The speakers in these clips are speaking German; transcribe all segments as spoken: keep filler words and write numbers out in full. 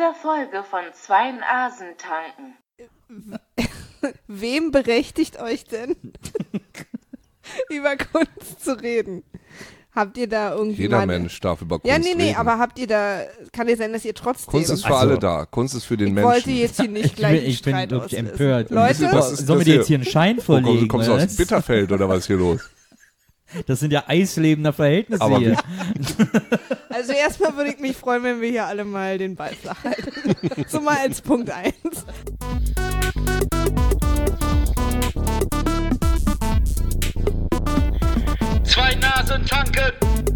dieser Folge von Zwei Nasen tanken. Wem berechtigt euch denn, über Kunst zu reden? Habt ihr da irgendwie Jeder mal Mensch darf über Kunst Ja, nee, nee, reden. aber habt ihr da, kann ja sein, dass ihr trotzdem... Kunst ist für Also, alle da. Kunst ist für den ich Menschen. wollte jetzt hier nicht Ich gleich bin, ich bin Streit wirklich auslösen. empört. Leute, Was ist Sollen wir das dir hier? jetzt hier einen Schein Oh vorlegen? Gott, kommst du oder aus was? Bitterfeld oder was ist hier los? Das sind ja eislebender Verhältnisse Aber hier. also erstmal würde ich mich freuen, wenn wir hier alle mal den Ball flach halten. So mal als Punkt eins. Zwei Nasen tanken.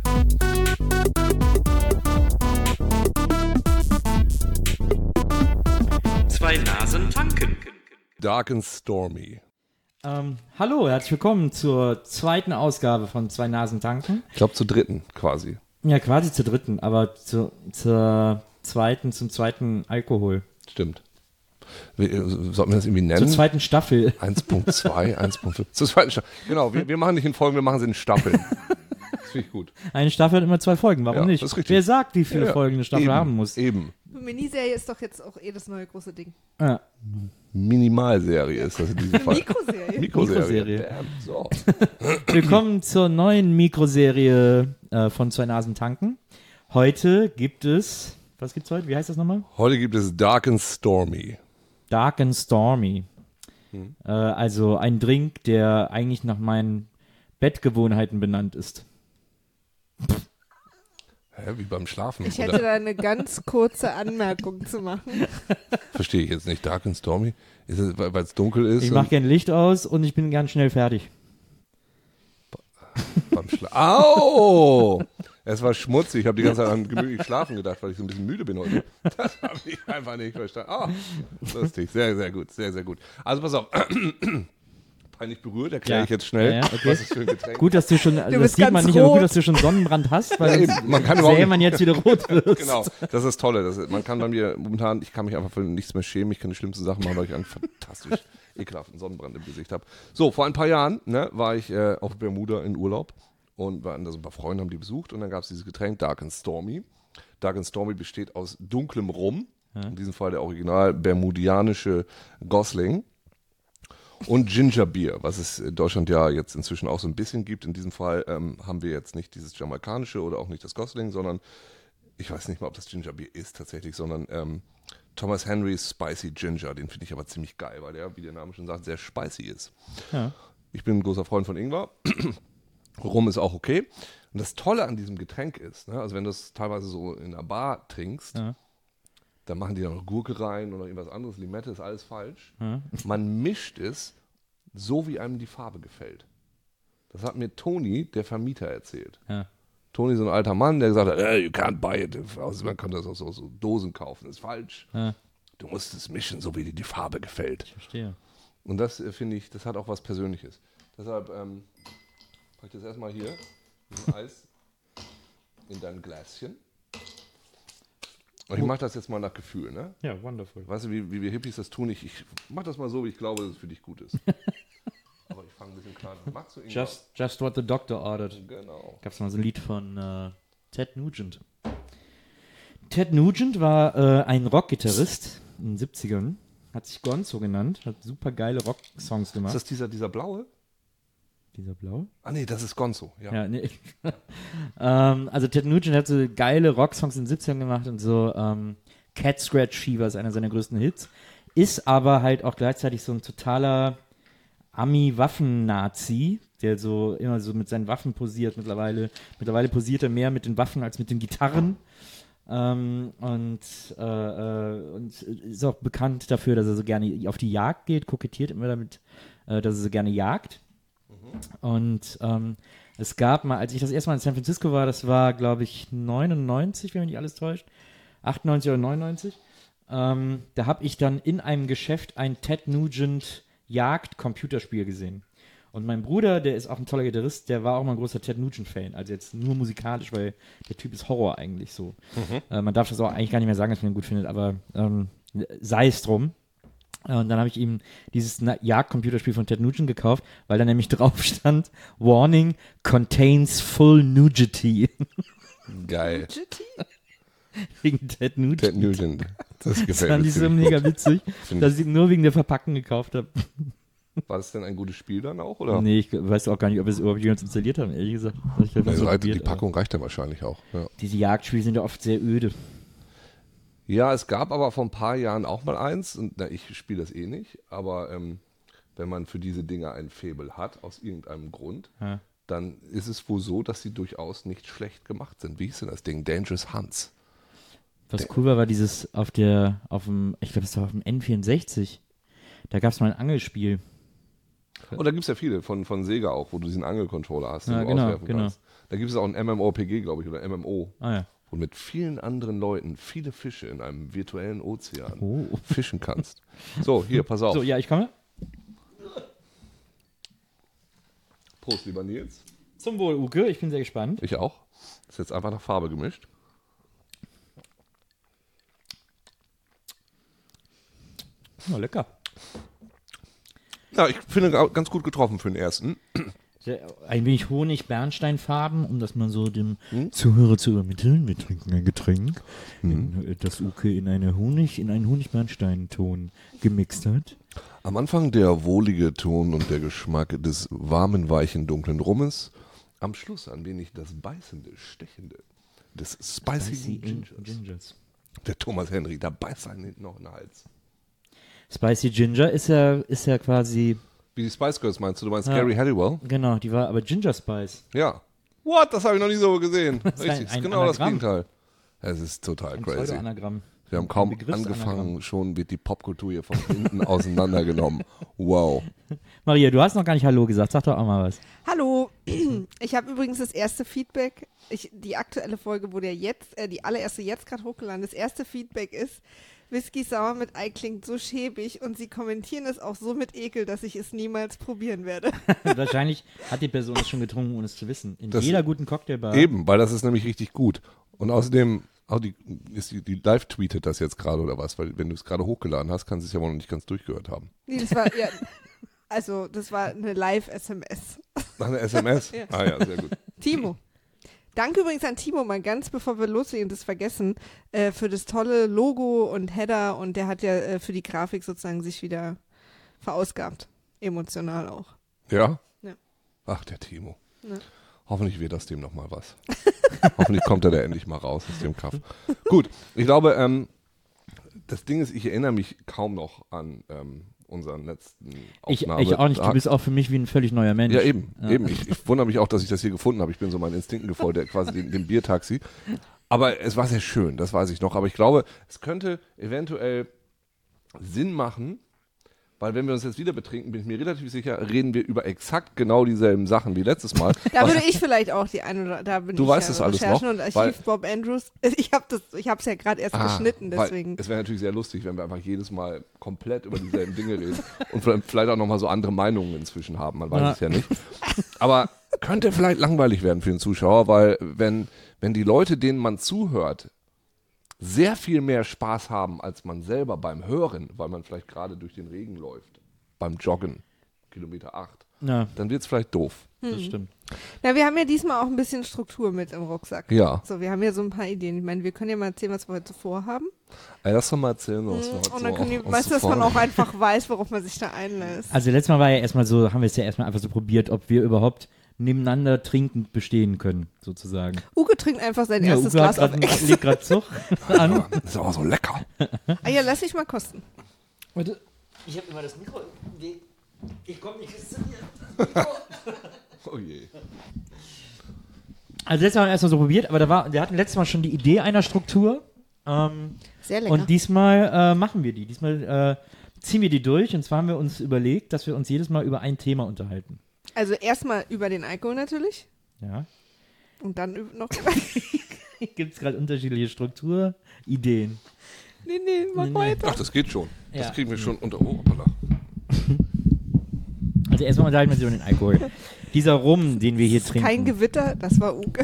Zwei Nasen tanken. Dark and Stormy. Ähm, hallo, herzlich willkommen zur zweiten Ausgabe von Zwei Nasen tanken. Ich glaube zur dritten quasi. Ja, quasi zur dritten, aber zu, zur zweiten, zum zweiten Alkohol. Stimmt. Wie, äh, sollten wir das irgendwie Zur nennen? zweiten Staffel. eins Punkt zwei, eins Punkt fünf. Zur zweiten Staffel. Genau, wir, wir machen nicht in Folgen, wir machen sie in Staffeln. Das finde ich gut. Eine Staffel hat immer zwei Folgen, warum Ja, nicht? das ist richtig. Wer sagt, wie viele Ja, Folgen eine Staffel eben, haben muss? Eben. Miniserie ist doch jetzt auch eh das neue große Ding. Ja. Minimalserie ist das in diesem Fall. Mikroserie. Mikroserie. Mikroserie. Damn, so. Willkommen zur neuen Mikroserie äh, von Zwei Nasen tanken. Heute gibt es, was gibt's heute? Wie heißt das nochmal? Heute gibt es Dark and Stormy. Dark and Stormy. Hm. Äh, also ein Drink, der eigentlich nach meinen Bettgewohnheiten benannt ist. Hä, wie beim Schlafen. Ich oder? hätte da eine ganz kurze Anmerkung zu machen. Verstehe ich jetzt nicht. Dark and Stormy? Ist es, weil es dunkel ist? Ich und mache gern Licht aus und ich bin ganz schnell fertig. beim Schla Au! Es war schmutzig. Ich habe die ganze Zeit an gemütlich schlafen gedacht, weil ich so ein bisschen müde bin heute. Das habe ich einfach nicht verstanden. Ah, lustig. Sehr, sehr gut. Sehr, sehr gut. Also pass auf. Peinlich berührt, erkläre Ja. ich jetzt schnell, Ja, ja, okay. was ist für ein Getränk. Gut, dass du schon, also das bist sieht man ganz nicht, aber rot. gut, dass du schon Sonnenbrand hast, weil Ja, sonst eben. Man kann überhaupt sähe nicht- man jetzt wieder rot wirst. Genau, das ist das Tolle. Das ist, man kann bei mir momentan, ich kann mich einfach für nichts mehr schämen. Ich kann die schlimmsten Sachen machen, weil ich einen fantastisch ekelhaften Sonnenbrand im Gesicht habe. So, vor ein paar Jahren ne, war ich äh, auf Bermuda in Urlaub und waren da so ein paar Freunde, haben die besucht und dann gab es dieses Getränk Dark and Stormy. Dark and Stormy besteht aus dunklem Rum, in diesem Fall der original bermudianische Gosling. Und Ginger Beer, was es in Deutschland ja jetzt inzwischen auch so ein bisschen gibt. In diesem Fall ähm, haben wir jetzt nicht dieses jamaikanische oder auch nicht das Gosling, sondern ich weiß nicht mal, ob das Ginger Beer ist tatsächlich, sondern ähm, Thomas Henrys Spicy Ginger. Den finde ich aber ziemlich geil, weil der, wie der Name schon sagt, sehr spicy ist. Ja. Ich bin ein großer Freund von Ingwer. Rum ist auch okay. Und das Tolle an diesem Getränk ist, ne, also wenn du es teilweise so in einer Bar trinkst, Ja. dann machen die da noch Gurke rein oder irgendwas anderes. Limette ist alles falsch. Ja. Man mischt es so, wie einem die Farbe gefällt. Das hat mir Toni, der Vermieter, erzählt. Ja. Toni, so ein alter Mann, der gesagt hat, hey, you can't buy it. Also man kann das auch so, so Dosen kaufen. Das ist falsch. Ja. Du musst es mischen, so wie dir die Farbe gefällt. Ich verstehe. Und das äh, finde ich, das hat auch was Persönliches. Deshalb ähm, pack ich das erstmal hier, ein Eis in dein Gläschen. Und ich mache das jetzt mal nach Gefühl, ne? Ja, wonderful. Weißt du, wie, wie wir Hippies das tun? Ich, ich mach das mal so, wie ich glaube, dass es für dich gut ist. Aber ich fange ein bisschen klein an. Magst du Ingwer? Just, just what the doctor ordered. Genau. Gab es mal so ein Lied von äh, Ted Nugent. Ted Nugent war äh, ein Rockgitarrist in den siebzigern, hat sich Gonzo genannt, hat super geile Rocksongs Ist gemacht. das dieser, dieser blaue? Dieser blaue? Ah nee, das ist Gonzo. Ja. Ja, nee. ähm, also Ted Nugent hat so geile Rocksongs in den siebzigern gemacht und so ähm, Cat Scratch Fever ist einer seiner größten Hits. Ist aber halt auch gleichzeitig so ein totaler Ami-Waffen-Nazi, der so immer so mit seinen Waffen posiert mittlerweile. Mittlerweile posiert er mehr mit den Waffen als mit den Gitarren. Ähm, und, äh, äh, und ist auch bekannt dafür, dass er so gerne auf die Jagd geht, kokettiert immer damit, äh, dass er so gerne jagt. Und ähm, es gab mal, als ich das erste Mal in San Francisco war, das war, glaube ich, neunundneunzig, wenn mich nicht alles täuscht, achtundneunzig oder neunundneunzig, ähm, da habe ich dann in einem Geschäft ein Ted Nugent Jagd-Computerspiel gesehen. Und mein Bruder, der ist auch ein toller Gitarrist, der war auch mal ein großer Ted Nugent-Fan, also jetzt nur musikalisch, weil der Typ ist Horror eigentlich so. Mhm. Äh, man darf das auch eigentlich gar nicht mehr sagen, dass man ihn gut findet, aber ähm, sei es drum. Und dann habe ich ihm dieses Jagd-Computerspiel von Ted Nugent gekauft, weil da nämlich drauf stand, Warning, contains full nudity. Geil. Nudity? Wegen Ted Nugent. Ted Nugent. Das Das gefällt fand mir ich so ziemlich mega gut. witzig, Find dass ich nur wegen der Verpackung gekauft habe. War das denn ein gutes Spiel dann auch? Oder? Nee, ich weiß auch gar nicht, ob wir es überhaupt jemals installiert haben, ehrlich gesagt. Ich hab das Also, so die probiert, Packung reicht ja wahrscheinlich auch. Ja. aber diese Jagdspiele sind ja oft sehr öde. Ja, es gab aber vor ein paar Jahren auch mal eins, und na, ich spiele das eh nicht, aber ähm, wenn man für diese Dinger ein Faible hat, aus irgendeinem Grund, Ja. dann ist es wohl so, dass sie durchaus nicht schlecht gemacht sind. Wie hieß denn das Ding? Dangerous Hunts. Was cool war, war dieses auf der, auf dem, ich glaube, das war auf dem N vierundsechzig. Da gab es mal ein Angelspiel. Und da gibt es ja viele von, von Sega auch, wo du diesen Angelcontroller hast, den Ja, du genau, auswerfen genau. kannst. Da gibt es auch ein MMORPG, glaube ich, oder M M O, Ah ja. wo du mit vielen anderen Leuten viele Fische in einem virtuellen Ozean Oh. fischen kannst. So, hier, pass auf. So, ja, ich komme. Prost, lieber Nils. Zum Wohl, Uke. Ich bin sehr gespannt. Ich auch. Ist jetzt einfach nach Farbe gemischt. Oh, lecker. Ja, ich finde ga- ganz gut getroffen für den ersten. Sehr, ein wenig Honig-Bernsteinfarben, um das mal so dem Zuhörer zu übermitteln. Wir trinken ein Getränk, in, äh, das Uke in eine Honig, in einen Honig-Bernstein-Ton gemixt hat. Am Anfang der wohlige Ton und der Geschmack des warmen, weichen, dunklen Rummes. Am Schluss ein wenig das beißende, stechende des Spicy, Spicy Gingers. Gingers. Der Thomas Henry, da beißt einen hinten noch in den Hals. Spicy Ginger ist ja, ist ja quasi, Wie die Spice Girls meinst du? Du meinst Ja. Carrie Halliwell? genau, die war aber Ginger Spice. Ja. What? Das habe ich noch nie so gesehen. ist Richtig, ein- das ist ein genau das Anagramm. Gegenteil. Es ist total Ein crazy. Pseudo-Anagramm. Wir haben kaum Ein Begriffsanagramm. angefangen, schon wird die Popkultur hier von hinten auseinandergenommen. Wow. Maria, du hast noch gar nicht Hallo gesagt. Sag doch auch mal was. Hallo, ich habe übrigens das erste Feedback. Ich, die aktuelle Folge wurde ja jetzt, äh, die allererste jetzt gerade hochgeladen. Das erste Feedback ist, Whisky sauer mit Ei klingt so schäbig und sie kommentieren es auch so mit Ekel, dass ich es niemals probieren werde. Wahrscheinlich hat die Person es schon getrunken, ohne es zu wissen. In Das- jeder guten Cocktailbar. Eben, weil das ist nämlich richtig gut. Und außerdem, auch die, ist die, die live-tweetet das jetzt gerade oder was? Weil wenn du es gerade hochgeladen hast, kann sie es ja wohl noch nicht ganz durchgehört haben. Nee, das war, ja, also das war eine Live-S M S. Nach einer S M S? Ja. Ah ja, sehr gut. Timo. Danke übrigens an Timo, mal ganz bevor wir loslegen und das vergessen, äh, für das tolle Logo und Header und der hat ja äh, für die Grafik sozusagen sich wieder verausgabt. Emotional auch. Ja? Ja. Ach, der Timo. Ja. Hoffentlich wird das dem nochmal was. Hoffentlich kommt er da endlich mal raus aus dem Kaff. Gut, ich glaube, ähm, das Ding ist, ich erinnere mich kaum noch an ähm, unseren letzten Ich, Aufnahme. ich auch nicht. Du bist auch für mich wie ein völlig neuer Mensch. Ja, eben. Ja. eben. Ich, ich wundere mich auch, dass ich das hier gefunden habe. Ich bin so meinen Instinkten gefolgt, der quasi dem, dem Biertaxi. Aber es war sehr schön, das weiß ich noch. Aber ich glaube, es könnte eventuell Sinn machen, weil wenn wir uns jetzt wieder betrinken, bin ich mir relativ sicher, reden wir über exakt genau dieselben Sachen wie letztes Mal. Da Was- würde ich vielleicht auch die eine oder da bin Du ich weißt ja das alles Recherchen noch, und Archiv weil- Bob Andrews. Ich habe das, ich habe es ja gerade erst Ah, geschnitten, weil deswegen. Es wäre natürlich sehr lustig, wenn wir einfach jedes Mal komplett über dieselben Dinge reden und vielleicht vielleicht auch nochmal so andere Meinungen inzwischen haben. Man weiß Ja. es ja nicht. Aber könnte vielleicht langweilig werden für den Zuschauer, weil wenn, wenn die Leute, denen man zuhört, sehr viel mehr Spaß haben als man selber beim Hören, weil man vielleicht gerade durch den Regen läuft, beim Joggen, Kilometer acht, Ja, dann wird es vielleicht doof. das stimmt. Na, wir haben ja diesmal auch ein bisschen Struktur mit im Rucksack. Ja. So, wir haben ja so ein paar Ideen. Ich meine, wir können ja mal erzählen, was wir heute vorhaben. Ey, lass doch mal erzählen, was wir heute Und dann so können die, uns weißt du, dass zuvor- man auch einfach weiß, worauf man sich da einlässt. Also letztes Mal war ja erstmal so, haben wir es ja erstmal einfach so probiert, ob wir überhaupt nebeneinander trinkend bestehen können, sozusagen. Uke trinkt einfach sein erstes Uwe Glas hat auf grad, Ex. legt gerade Zug an. Das ist aber so lecker. Ah ja, lass dich mal kosten. Warte, ich habe immer das Mikro. Ich komme nicht bis zu dir. Oh je. Also letztes Mal haben wir erstmal so probiert, aber da war, wir hatten letztes Mal schon die Idee einer Struktur. Ähm, Sehr lecker. und diesmal äh, machen wir die. Diesmal äh, ziehen wir die durch. Und zwar haben wir uns überlegt, dass wir uns jedes Mal über ein Thema unterhalten. also erstmal über den Alkohol natürlich. Ja. Und dann üb- noch über. Gibt es gerade unterschiedliche Strukturideen. nee, nee, mach Nee, nee. weiter. Ach, das geht schon. Ja. Das kriegen wir schon unter. Oh, hoppala. Also erstmal unterhalten wir uns über den Alkohol. Dieser Rum, den wir hier trinken. Kein Gewitter, das war Uke.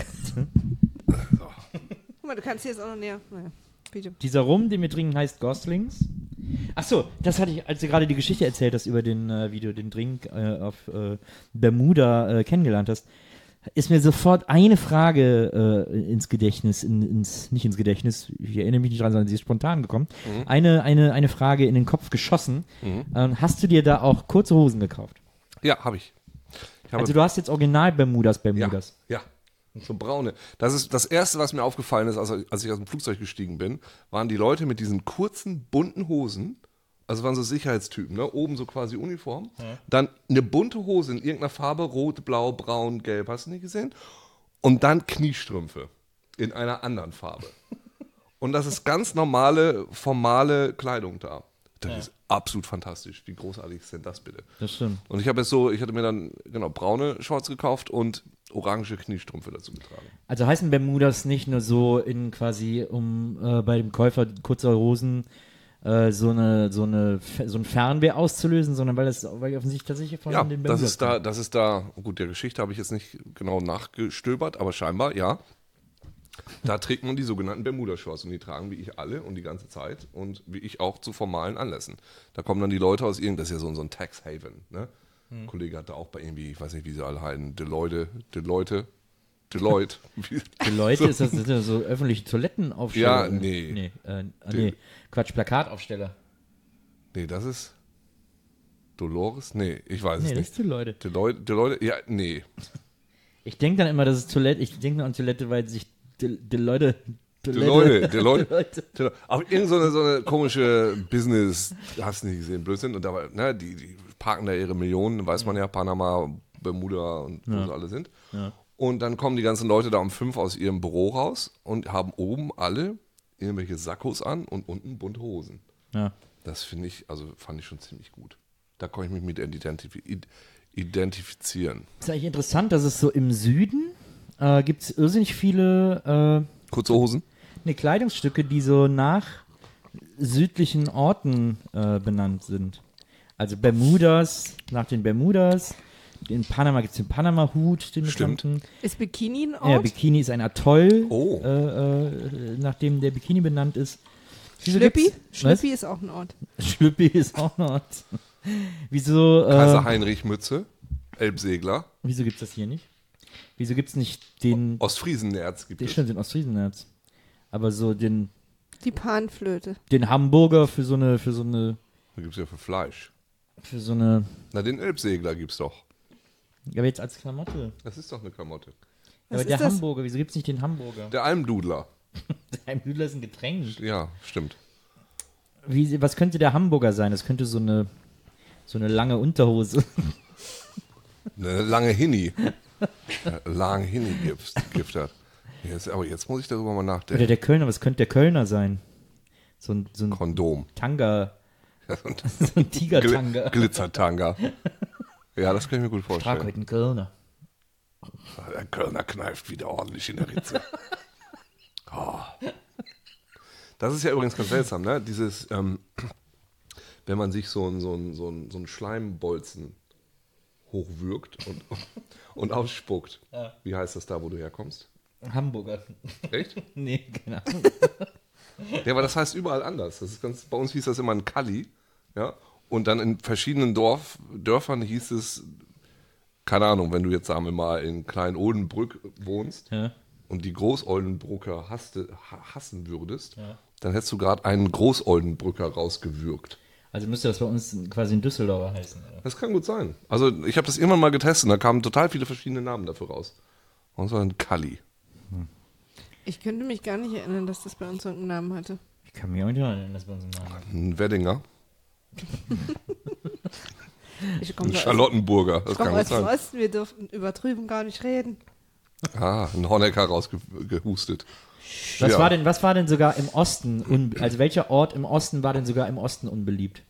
Guck mal, du kannst hier jetzt auch noch näher. Naja, bitte. Dieser Rum, den wir trinken, heißt Goslings. Achso, das hatte ich, als du gerade die Geschichte erzählt hast über den, äh, wie du den Drink äh, auf äh, Bermuda äh, kennengelernt hast. ist mir sofort eine Frage äh, ins Gedächtnis, in, ins, nicht ins Gedächtnis, ich erinnere mich nicht dran, sondern sie ist spontan gekommen. Mhm. Eine, eine, eine Frage in den Kopf geschossen. Mhm. Ähm, hast du dir da auch kurze Hosen gekauft? Ja, habe ich. ich habe also du hast jetzt original Bermudas, Bermudas. Ja, ja. So braune. Das ist das Erste, was mir aufgefallen ist, als, als ich aus dem Flugzeug gestiegen bin, waren die Leute mit diesen kurzen, bunten Hosen. Also waren so Sicherheitstypen, ne? Oben so quasi Uniform. Ja. Dann eine bunte Hose in irgendeiner Farbe, rot, blau, braun, gelb, hast du nicht gesehen? Und dann Kniestrümpfe in einer anderen Farbe. Und das ist ganz normale, formale Kleidung da. Das ja. ist absolut fantastisch. Wie großartig ist denn das bitte? Das stimmt. Und ich habe jetzt so, ich hatte mir dann genau braune Shorts gekauft und orange Kniestrümpfe dazu getragen. Also heißen Bermudas nicht nur so in quasi, um äh, bei dem Käufer kurzer Hosen so eine so eine so ein Fernweh auszulösen, sondern weil das weil offensichtlich tatsächlich von ja, den das ist da das ist da gut, der Geschichte habe ich jetzt nicht genau nachgestöbert, aber scheinbar ja. Da trägt man die sogenannten Bermuda-Shorts und die tragen wie ich alle und die ganze Zeit und wie ich auch zu formalen Anlässen. Da kommen dann die Leute aus irgend, das ist ja so, so ein Tax Haven, ne? Hm. Ein Kollege hat da auch bei irgendwie, ich weiß nicht, wie sie alle heißen, Deloitte, Deloitte, Deloitte. Deloitte, so. Ist das, sind das so öffentliche Toilettenaufsteller? Ja, nee. Nee, äh, nee. Quatsch, Plakataufsteller. Nee, das ist Dolores? Nee, ich weiß nee, es nicht. Nee, das ist Deloitte. Deloitte, Deloitte, ja, nee. Ich denke dann immer, das ist Toilette, ich denke nur an Toilette, weil sich De, Deloitte... Deloitte, Deloitte, Deloitte. Auch irgend so eine, so eine komische Business, hast du nicht gesehen, Blödsinn. Und da, ne, die, die parken da ihre Millionen, weiß man ja, Panama, Bermuda und wo ja. sie alle sind. Ja. Und dann kommen die ganzen Leute da um fünf aus ihrem Büro raus und haben oben alle irgendwelche Sakkos an und unten bunte Hosen. Ja. Das finde ich, also fand ich schon ziemlich gut. Da konnte ich mich mit identif- identifizieren. Das ist eigentlich interessant, dass es so im Süden äh, gibt es irrsinnig viele äh, kurze Hosen? Ne, Kleidungsstücke, die so nach südlichen Orten äh, benannt sind. Also Bermudas, nach den Bermudas. In Panama gibt es den Panama-Hut, den bekannten. Ist Bikini ein Ort? Ja, Bikini ist ein Atoll, oh. äh, äh, nachdem der Bikini benannt ist. Wieso Schlüppi? Schlüppi ist auch ein Ort. Schlüppi ist auch ein Ort. Wieso? Äh, Kaiser Heinrich Mütze, Elbsegler. Wieso gibt es das hier nicht? Wieso gibt es nicht den... Ostfriesennerz gibt es. es. Stimmt, den Ostfriesennerz. Aber so den... Die Panflöte. Den Hamburger für so eine... Für so eine da gibt es ja für Fleisch. Für so eine... Na, den Elbsegler gibt's doch. Ja, aber jetzt als Klamotte. Das ist doch eine Klamotte. Ja, aber der das? Hamburger, wieso gibt es nicht den Hamburger? Der Almdudler. Der Almdudler ist ein Getränk. Ja, stimmt. Wie, was könnte der Hamburger sein? Das könnte so eine, so eine lange Unterhose. Eine lange Hinni. Lange Hinni gibt das. Jetzt, aber jetzt muss ich darüber mal nachdenken. Oder der Kölner, was könnte der Kölner sein? So ein, so ein Kondom. Tanga. Ja, so ein, so ein Tiger-Tanga. Gl- Glitzertanga. Ja, das kann ich mir gut vorstellen. Frag heute einen Kölner. Der Kölner kneift wieder ordentlich in der Ritze. Oh. Das ist ja übrigens ganz seltsam, ne? Dieses, ähm, wenn man sich so einen so so ein, so ein Schleimbolzen hochwürgt und, und ausspuckt. Ja. Wie heißt das da, wo du herkommst? Hamburger. Echt? Nee, genau. Ja, aber das heißt überall anders. Das ist ganz, bei uns hieß das immer ein Kalli, ja. Und dann in verschiedenen Dorf, Dörfern hieß es, keine Ahnung, wenn du jetzt, sagen wir mal, in Klein-Oldenbrück wohnst ja. und die Groß-Oldenbrücker hasste, hassen würdest, ja. dann hättest du gerade einen Groß-Oldenbrücker rausgewürgt. Also müsste das bei uns quasi ein Düsseldorfer heißen. Oder? Das kann gut sein. Also ich habe das irgendwann mal getestet und da kamen total viele verschiedene Namen dafür raus. Und so ein Kalli. Hm. Ich könnte mich gar nicht erinnern, dass das bei uns so einen Namen hatte. Ich kann mich auch nicht erinnern, dass bei uns einen Namen hatte. Ein Weddinger. Ich ein Charlottenburger. Das kann gut sein. Osten, wir dürfen über drüben gar nicht reden. Ah, ein Honecker rausgehustet. Was, ja. war denn, was war denn sogar im Osten, un- also welcher Ort im Osten war denn sogar im Osten unbeliebt?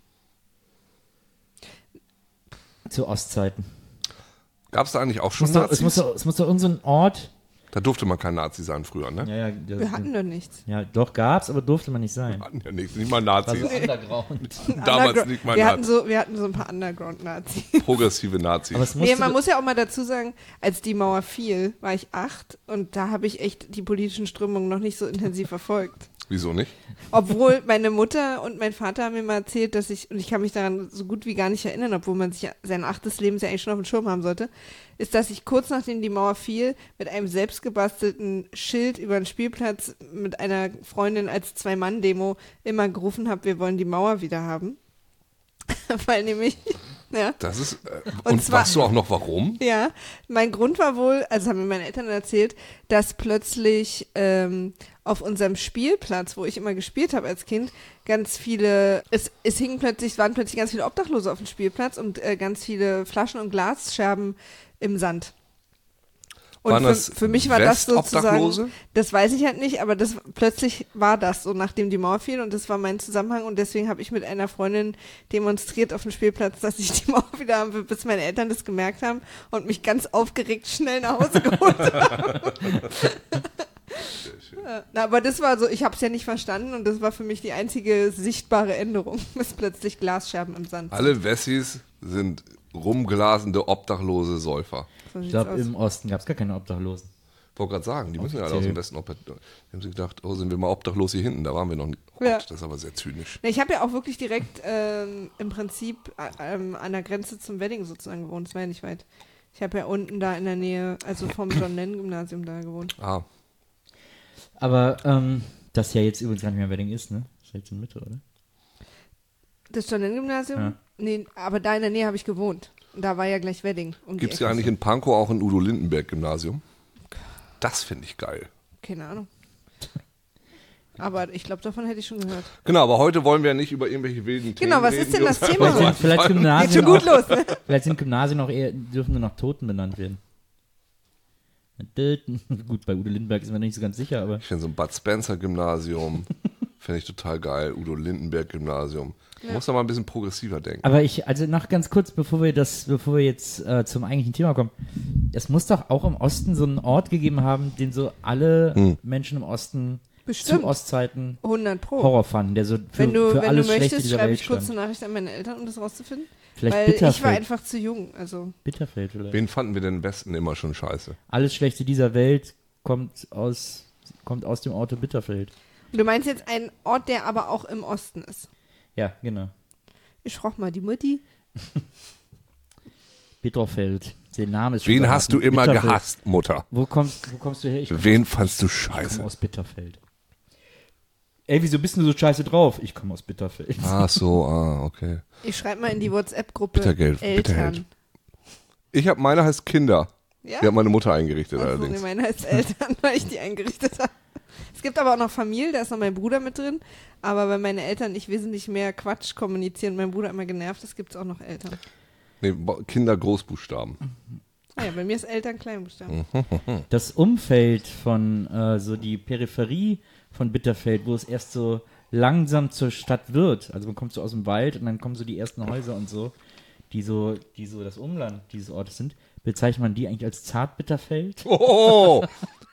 Zu Ostzeiten. Gab es da eigentlich auch schon es Nazis? Doch, es, muss doch, es muss doch irgendein so Ort... Da durfte man kein Nazi sein früher, ne? Ja, ja, das, wir hatten doch nichts. Ja, doch gab's, aber durfte man nicht sein. Wir hatten ja nichts, nicht mal Nazis. War so Underground. Damals Undergr- nicht mal wir Nazis. hatten so, wir hatten so ein paar Underground-Nazis. Progressive Nazis. Aber es nee, man muss ja auch mal dazu sagen, als die Mauer fiel, war ich acht und da habe ich echt die politischen Strömungen noch nicht so intensiv verfolgt. Wieso nicht? Obwohl meine Mutter und mein Vater haben mir mal erzählt, dass ich, und ich kann mich daran so gut wie gar nicht erinnern, obwohl man sich ja sein achtes Lebensjahr eigentlich schon auf dem Schirm haben sollte, ist, dass ich kurz nachdem die Mauer fiel, mit einem selbstgebastelten Schild über den Spielplatz mit einer Freundin als Zwei-Mann-Demo immer gerufen habe, wir wollen die Mauer wieder haben. Weil nämlich, ja. Das ist, äh, Und und zwar- weißt du auch noch warum? Ja, mein Grund war wohl, also haben mir meine Eltern erzählt, dass plötzlich ähm, auf unserem Spielplatz, wo ich immer gespielt habe als Kind, ganz viele, es, es hingen plötzlich, waren plötzlich ganz viele Obdachlose auf dem Spielplatz und äh, ganz viele Flaschen und Glasscherben im Sand. Und Waren für, das für mich war das Westobdachlose? sozusagen, das weiß ich halt nicht, aber das plötzlich war das so, nachdem die Mauer fiel und das war mein Zusammenhang und deswegen habe ich mit einer Freundin demonstriert auf dem Spielplatz, dass ich die Mauer wieder haben will, bis meine Eltern das gemerkt haben und mich ganz aufgeregt schnell nach Hause geholt haben. Ja, na, aber das war so, ich habe es ja nicht verstanden und das war für mich die einzige sichtbare Änderung, bis plötzlich Glasscherben im Sand sind. Alle Wessis sind rumglasende, obdachlose Säufer. So Ich sieht's glaube, aus. im Osten gab es gar keine Obdachlosen. Ich wollte gerade sagen, die müssen ja alle aus Offiziell. dem Westen. ob- Die haben sich gedacht, oh, sind wir mal obdachlos hier hinten? Da waren wir noch nicht. Oh Ja. Gott, das ist aber sehr zynisch. Na, ich habe ja auch wirklich direkt ähm, im Prinzip äh, ähm, an der Grenze zum Wedding sozusagen gewohnt. Das war ja nicht weit. Ich habe ja unten da in der Nähe, also vom John-Lennon-Gymnasium da gewohnt. Ah, Aber ähm, das ja jetzt übrigens gar nicht mehr Wedding ist, ne? Das ist jetzt in Mitte, oder? Das John-Lennon-Gymnasium? Ja. Nee, aber da in der Nähe habe ich gewohnt. Und da war ja gleich Wedding. Um die gibt es Ecke. ja eigentlich in Pankow auch ein Udo-Lindenberg-Gymnasium? Das finde ich geil. Keine Ahnung. Aber ich glaube, davon hätte ich schon gehört. Genau, aber heute wollen wir ja nicht über irgendwelche wilden Themen Genau, was reden, ist denn die das uns Thema? einfach Vielleicht, so vielleicht einfallen. Geht Gymnasien schon gut auch, los, ne? vielleicht sind Gymnasien auch eher, dürfen nur noch Toten benannt werden. Gut, bei Udo Lindenberg ist man nicht so ganz sicher, aber Ich finde so ein Bud Spencer-Gymnasium, finde ich total geil. Udo-Lindenberg-Gymnasium. Man muss da mal ein bisschen progressiver denken. Aber ich, also noch ganz kurz, bevor wir das, bevor wir jetzt äh, zum eigentlichen Thema kommen, es muss doch auch im Osten so einen Ort gegeben haben, den so alle Hm. Menschen im Osten Bestimmt. zu Ostzeiten hundert Pro. Horror fanden, der so für, wenn du, für wenn du alles Schlechte möchtest, dieser schreibe Welt ich kurz stand. eine Nachricht an meine Eltern, um das rauszufinden. Vielleicht Weil ich Bitterfeld. war einfach zu jung. Also Bitterfeld vielleicht. Wen fanden wir denn im Westen immer schon scheiße? Alles Schlechte dieser Welt kommt aus, kommt aus dem Ort Bitterfeld. du meinst jetzt einen Ort, der aber auch im Osten ist. Ja, genau. Ich frage mal die Mutti. Bitterfeld. Der Name ist schon Wen verraten. hast du immer Bitterfeld. gehasst, Mutter? Wo kommst, wo kommst du her? Ich komme Wen fandst du komm scheiße? aus Bitterfeld. Ey, wieso bist du so scheiße drauf? Ich komme aus Bitterfeld. Ach so, ah, okay. Ich schreibe mal in die WhatsApp-Gruppe Bittergeld, Eltern. Bitterheld. Ich habe, meine heißt Kinder. Ja? Die hat meine Mutter eingerichtet Ach so, nee, allerdings. meine heißt Eltern, weil ich die eingerichtet habe. Es gibt aber auch noch Familie, da ist noch mein Bruder mit drin. Aber weil meine Eltern nicht wesentlich mehr Quatsch kommunizieren, mein Bruder immer genervt ist, gibt es auch noch Eltern. Nee, Bo- Kinder Großbuchstaben. Ah ja, bei mir ist Eltern Kleinbuchstaben. Das Umfeld von äh, so die Peripherie von Bitterfeld, wo es erst so langsam zur Stadt wird. Also man kommt so aus dem Wald und dann kommen so die ersten Häuser und so, die so, die so das Umland dieses Ortes sind. Bezeichnet man die eigentlich als Zartbitterfeld? Oh!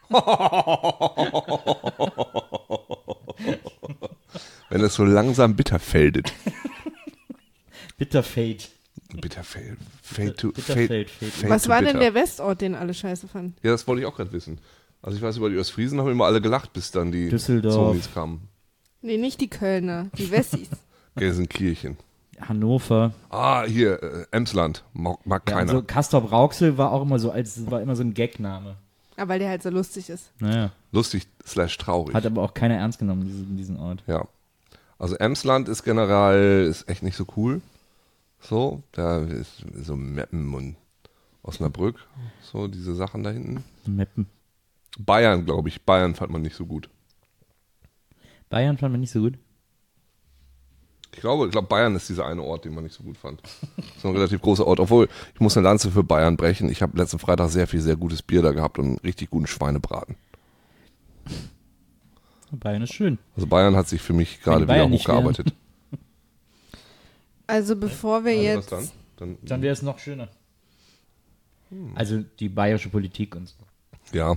Wenn es so langsam bitter feldet. Bitterfeld. Bitterfeld. Fade to, Bitterfeld, fade, fade. fade Was to war bitter. denn der Westort, den alle scheiße fanden? Ja, das wollte ich auch gerade wissen. Also ich weiß, über die Ostfriesen haben immer alle gelacht, bis dann die Düsseldorf. Zombies kamen. Nee, nicht die Kölner, die Wessis. Gelsenkirchen. Hannover. Ah, hier, äh, Emsland. Mag, mag Ja, keiner. also Castrop Rauxel war auch immer so als war immer so ein Gagname. Aber weil der halt so lustig ist. Naja. Lustig slash traurig. Hat aber auch keiner ernst genommen, diesen, diesen Ort. Ja. Also Emsland ist generell ist echt nicht so cool. So, da ist so Meppen und Osnabrück, so diese Sachen da hinten. Meppen. Bayern, glaube ich. Bayern fand man nicht so gut. Bayern fand man nicht so gut. Ich glaube, ich glaube, Bayern ist dieser eine Ort, den man nicht so gut fand. Das ist ein relativ großer Ort. Obwohl, ich muss eine Lanze für Bayern brechen. Ich habe letzten Freitag sehr viel, sehr gutes Bier da gehabt und einen richtig guten Schweinebraten. Bayern ist schön. Also Bayern hat sich für mich gerade wieder Bayern nicht hochgearbeitet. Also bevor wir Also was jetzt... dann? Dann, Dann wäre es noch schöner. Also die bayerische Politik und so. ja.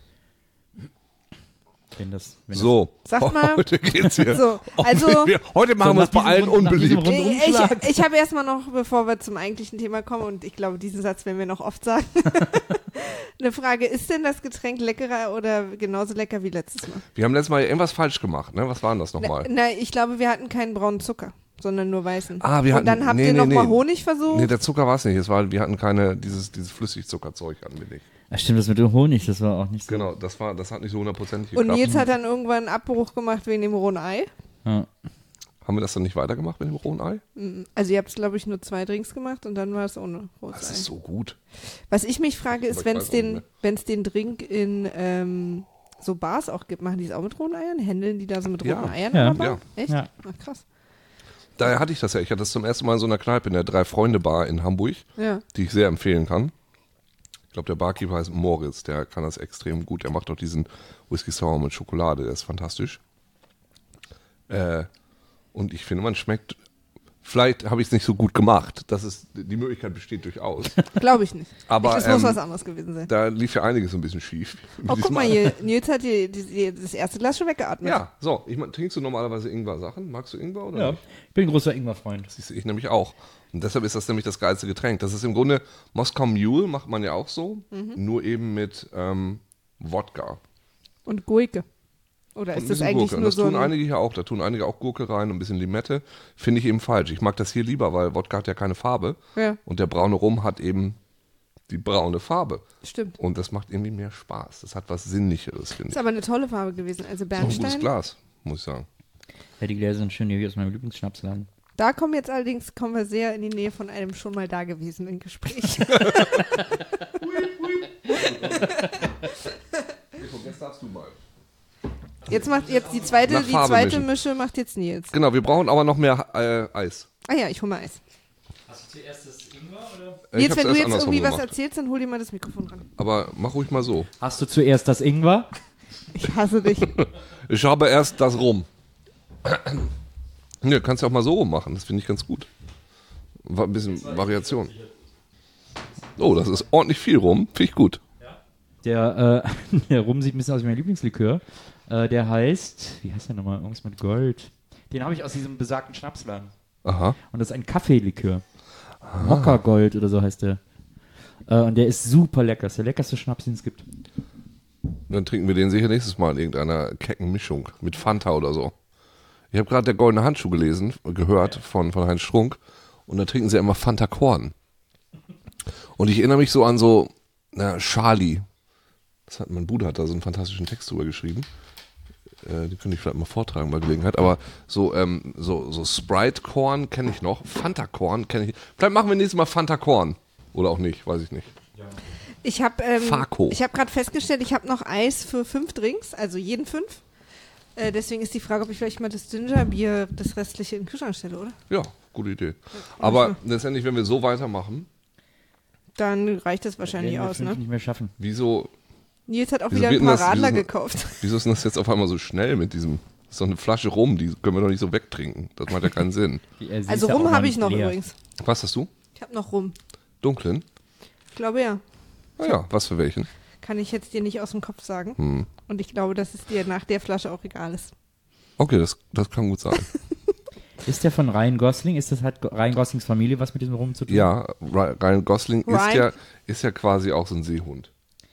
Wenn das, wenn So. Sag mal. Heute geht's hier. So, also... Heute machen So, wir es nach bei allen diesem Rund- nach diesem unbeliebt. Rund- Ich, Rundumschlag. ich, ich habe erstmal noch, bevor wir zum eigentlichen Thema kommen, und ich glaube, diesen Satz werden wir noch oft sagen, Eine Frage, ist denn das Getränk leckerer oder genauso lecker wie letztes Mal? Wir haben letztes Mal irgendwas falsch gemacht, ne? Was war denn das Na, nochmal? na, ich glaube, wir hatten keinen braunen Zucker, sondern nur weißen. Ah, wir Und dann hatten- habt nee, ihr nee, nochmal nee. Honig versucht? Nee, der Zucker war es nicht. Es war, wir hatten keine, dieses, dieses Flüssigzuckerzeug hatten wir nicht. Ach, stimmt, das mit dem Honig, das war auch nicht so. Genau, das war, das hat nicht so hundertprozentig Und geklappt. Nils hat dann irgendwann einen Abbruch gemacht wegen dem rohen Ei. Ja. Haben wir das dann nicht weitergemacht mit dem rohen Ei? Also ihr habt, glaube ich, nur zwei Drinks gemacht und dann war es ohne rohes Das Ei. ist so gut. Was ich mich frage, Aber ist, ich wenn weiß es auch nicht den, mehr. wenn's den Drink in ähm, so Bars auch gibt, machen die es auch mit rohen Eiern? Händeln die da so mit Ja. roten Eiern Ja. an der Bar? Echt? Ja. Ach, krass. Daher hatte ich das ja. Ich hatte das zum ersten Mal in so einer Kneipe in der Drei-Freunde-Bar in Hamburg, Ja. die ich sehr empfehlen kann. Ich glaube, der Barkeeper heißt Moritz, der kann das extrem gut. Der macht auch diesen Whisky Sour mit Schokolade, der ist fantastisch. Äh, und ich finde, man schmeckt, vielleicht habe ich es nicht so gut gemacht. Das ist, die Möglichkeit besteht durchaus. Glaube ich nicht. Aber, ich, das muss ähm, was anderes gewesen sein. Da lief ja einiges ein bisschen schief. Oh, guck mal hier, Nils hat die, die, das erste Glas schon weggeatmet. Ja, so, ich mein, trinkst du normalerweise Ingwer-Sachen? Magst du Ingwer oder Ja, nicht? ich bin ein großer Ingwer-Freund. Siehst du, ich nämlich auch. Und deshalb ist das nämlich das geilste Getränk. Das ist im Grunde, Moskau Mule macht man ja auch so, nur eben mit ähm, Wodka. Und Gurke. Oder Und ist ein das bisschen eigentlich Gurke. Und nur das so tun ein... einige hier auch. Da tun einige auch Gurke rein und ein bisschen Limette. Finde ich eben falsch. Ich mag das hier lieber, weil Wodka hat ja keine Farbe. Ja, Und der braune Rum hat eben die braune Farbe. stimmt. Und das macht irgendwie mehr Spaß. Das hat was Sinnlicheres, finde Ist ich. aber eine tolle Farbe gewesen. Also Auch ein gutes Bernstein. Glas, muss ich sagen. Ja, die Gläser sind schön hier aus meinem Lieblingsschnapsladen. Da kommen jetzt allerdings, kommen wir sehr in die Nähe von einem schon mal dagewesenen Gespräch. Jetzt darfst du mal. Jetzt macht jetzt die zweite, Nach die Farbe zweite mischen. Mische macht jetzt Nils. Genau, wir brauchen aber noch mehr äh, Eis. Ah ja, ich hol mal Eis. Hast du zuerst das Ingwer oder? Äh, ich Nils, hab's wenn du erst jetzt andersrum irgendwie was gemacht. erzählst, dann hol dir mal das Mikrofon ran. Aber mach ruhig mal so. Hast du zuerst das Ingwer? Ich hasse dich. Ich habe erst das Rum. Ne, kannst ja auch mal so rummachen. Das finde ich ganz gut. War ein bisschen Variation. Oh, das ist ordentlich viel Rum. Finde ich gut. Der, äh, der Rum sieht ein bisschen aus wie mein Lieblingslikör. Äh, der heißt, wie heißt der nochmal? Irgendwas mit Gold. Den habe ich aus diesem besagten Schnapsladen. Aha. Und das ist ein Kaffeelikör. Mokka-Gold oder so heißt der. Äh, und der ist super lecker. Das ist der leckerste Schnaps, den es gibt. Dann trinken wir den sicher nächstes Mal in irgendeiner kecken Mischung. Mit Fanta oder so. Ich habe gerade der goldene Handschuh gelesen, gehört von, von Heinz Strunk. Und da trinken sie immer Fanta Korn. Und ich erinnere mich so an so, na, Charlie. Das hat, mein Bruder hat da so einen fantastischen Text drüber geschrieben. Äh, den könnte ich vielleicht mal vortragen bei Gelegenheit. Aber so, ähm, so, so Sprite-Korn kenne ich noch. Fanta-Korn kenne ich. Vielleicht machen wir nächstes Mal Fanta-Korn. Oder auch nicht, weiß ich nicht. Ich habe ähm, Farco. ich hab gerade festgestellt, ich habe noch Eis für fünf Drinks, also jeden fünf. Äh, deswegen ist die Frage, ob ich vielleicht mal das Gingerbier, das restliche in den Kühlschrank stelle, oder? Ja, gute Idee. Aber letztendlich, wenn wir so weitermachen, Dann reicht das wahrscheinlich Werden wir aus, fünf ne? nicht mehr schaffen. wieso, Nils hat auch Wieso wieder ein wird denn paar das- Radler wieso- gekauft. wieso ist denn das jetzt auf einmal so schnell mit diesem, so eine Flasche Rum, die können wir doch nicht so wegtrinken. Das macht ja keinen Sinn. Die- äh, sie Also ist ja rum auch habe nicht ich noch leer. übrigens. Was hast du? Ich habe noch rum. Dunklen? Ich glaube ja. Ah ja, was für welchen? Kann ich jetzt dir nicht aus dem Kopf sagen. Hm. Und ich glaube, dass es dir nach der Flasche auch egal ist. Okay, das, das kann gut sein. Ist der von Ryan Gosling? Ist das hat Go- Ryan Goslings Familie was mit diesem Rum zu tun? Ja, Ry- Ryan Gosling ist Ryan- ja, ist ja quasi auch so ein Seehund.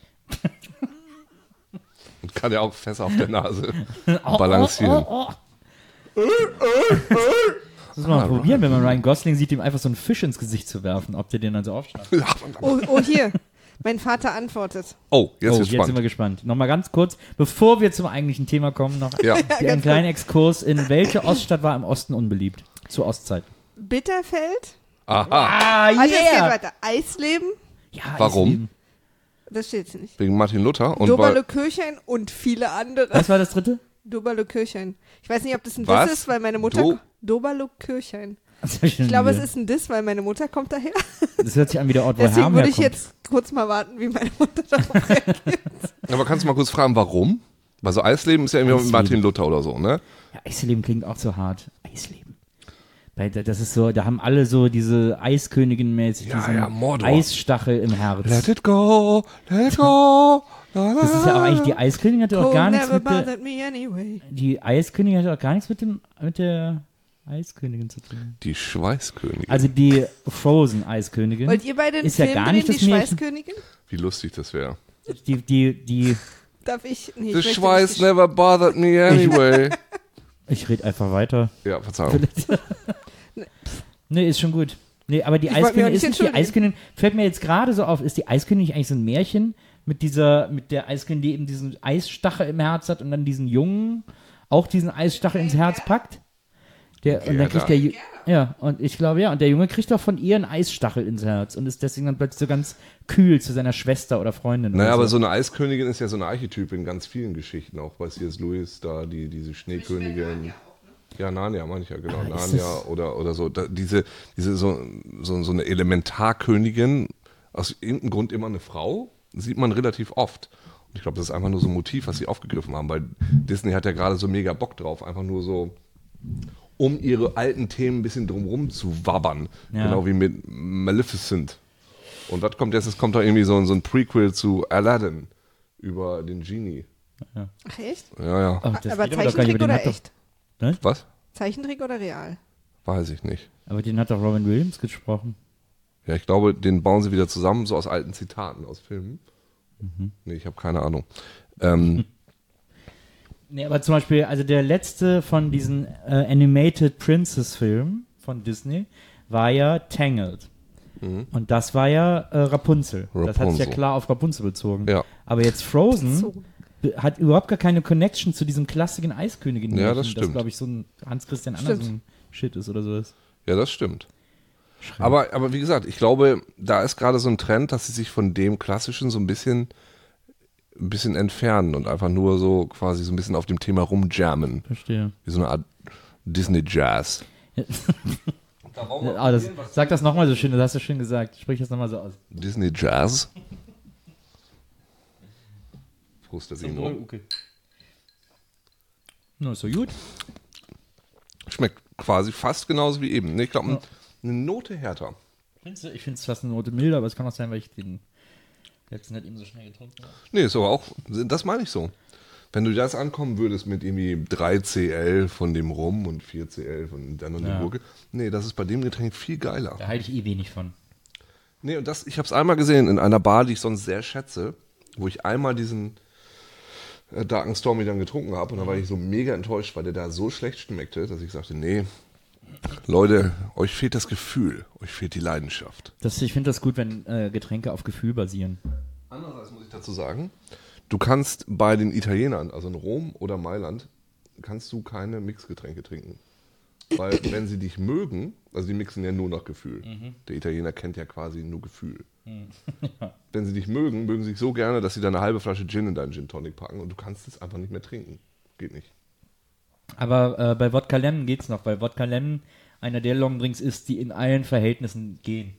Und kann ja auch fest auf der Nase balancieren. Oh, oh, oh. Das muss man mal probieren, wenn man Ryan Gosling sieht, ihm einfach so einen Fisch ins Gesicht zu werfen, ob der den dann so aufschnappt. Oh, oh hier. Mein Vater antwortet. Oh, jetzt Oh, ist jetzt sind wir spannend. gespannt. Nochmal ganz kurz, bevor wir zum eigentlichen Thema kommen, noch Ja, einen kleinen Exkurs. In welche Oststadt war im Osten unbeliebt? Zur Ostzeit. Bitterfeld? aha, Ah, Also es geht weiter. Eisleben? Ja, Warum? Eisleben. Das steht hier nicht. wegen Martin Luther. Und Doberle weil, Kirchhain und viele andere. Was war das dritte? Doberle Kirchhain. Ich weiß nicht, ob das ein Was? Diss ist, weil meine Mutter... Do- Doberle Kirchhain. Das, ich Ich glaube, es ist ein Diss, weil meine Mutter kommt daher. das hört sich an wie der Ort, wo Deswegen Herm würde ich herkommt. jetzt kurz mal warten, wie meine Mutter darauf reagiert. aber kannst du mal kurz fragen, warum? Weil so Eisleben ist ja irgendwie mit Eisleben. Martin Luther oder so, ne? Ja, Eisleben klingt auch so hart. Eisleben. Weil da- das ist so, da haben alle so diese Eiskönigin-mäßig Ja, diesen ja, Mordor. Eisstachel im Herz. Let it go, let it go. La, la, Das ist ja auch eigentlich, die Eiskönigin hatte auch Cold gar nichts never mit der, bothered me anyway. die Eiskönigin hatte auch gar nichts mit dem, mit der Eiskönigin zu tun? Die Schweißkönigin. Also die Frozen-Eiskönigin. Wollt ihr beide den Ist ja Film gar drehen, nicht die das Märchen. Schweißkönigin? Wie lustig das wäre. Die, die, die, Darf ich? Nee, The ich möchte Schweiß nicht- never bothered me anyway. ich rede einfach weiter. Ja, Verzeihung. Nee, ist schon gut. Nee, aber die Ich wollte mich auch Eiskönigin nicht ist nicht die entschuldigen. Eiskönigin. Fällt mir jetzt gerade so auf, ist die Eiskönigin eigentlich so ein Märchen mit dieser, mit der Eiskönigin, die eben diesen Eisstachel im Herz hat und dann diesen Jungen auch diesen Eisstachel ins Herz packt? Der, und dann kriegt der, Ju- ja, und ich glaube, ja, und der Junge kriegt doch von ihr einen Eisstachel ins Herz und ist deswegen dann plötzlich so ganz kühl zu seiner Schwester oder Freundin. Naja, oder aber so eine Eiskönigin ist ja so ein Archetyp in ganz vielen Geschichten, auch bei C S. Lewis, da die, diese Schneekönigin. Ja, Narnia, meine ich ja, genau. Ah, ist Narnia das- oder, oder so. Da, diese diese so, so, so eine Elementarkönigin, aus irgendeinem Grund immer eine Frau, sieht man relativ oft. Und ich glaube, das ist einfach nur so ein Motiv, was sie aufgegriffen haben, weil Disney hat ja gerade so mega Bock drauf, einfach nur so, um ihre alten Themen ein bisschen drumrum zu wabbern. Ja. Genau wie mit Maleficent. Und was kommt jetzt? Es kommt da irgendwie so, ein- so ein Prequel zu Aladdin über den Genie. Ach echt? Ja, ja. Oh, das Aber geht doch gar nicht, Zeichentrick aber den oder hat doch, echt? Was? Zeichentrick oder real? Weiß ich nicht. aber den hat doch Robin Williams gesprochen. Ja, ich glaube, den bauen sie wieder zusammen, so aus alten Zitaten aus Filmen. Mhm. Nee, ich habe keine Ahnung. Ähm, Nee, aber zum Beispiel, also der letzte von diesen äh, Animated Princess-Filmen von Disney war ja Tangled. Und das war ja äh, Rapunzel. Das hat sich ja Rapunzel. klar auf Rapunzel bezogen. Ja. Aber jetzt Frozen So. be- hat überhaupt gar keine Connection zu diesem klassischen Eiskönigin. Ja, das Das, stimmt. glaube ich, so ein Hans-Christian Stimmt. Andersen-Shit ist oder sowas. ja, das stimmt. Aber, aber wie gesagt, ich glaube, da ist gerade so ein Trend, dass sie sich von dem Klassischen so ein bisschen, ein bisschen entfernen und einfach nur so quasi so ein bisschen auf dem Thema rumjammen. Verstehe. Wie so eine Art Disney-Jazz. Ah, das, sag das nochmal so schön, das hast du schön gesagt. Sprich das nochmal so aus. Disney-Jazz. Prost, das Okay. Na, ist so gut. Schmeckt quasi fast genauso wie eben. Nee, ich glaube, eine Note härter. Findest du? Ich finde es fast eine Note milder, aber es kann auch sein, weil ich den letzten nicht eben so schnell getrunken habe. Nee, ist aber auch, das meine ich so. Wenn du das ankommen würdest mit irgendwie drei C L von dem Rum und vier C L von dann und Ja. der Gurke, nee, das ist bei dem Getränk viel geiler. Da halte ich eh wenig von. Nee, und das, ich habe es einmal gesehen in einer Bar, die ich sonst sehr schätze, wo ich einmal diesen äh, Darken Stormy dann getrunken habe und da war ich so mega enttäuscht, weil der da so schlecht schmeckte, dass ich sagte, nee, Leute, euch fehlt das Gefühl, euch fehlt die Leidenschaft. Das, ich finde das gut, wenn äh, Getränke auf Gefühl basieren. Andererseits muss ich dazu sagen, du kannst bei den Italienern, also in Rom oder Mailand, kannst du keine Mixgetränke trinken. Weil wenn sie dich mögen, also die mixen ja nur nach Gefühl. Der Italiener kennt ja quasi nur Gefühl. Wenn sie dich mögen, mögen sie dich so gerne, dass sie da eine halbe Flasche Gin in deinen Gin Tonic packen und du kannst es einfach nicht mehr trinken. Geht nicht. Aber äh, bei Wodka Lemon geht's noch, weil Wodka Lemon einer der Longdrinks ist, die in allen Verhältnissen gehen.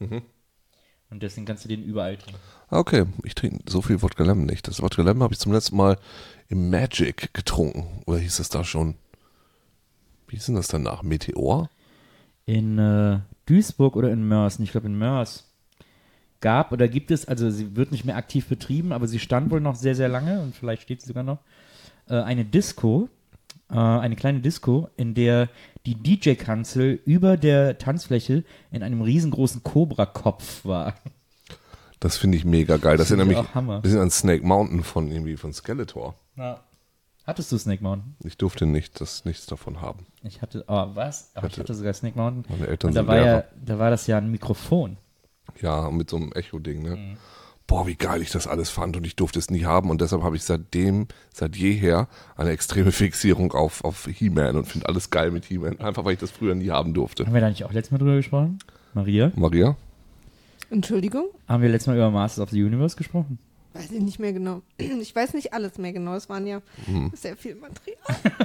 Und deswegen kannst du den überall trinken. Okay, ich trinke so viel Wodka Lemon nicht. Das Wodka Lemon habe ich zum letzten Mal im Magic getrunken. Oder hieß es da schon? Wie hieß denn das danach? Meteor? In äh, Duisburg oder in Mörs, ich glaube in Mörs, gab oder gibt es, also sie wird nicht mehr aktiv betrieben, aber sie stand wohl noch sehr, sehr lange und vielleicht steht sie sogar noch, äh, eine Disco, äh, eine kleine Disco, in der die D J-Kanzel über der Tanzfläche in einem riesengroßen Cobra-Kopf war. Das finde ich mega geil. Das Finde erinnert ich mich auch Hammer. ein bisschen an Snake Mountain von irgendwie von Skeletor. Ja. Hattest du Snake Mountain? Ich durfte nicht, das nichts davon haben. Ich hatte, oh, was? Oh, ich Hatte- hatte sogar Snake Mountain. Meine Eltern Und da sind war ja, Lehrer. da war das ja ein Mikrofon. Ja, mit so einem Echo-Ding, ne? Mhm. Boah, wie geil ich das alles fand und ich durfte es nie haben und deshalb habe ich seitdem, seit jeher eine extreme Fixierung auf, auf He-Man und finde alles geil mit He-Man. Einfach, weil ich das früher nie haben durfte. Haben wir da nicht auch letztes Mal drüber gesprochen? Maria? Maria? Entschuldigung? Haben wir letztes Mal über Masters of the Universe gesprochen? Weiß ich nicht mehr genau. Ich weiß nicht alles mehr genau. Es waren ja Mhm. sehr viel Material.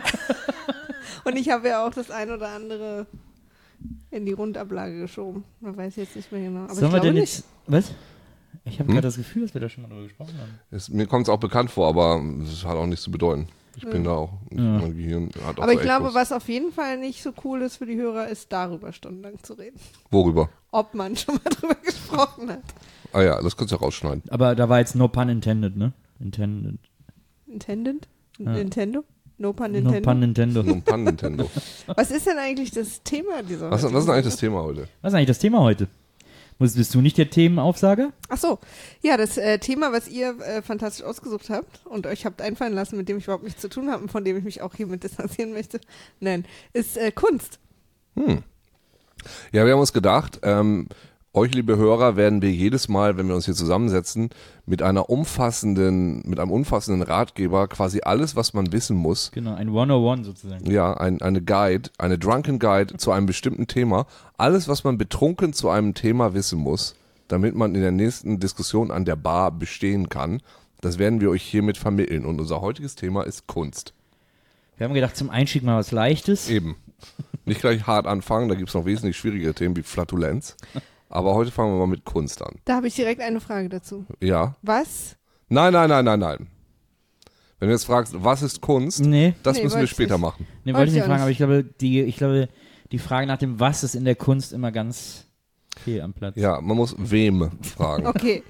Und ich habe ja auch das ein oder andere in die Rundablage geschoben. Man weiß jetzt nicht mehr genau. Aber Sollen ich wir glaube denn nicht. jetzt, was? Ich habe Hm? gerade das Gefühl, dass wir da schon mal drüber gesprochen haben. Es, mir kommt es auch bekannt vor, aber es hat auch nichts zu bedeuten. Ich bin da auch, Ja. mein Gehirn hat auch Aber so ich glaube, Echos. was auf jeden Fall nicht so cool ist für die Hörer, ist darüber stundenlang zu reden. Worüber? Ob man schon mal drüber gesprochen hat. Ah ja, das kannst du ja rausschneiden. Aber da war jetzt no pun intended, ne? Intended. Intended? Ja. Nintendo? No pun No Nintendo. pun Nintendo. Nur ein paar Nintendo. Was ist denn eigentlich das Thema dieser Was, was ist denn eigentlich das Thema heute? Was ist eigentlich das Thema heute? Muss- Bist du nicht der Themenaufsager? Ach so, ja, das äh, Thema, was ihr äh, fantastisch ausgesucht habt und euch habt einfallen lassen, mit dem ich überhaupt nichts zu tun habe und von dem ich mich auch hiermit distanzieren möchte, nein, ist äh, Kunst. Hm. Ja, wir haben uns gedacht, ähm, euch, liebe Hörer, werden wir jedes Mal, wenn wir uns hier zusammensetzen, mit einer umfassenden, mit einem umfassenden Ratgeber quasi alles, was man wissen muss, Genau, ein hundertundeins sozusagen. ja, ein, eine Guide, eine Drunken Guide zu einem bestimmten Thema, alles, was man betrunken zu einem Thema wissen muss, damit man in der nächsten Diskussion an der Bar bestehen kann, das werden wir euch hiermit vermitteln. Und unser heutiges Thema ist Kunst. Wir haben gedacht, zum Einstieg mal was Leichtes. Eben. Nicht gleich hart anfangen, da gibt es noch wesentlich schwierigere Themen wie Flatulenz. Aber heute fangen wir mal mit Kunst an. Da habe ich direkt eine Frage dazu. Ja. Was? Nein, nein, nein, nein, nein. Wenn du jetzt fragst, was ist Kunst, Nee, das Nee, müssen wir wollte ich später nicht. machen. nee Wollte wollte ich ich nicht auch fragen, nicht. aber ich glaube, die, ich glaube, die Frage nach dem Was ist in der Kunst immer ganz fehl am Platz. Ja, man muss wem fragen. Okay.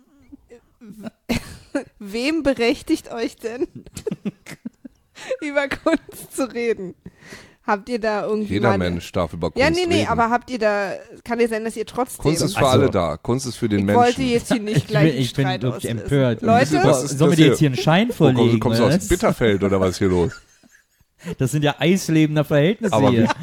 Wem berechtigt euch denn, über Kunst zu reden? Habt ihr da irgendwie Jeder mal Mensch darf über Kunst Ja, nee, nee, reden. aber habt ihr da, kann ja sein, dass ihr trotzdem... Kunst ist für Also, alle da. Kunst ist für den ich Menschen. wollte jetzt hier nicht Ich gleich bin, einen ich bin Streit wirklich auslösen. empört. Leute, Was ist Sollen wir das dir hier? jetzt hier einen Schein Oh, vorlegen? komm, kommst du aus was? Bitterfeld oder was ist hier los? Das sind ja eislebender Verhältnisse Aber hier.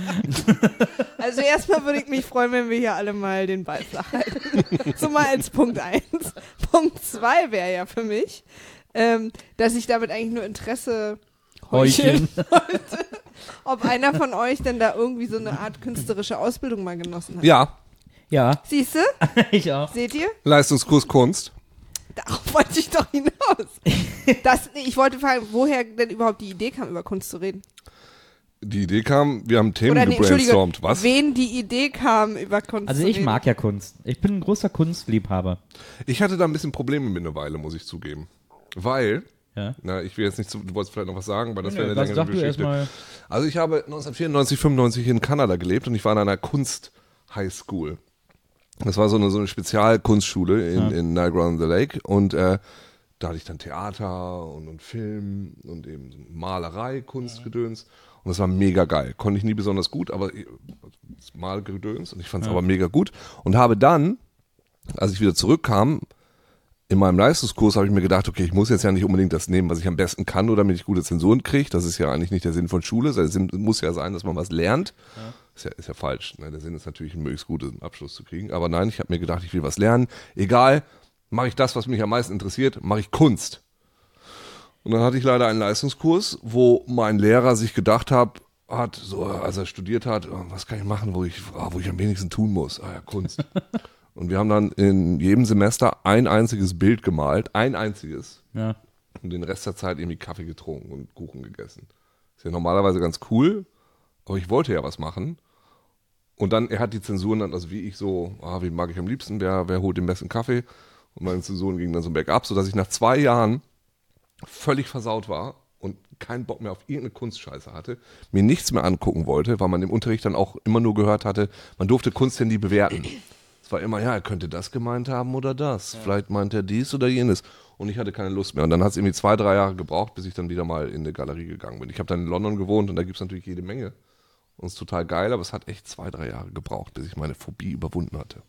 also erstmal würde ich mich freuen, wenn wir hier alle mal den Ball flach halten. So mal als Punkt eins. Punkt zwei wäre ja für mich, ähm, dass ich damit eigentlich nur Interesse heucheln Heucheln. wollte, ob einer von euch denn da irgendwie so eine Art künstlerische Ausbildung mal genossen hat. Ja, Ja, Siehst du? ich auch. Seht ihr? Leistungskurs Kunst. Darauf wollte ich doch hinaus. Das, nee, ich wollte fragen, woher denn überhaupt die Idee kam, über Kunst zu reden. Die Idee kam, wir haben Themen Oder nee, Entschuldige, gebrainstormt. Was? wen die Idee kam, über Kunst Also zu ich reden. mag ja Kunst. Ich bin ein großer Kunstliebhaber. Ich hatte da ein bisschen Probleme mit einer Weile, muss ich zugeben. Weil, Ja. na, ich will jetzt nicht zu, du wolltest vielleicht noch was sagen, weil das Nee, wäre eine sag- längere sag du Geschichte. erstmal. Also ich habe neunzehnhundertvierundneunzig, fünfundneunzig in Kanada gelebt und ich war in einer Kunst-Highschool. Das war so eine, so eine Spezialkunstschule in, Ja. in Niagara on the Lake und äh, da hatte ich dann Theater und, und Film und eben so Malerei, Kunstgedöns und das war mega geil. Konnte ich nie besonders gut, aber ich- das Malgedöns und ich fand es Ja. aber mega gut und habe dann, als ich wieder zurückkam, in meinem Leistungskurs habe ich mir gedacht, okay, ich muss jetzt ja nicht unbedingt das nehmen, was ich am besten kann, nur damit ich gute Zensuren kriege. Das ist ja eigentlich nicht der Sinn von Schule. Der Sinn muss ja sein, dass man was lernt. Ja. Ist ja, ist ja falsch. Ne? Der Sinn ist natürlich, einen möglichst guten Abschluss zu kriegen. Aber nein, ich habe mir gedacht, ich will was lernen. Egal, mache ich das, was mich am meisten interessiert, mache ich Kunst. Und dann hatte ich leider einen Leistungskurs, wo mein Lehrer sich gedacht hat, hat so, als er studiert hat, oh, was kann ich machen, wo ich, oh, wo ich am wenigsten tun muss? Ah ja, Kunst. Und wir haben dann in jedem Semester ein einziges Bild gemalt, ein einziges. Ja. Und den Rest der Zeit irgendwie Kaffee getrunken und Kuchen gegessen. Ist ja normalerweise ganz cool, aber ich wollte ja was machen. Und dann, er hat die Zensuren dann, also wie ich so, ah, wie mag ich am liebsten, wer, wer holt den besten Kaffee? Und meine Zensuren gingen dann so bergab, sodass ich nach zwei Jahren völlig versaut war und keinen Bock mehr auf irgendeine Kunstscheiße hatte, mir nichts mehr angucken wollte, weil man im Unterricht dann auch immer nur gehört hatte, man durfte Kunst ja nie bewerten. Es war immer, ja, er könnte das gemeint haben oder das. Ja. Vielleicht meint er dies oder jenes. Und ich hatte keine Lust mehr. Und dann hat es irgendwie zwei, drei Jahre gebraucht, bis ich dann wieder mal in eine Galerie gegangen bin. Ich habe dann in London gewohnt und da gibt es natürlich jede Menge. Und es ist total geil, aber es hat echt zwei, drei Jahre gebraucht, bis ich meine Phobie überwunden hatte.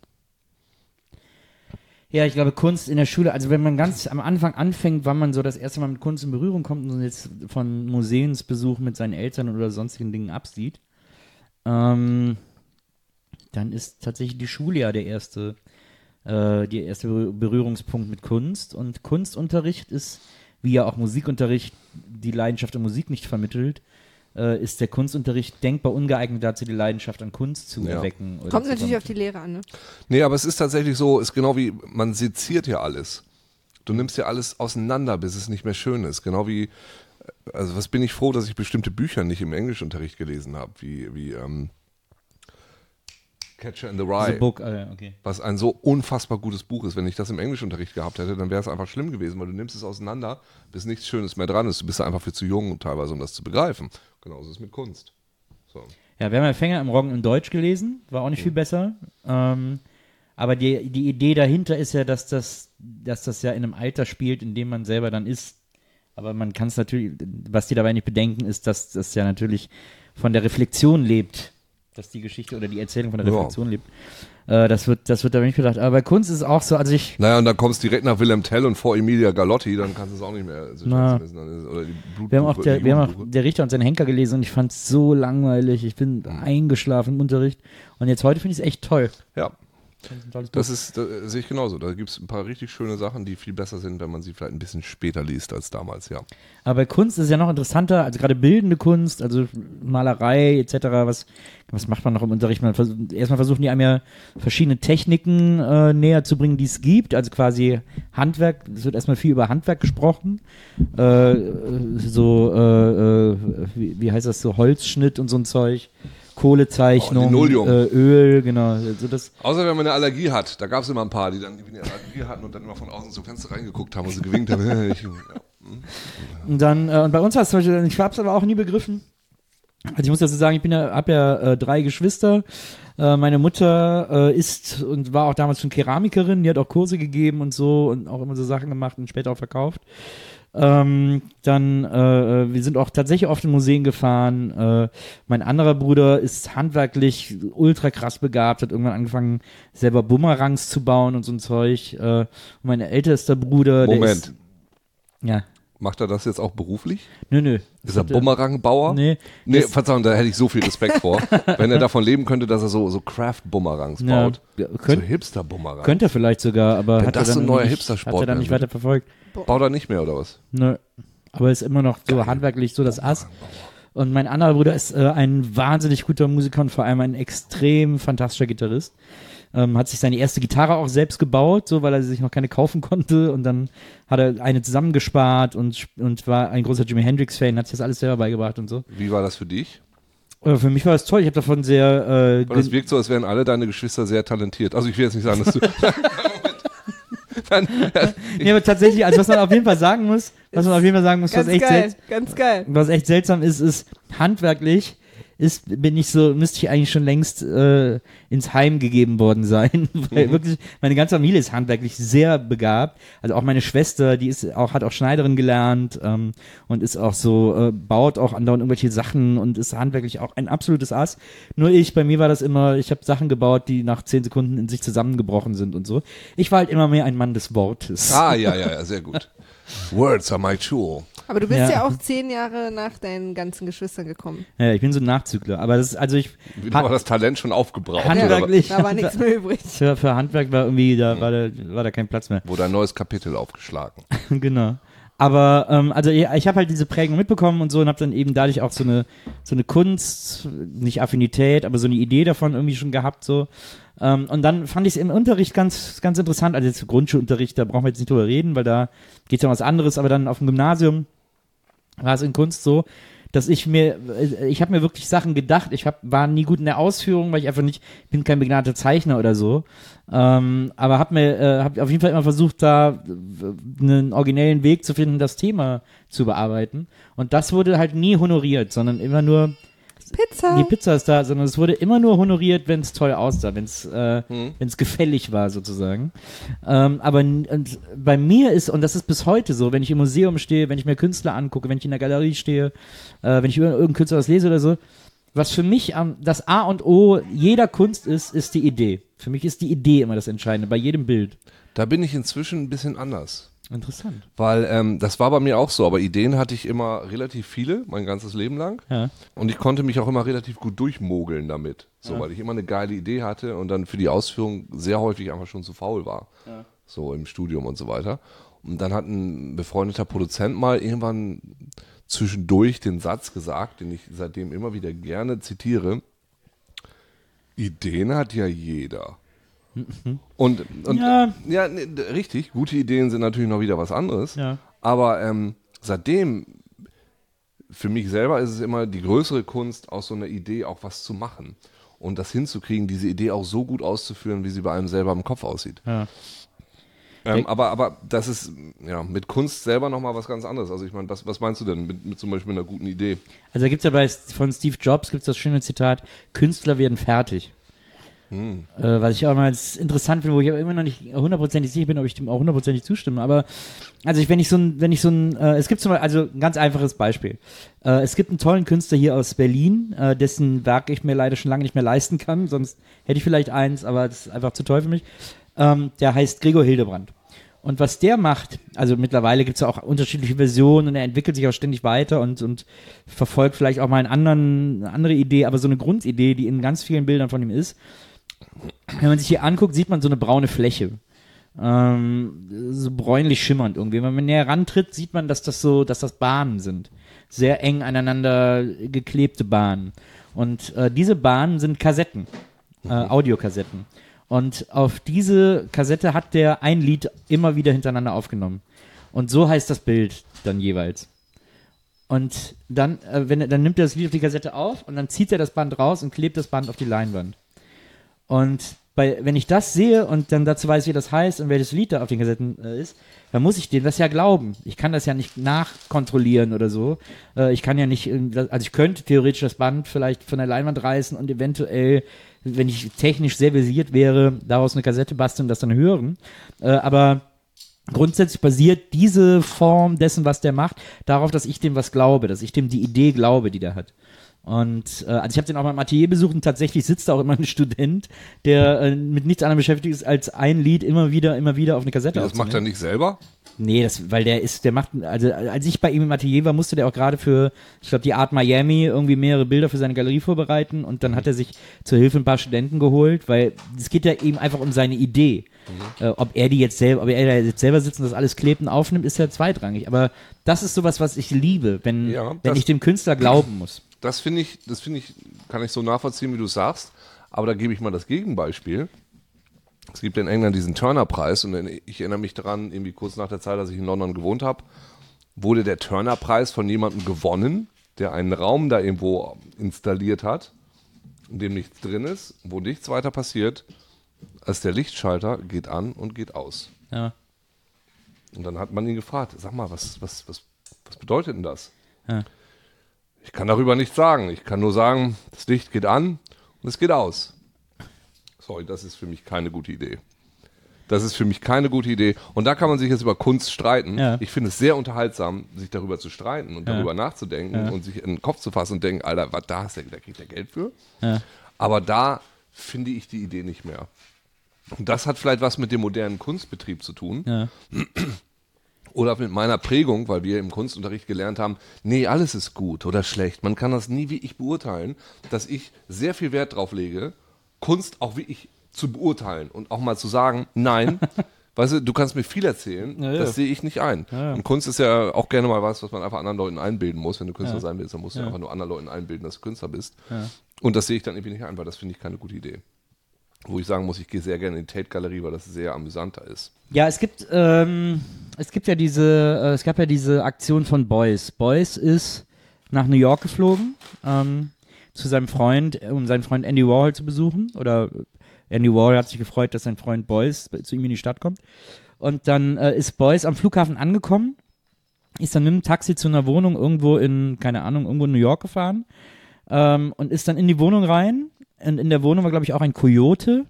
Ja, ich glaube, Kunst in der Schule, also wenn man ganz am Anfang anfängt, wann man so das erste Mal mit Kunst in Berührung kommt und jetzt von Museumsbesuch mit seinen Eltern oder sonstigen Dingen absieht, ähm, dann ist tatsächlich die Schule ja der erste, äh, der erste Berührungspunkt mit Kunst. Und Kunstunterricht ist, wie ja auch Musikunterricht die Leidenschaft an Musik nicht vermittelt, äh, ist der Kunstunterricht denkbar ungeeignet dazu, die Leidenschaft an Kunst zu Ja. erwecken. Oder Kommt zu natürlich auf vermitteln. die Lehre an, ne? Nee, aber es ist tatsächlich so, ist genau wie, man seziert ja alles. Du nimmst ja alles auseinander, bis es nicht mehr schön ist. Genau wie, also was bin ich froh, dass ich bestimmte Bücher nicht im Englischunterricht gelesen habe, wie, wie ähm, Catcher in the Rye. The Book, äh, okay. Was ein so unfassbar gutes Buch ist. Wenn ich das im Englischunterricht gehabt hätte, dann wäre es einfach schlimm gewesen, weil du nimmst es auseinander, bis nichts Schönes mehr dran ist. Du bist einfach viel zu jung teilweise, um das zu begreifen. Genauso ist es mit Kunst. So. Ja, wir haben ja Fänger im Roggen in Deutsch gelesen, war auch nicht viel besser. Ähm, aber die, die Idee dahinter ist ja, dass das, dass das ja in einem Alter spielt, in dem man selber dann ist. Aber man kann es natürlich, was die dabei nicht bedenken, ist, dass das ja natürlich von der Reflexion lebt. Dass die Geschichte oder die Erzählung von der Reflexion ja. lebt. Äh, das wird, das wird da nicht gedacht. Aber bei Kunst ist es auch so, also ich... Naja, und dann kommst du direkt nach Wilhelm Tell und vor Emilia Galotti, dann kannst du es auch nicht mehr... Na, oder die Blut, wir haben auch, der, wir haben auch der Richter und seinen Henker gelesen und ich fand es so langweilig. Ich bin eingeschlafen im Unterricht. Und jetzt heute finde ich es echt toll. Ja. Das ist, das sehe ich genauso. Da gibt es ein paar richtig schöne Sachen, die viel besser sind, wenn man sie vielleicht ein bisschen später liest als damals, ja. Aber bei Kunst ist es ja noch interessanter, also gerade bildende Kunst, also Malerei et cetera. Was, was macht man noch im Unterricht? Man vers- erstmal versuchen die einem ja verschiedene Techniken äh, näher zu bringen, die es gibt. Also quasi Handwerk, es wird erstmal viel über Handwerk gesprochen. Äh, so, äh, äh, wie, wie heißt das, so Holzschnitt und so ein Zeug. Kohlezeichnung, oh, äh, Öl, genau. Also das Außer wenn man eine Allergie hat, da gab es immer ein paar, die dann irgendwie eine Allergie hatten und dann immer von außen zum Fenster reingeguckt haben und sie gewinkt haben. Ich, ja. Und dann, äh, und bei uns war es zum Beispiel, ich habe es aber auch nie begriffen. Also ich muss dazu sagen, ich bin ja, habe ja äh, drei Geschwister. Äh, meine Mutter äh, ist und war auch damals schon Keramikerin, die hat auch Kurse gegeben und so und auch immer so Sachen gemacht und später auch verkauft. Ähm, dann, äh, wir sind auch tatsächlich oft in Museen gefahren. Äh, mein anderer Bruder ist handwerklich ultra krass begabt, hat irgendwann angefangen, selber Bumerangs zu bauen und so ein Zeug. Äh, und mein ältester Bruder, Moment. der ist... Ja. Macht er das jetzt auch beruflich? Nö, nö. Ist er Bumerangbauer? Nee. Nee, Verzeihung, da hätte ich so viel Respekt vor. Wenn er davon leben könnte, dass er so, so Craft-Bumerangs Ja, baut. könnt, so Hipster-Bumerangs. Könnte er vielleicht sogar, aber Wenn hat er das dann so ein neuer nicht, Hipster-Sport hat er dann werden nicht würde. weiter verfolgt. Baut er nicht mehr, oder was? Nö. Aber ist immer noch so handwerklich so das Ass. Und mein anderer Bruder ist äh, ein wahnsinnig guter Musiker und vor allem ein extrem fantastischer Gitarrist. Ähm, hat sich seine erste Gitarre auch selbst gebaut, so weil er sich noch keine kaufen konnte und dann hat er eine zusammengespart und, und war ein großer Jimi Hendrix-Fan, hat sich das alles selber beigebracht und so. Wie war das für dich? Äh, für mich war das toll, ich habe davon sehr... Äh, Weil es wirkt so, als wären alle deine Geschwister sehr talentiert. Also ich will jetzt nicht sagen, dass du... Dann, nee, aber tatsächlich, also was man auf jeden Fall sagen muss, was man auf jeden Fall sagen muss, was Ganz echt, geil, sel- ganz geil. was echt seltsam ist, ist handwerklich ist, bin ich so, müsste ich eigentlich schon längst äh, ins Heim gegeben worden sein. Weil Mhm. wirklich, meine ganze Familie ist handwerklich sehr begabt. Also auch meine Schwester, die ist auch, hat auch Schneiderin gelernt ähm, und ist auch so, äh, baut auch andauernd irgendwelche Sachen und ist handwerklich auch ein absolutes Ass. Nur ich, bei mir war das immer, ich habe Sachen gebaut, die nach zehn Sekunden in sich zusammengebrochen sind und so. Ich war halt immer mehr ein Mann des Wortes. ah, ja, ja, ja, sehr gut. Words are my tool. Aber du bist Ja. ja, auch zehn Jahre nach deinen ganzen Geschwistern gekommen. Ja, ich bin so ein Nachzügler. Aber das ist, also ich, Wie war das Talent schon aufgebraucht? Handwerk- oder was? Handwerklich. Da war nichts mehr übrig. für, für Handwerk war irgendwie, da war da, war da kein Platz mehr. Wurde ein neues Kapitel aufgeschlagen. Genau. Aber ähm, also ich, ich habe halt diese Prägung mitbekommen und so und habe dann eben dadurch auch so eine so eine Kunst, nicht Affinität, aber so eine Idee davon irgendwie schon gehabt so. Ähm, und dann fand ich es im Unterricht ganz ganz interessant. Also jetzt Grundschulunterricht, da brauchen wir jetzt nicht drüber reden, weil da geht es ja um was anderes. Aber dann auf dem Gymnasium war es in Kunst so, dass ich mir, ich habe mir wirklich Sachen gedacht. Ich hab, war nie gut in der Ausführung, weil ich einfach nicht, ich bin kein begnadeter Zeichner oder so. Ähm, aber habe mir, äh, habe auf jeden Fall immer versucht, da äh, einen originellen Weg zu finden, das Thema zu bearbeiten. Und das wurde halt nie honoriert, sondern immer nur, Pizza. die Pizza ist da, sondern es wurde immer nur honoriert, wenn es toll aussah, wenn es äh, Hm. wenn es gefällig war sozusagen. Ähm, aber n- und bei mir ist, und das ist bis heute so, wenn ich im Museum stehe, wenn ich mir Künstler angucke, wenn ich in der Galerie stehe, äh, wenn ich über irgendeinen Künstler was lese oder so, was für mich ähm, das A und O jeder Kunst ist, ist die Idee. Für mich ist die Idee immer das Entscheidende, bei jedem Bild. Da bin ich inzwischen ein bisschen anders. Interessant. Weil ähm, das war bei mir auch so, aber Ideen hatte ich immer relativ viele, mein ganzes Leben lang. Ja. Und ich konnte mich auch immer relativ gut durchmogeln damit. So, Ja. weil ich immer eine geile Idee hatte und dann für die Ausführung sehr häufig einfach schon zu faul war. Ja. So im Studium und so weiter. Und dann hat ein befreundeter Produzent mal irgendwann zwischendurch den Satz gesagt, den ich seitdem immer wieder gerne zitiere. Ideen hat ja jeder. Und, und Ja. ja, nee, d- richtig, gute Ideen sind natürlich noch wieder was anderes. Ja. Aber ähm, seitdem, für mich selber ist es immer die größere Kunst, aus so einer Idee auch was zu machen. Und das hinzukriegen, diese Idee auch so gut auszuführen, wie sie bei einem selber im Kopf aussieht. Ja. Ähm, aber, aber das ist ja mit Kunst selber nochmal was ganz anderes. Also ich meine, was, was meinst du denn mit, mit zum Beispiel einer guten Idee? Also da gibt es ja bei von Steve Jobs gibt's das schöne Zitat, Künstler werden fertig. Hm. Äh, was ich auch mal als interessant finde, wo ich aber immer noch nicht hundertprozentig sicher bin, ob ich dem auch hundertprozentig zustimme. Aber also ich, wenn ich so ein, wenn ich so ein, äh, es gibt zum Beispiel, also ein ganz einfaches Beispiel. Äh, es gibt einen tollen Künstler hier aus Berlin, äh, dessen Werk ich mir leider schon lange nicht mehr leisten kann, sonst hätte ich vielleicht eins, aber das ist einfach zu teuer für mich. Ähm, der heißt Gregor Hildebrandt. Und was der macht, also mittlerweile gibt es ja auch unterschiedliche Versionen und er entwickelt sich auch ständig weiter und, und verfolgt vielleicht auch mal einen anderen, eine andere Idee, aber so eine Grundidee, die in ganz vielen Bildern von ihm ist. Wenn man sich hier anguckt, sieht man so eine braune Fläche. Ähm, so bräunlich schimmernd irgendwie. Wenn man näher rantritt, sieht man, dass das so, dass das Bahnen sind. Sehr eng aneinander geklebte Bahnen. Und äh, diese Bahnen sind Kassetten, äh, Audiokassetten. Und auf diese Kassette hat der ein Lied immer wieder hintereinander aufgenommen. Und so heißt das Bild dann jeweils. Und dann, äh, wenn er, dann nimmt er das Lied auf die Kassette auf und dann zieht er das Band raus und klebt das Band auf die Leinwand. Und bei, wenn ich das sehe und dann dazu weiß, wie das heißt und welches Lied da auf den Kassetten äh, ist, dann muss ich dem das ja glauben. Ich kann das ja nicht nachkontrollieren oder so. Äh, ich kann ja nicht, also ich könnte theoretisch das Band vielleicht von der Leinwand reißen und eventuell, wenn ich technisch sehr versiert wäre, daraus eine Kassette basteln und das dann hören. Äh, aber grundsätzlich basiert diese Form dessen, was der macht, darauf, dass ich dem was glaube, dass ich dem die Idee glaube, die der hat. Und äh, also ich habe den auch mal im Atelier besucht und tatsächlich sitzt da auch immer ein Student, der äh, mit nichts anderem beschäftigt ist, als ein Lied immer wieder, immer wieder auf eine Kassette Das macht er nicht selber? Nee, das, weil der ist, der macht, also als ich bei ihm im Atelier war, musste der auch gerade für, ich glaube, die Art Miami irgendwie mehrere Bilder für seine Galerie vorbereiten und dann hat er sich zur Hilfe ein paar Studenten geholt, weil es geht ja eben einfach um seine Idee. Mhm. Äh, ob er die jetzt selber, ob er da jetzt selber sitzt und das alles klebt und aufnimmt, ist ja zweitrangig. Aber das ist sowas, was ich liebe, wenn, ja, wenn ich dem Künstler glauben muss. Das finde ich, das finde ich, kann ich so nachvollziehen, wie du sagst, aber da gebe ich mal das Gegenbeispiel. Es gibt in England diesen Turner-Preis und ich erinnere mich daran, irgendwie kurz nach der Zeit, als ich in London gewohnt habe, wurde der Turner-Preis von jemandem gewonnen, der einen Raum da irgendwo installiert hat, in dem nichts drin ist, wo nichts weiter passiert, als der Lichtschalter geht an und geht aus. Ja. Und dann hat man ihn gefragt, sag mal, was, was, was, was bedeutet denn das? Ja. Ich kann darüber nichts sagen. Ich kann nur sagen, das Licht geht an und es geht aus. Sorry, das ist für mich keine gute Idee. Das ist für mich keine gute Idee. Und da kann man sich jetzt über Kunst streiten. Ja. Ich finde es sehr unterhaltsam, sich darüber zu streiten und Ja. darüber nachzudenken Ja. und sich in den Kopf zu fassen und denken, Alter, was da hast du, da kriegt der Geld für. Ja. Aber da finde ich die Idee nicht mehr. Und das hat vielleicht was mit dem modernen Kunstbetrieb zu tun. Ja. Oder mit meiner Prägung, weil wir im Kunstunterricht gelernt haben, nee, alles ist gut oder schlecht. Man kann das nie wie ich beurteilen, dass ich sehr viel Wert drauf lege, Kunst auch wie ich zu beurteilen und auch mal zu sagen, nein, weißt du, du kannst mir viel erzählen, Ja, ja. das sehe ich nicht ein. Ja, ja. Und Kunst ist ja auch gerne mal was, was man einfach anderen Leuten einbilden muss. Wenn du Künstler Ja. sein willst, dann musst du Ja. einfach nur anderen Leuten einbilden, dass du Künstler bist. Ja. Und das sehe ich dann irgendwie nicht ein, weil das finde ich keine gute Idee. Wo ich sagen muss, ich gehe sehr gerne in die Tate-Galerie, weil das sehr amüsanter ist. Ja, es gibt, ähm, es gibt ja diese, äh, es gab ja diese Aktion von Beuys. Beuys ist nach New York geflogen, ähm, zu seinem Freund, um seinen Freund Andy Warhol zu besuchen. Oder Andy Warhol hat sich gefreut, dass sein Freund Beuys zu ihm in die Stadt kommt. Und dann äh, ist Beuys am Flughafen angekommen, ist dann mit dem Taxi zu einer Wohnung irgendwo in, keine Ahnung, irgendwo in New York gefahren, ähm, und ist dann in die Wohnung rein. Und in der Wohnung war, glaube ich, auch ein Kojote.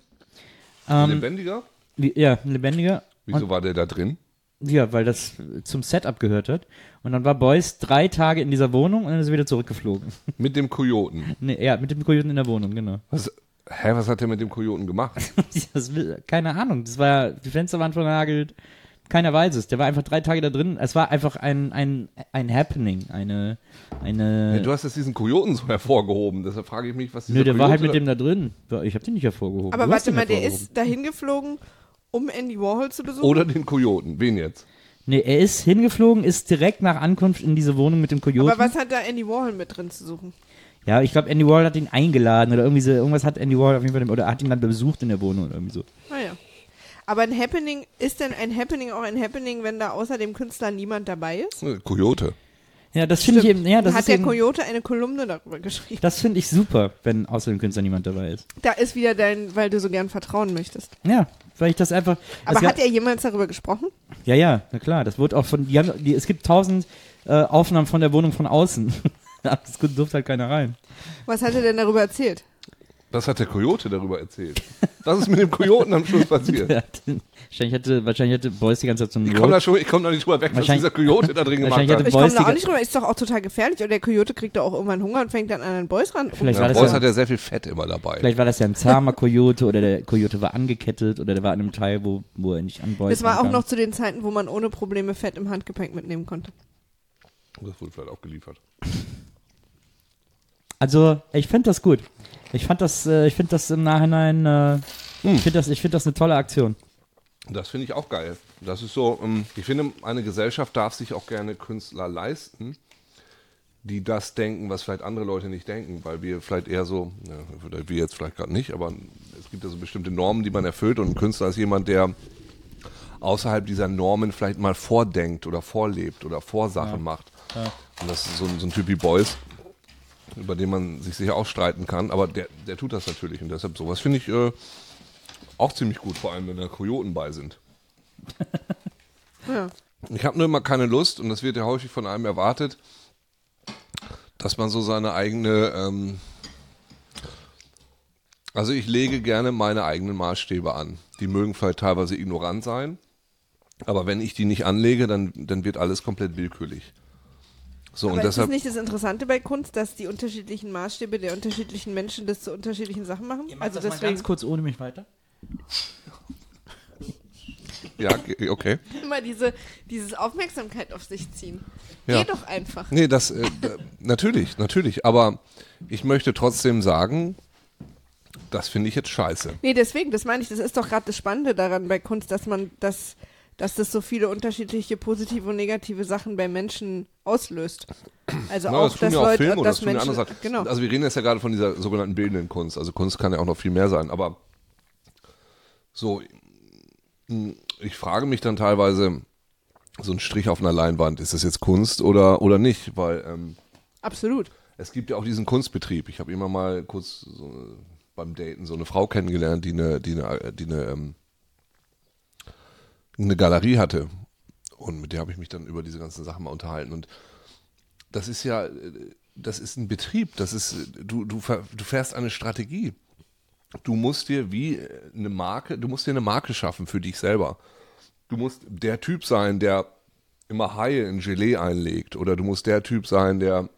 Ein Ähm, Lebendiger? wie, ja, ein lebendiger. Wieso Und, war der da drin? ja, weil das zum Setup gehört hat. Und dann war Beuys drei Tage in dieser Wohnung und dann ist er wieder zurückgeflogen. Mit dem Kojoten. Nee, ja, mit dem Kojoten in der Wohnung, genau. Was, hä, was hat der mit dem Kojoten gemacht? Das, will- keine Ahnung, das war, die Fenster waren vernagelt. Keiner weiß es. Der war einfach drei Tage da drin. Es war einfach ein, ein, ein Happening, eine, eine. Ja, du hast jetzt diesen Kojoten so hervorgehoben, deshalb frage ich mich, was dieser Nö, der war halt Kojote mit dem da drin. Ich habe den nicht hervorgehoben. Aber Du hast warte den mal, der hervorgehoben. ist dahin geflogen, um Andy Warhol zu besuchen? Oder den Kojoten, wen jetzt? Nee, er ist hingeflogen, ist direkt nach Ankunft in diese Wohnung mit dem Kojoten. Aber was hat da Andy Warhol mit drin zu suchen? Ja, ich glaube, Andy Warhol hat ihn eingeladen oder irgendwie so, irgendwas hat Andy Warhol auf jeden Fall, oder hat ihn dann besucht in der Wohnung oder irgendwie so. Naja. Aber ein Happening, ist denn ein Happening auch ein Happening, wenn da außer dem Künstler niemand dabei ist? Äh, Kojote. Ja, das finde ich eben, ja, das Hat ist der eben, Coyote eine Kolumne darüber geschrieben? das finde ich super, wenn außer dem Künstler niemand dabei ist. Da ist wieder dein, weil du so gern vertrauen möchtest. Ja, weil ich das einfach. Aber es gab- hat er jemals darüber gesprochen? Ja, ja, na klar, das wird auch von, die haben, die, es gibt tausend äh, Aufnahmen von der Wohnung von außen. Das durfte halt keiner rein. Was hat er denn darüber erzählt? Was hat der Coyote darüber erzählt? Was ist mit dem Kojoten am Schluss passiert? wahrscheinlich hätte, wahrscheinlich hätte Boys die ganze Zeit so einen Ich komme da, schon- ich komm da nicht drüber weg, was dieser Coyote da drin gemacht wahrscheinlich hat. hätte Ich komme Boys da die auch ga- nicht rüber. Ist doch auch total gefährlich. Und der Coyote kriegt doch auch irgendwann Hunger und fängt dann an den Boys ran. Vielleicht Ja, war das Boys ja, hat ja sehr viel Fett immer dabei. Vielleicht war das ja ein zahmer Coyote oder der Coyote war angekettet oder der war in einem Teil, wo, wo er nicht an Boys Das war auch rankam. noch zu den Zeiten, wo man ohne Probleme Fett im Handgepäck mitnehmen konnte. Das wurde vielleicht auch geliefert. Also, ich finde das gut. Ich fand das, äh, ich finde das im Nachhinein, äh, Hm. ich finde das, ich finde das eine tolle Aktion. Das finde ich auch geil. Das ist so, ähm, ich finde, eine Gesellschaft darf sich auch gerne Künstler leisten, die das denken, was vielleicht andere Leute nicht denken, weil wir vielleicht eher so, ja, wir jetzt vielleicht gerade nicht, aber es gibt ja so bestimmte Normen, die man erfüllt und ein Künstler ist jemand, der außerhalb dieser Normen vielleicht mal vordenkt oder vorlebt oder Vorsachen Ja. macht. Ja. Und das ist so, ein- so ein Typ wie Boys, über den man sich sicher auch streiten kann, aber der, der tut das natürlich und deshalb sowas finde ich äh, auch ziemlich gut, vor allem wenn da Kojoten bei sind. Ja. Ich habe nur immer keine Lust, und das wird ja häufig von einem erwartet, dass man so seine eigene, ähm also ich lege gerne meine eigenen Maßstäbe an. Die mögen vielleicht teilweise ignorant sein, aber wenn ich die nicht anlege, dann, dann wird alles komplett willkürlich. So, Aber und ist das deshalb, nicht das Interessante bei Kunst, dass die unterschiedlichen Maßstäbe der unterschiedlichen Menschen das zu unterschiedlichen Sachen machen? Also deswegen kurz ohne mich weiter. ja, ge- okay. immer diese dieses Aufmerksamkeit auf sich ziehen. Ja. Geh doch einfach. Nee, das, äh, da, natürlich, natürlich, aber ich möchte trotzdem sagen, das finde ich jetzt scheiße. Nee, deswegen, das meine ich, das ist doch gerade das Spannende daran bei Kunst, dass man das, dass das so viele unterschiedliche positive und negative Sachen bei Menschen auslöst. Also Na, auch, das tun dass ja auch Leute, Filme oder dass das tun ja Menschen, andere Sachen. genau. Also wir reden jetzt ja gerade von dieser sogenannten bildenden Kunst. Also Kunst kann ja auch noch viel mehr sein. Aber so, mh, ich frage mich dann teilweise, so ein Strich auf einer Leinwand, ist das jetzt Kunst oder, oder nicht? Weil ähm, Absolut. es gibt ja auch diesen Kunstbetrieb. Ich habe immer mal kurz so, beim Daten so eine Frau kennengelernt, die eine, die eine, die eine, ähm, eine Galerie hatte. Und mit der habe ich mich dann über diese ganzen Sachen mal unterhalten. Und das ist ja, äh, das ist ein Betrieb. Das ist, äh, du, du, ver- du fährst eine Strategie. Du musst dir wie eine Marke, du musst dir eine Marke schaffen für dich selber. Du musst der Typ sein, der immer Haie in Gelee einlegt. Oder du musst der Typ sein, der,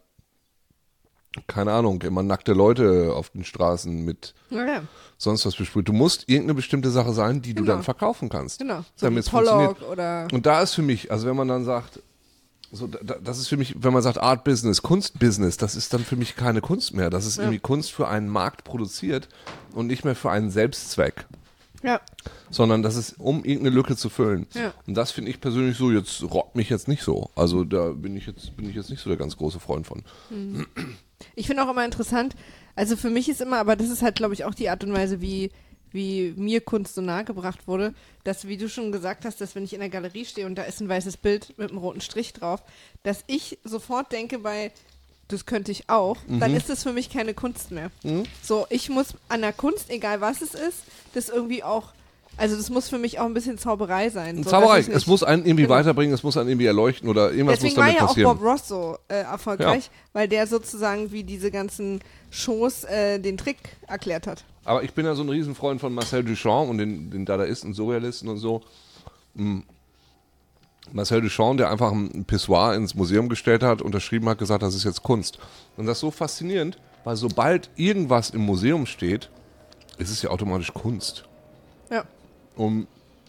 keine Ahnung, immer nackte Leute auf den Straßen mit Ja, ja. sonst was besprüht. Du musst irgendeine bestimmte Sache sein, die du Genau. dann verkaufen kannst. Genau. So Damit wie es funktioniert. Pollock oder Und da ist für mich, also wenn man dann sagt, so, da, das ist für mich, wenn man sagt Art Business, Kunstbusiness, das ist dann für mich keine Kunst mehr. Das ist Ja. irgendwie Kunst für einen Markt produziert und nicht mehr für einen Selbstzweck, ja, sondern das ist, um irgendeine Lücke zu füllen. Ja. Und das finde ich persönlich so, jetzt rockt mich jetzt nicht so. Also da bin ich jetzt, bin ich jetzt nicht so der ganz große Freund von. ich finde auch immer interessant, also für mich ist immer, aber das ist halt, glaube ich, auch die Art und Weise, wie, wie mir Kunst so nahe gebracht wurde, dass, wie du schon gesagt hast, dass wenn ich in der Galerie stehe und da ist ein weißes Bild mit einem roten Strich drauf, dass ich sofort denke bei, das könnte ich auch, dann ist das für mich keine Kunst mehr. Mhm. So, ich muss an der Kunst, egal was es ist, das irgendwie auch, also das muss für mich auch ein bisschen Zauberei sein. So, Zauberei, dass ich es nicht- muss einen irgendwie Genau. weiterbringen, es muss einen irgendwie erleuchten oder irgendwas Deswegen muss war damit ja auch passieren. Bob Ross so äh, erfolgreich, weil der sozusagen wie diese ganzen Shows äh, den Trick erklärt hat. Aber ich bin ja so ein Riesenfreund von Marcel Duchamp und den, den Dadaisten, Surrealisten und so. Mm. Marcel Duchamp, der einfach ein Pissoir ins Museum gestellt hat, unterschrieben hat, gesagt, das ist jetzt Kunst. Und das ist so faszinierend, weil sobald irgendwas im Museum steht, ist es ja automatisch Kunst. Ja. Um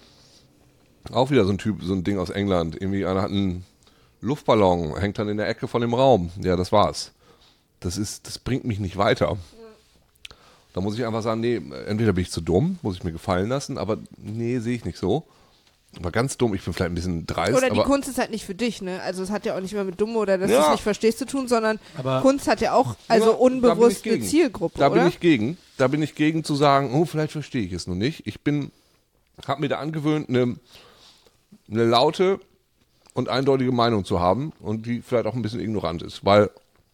auch wieder so ein Typ, so ein Ding aus England. Irgendwie einer hat einen Luftballon, hängt dann in der Ecke von dem Raum. Ja, das war's. Das ist, das bringt mich nicht weiter. Da muss ich einfach sagen, nee, entweder bin ich zu dumm, muss ich mir gefallen lassen, aber nee, sehe ich nicht so. Aber ganz dumm, ich bin vielleicht ein bisschen dreist, Oder die aber Kunst ist halt nicht für dich, ne? Also es hat ja auch nicht mehr mit dumm oder dass du Ja. es nicht verstehst zu tun, sondern Aber- Kunst hat ja auch also Ja, da bin unbewusst ich eine gegen. Zielgruppe, da oder? bin ich gegen. Da bin ich gegen zu sagen, oh, vielleicht verstehe ich es noch nicht. Ich bin, habe mir da angewöhnt, eine, eine laute und eindeutige Meinung zu haben und die vielleicht auch ein bisschen ignorant ist, weil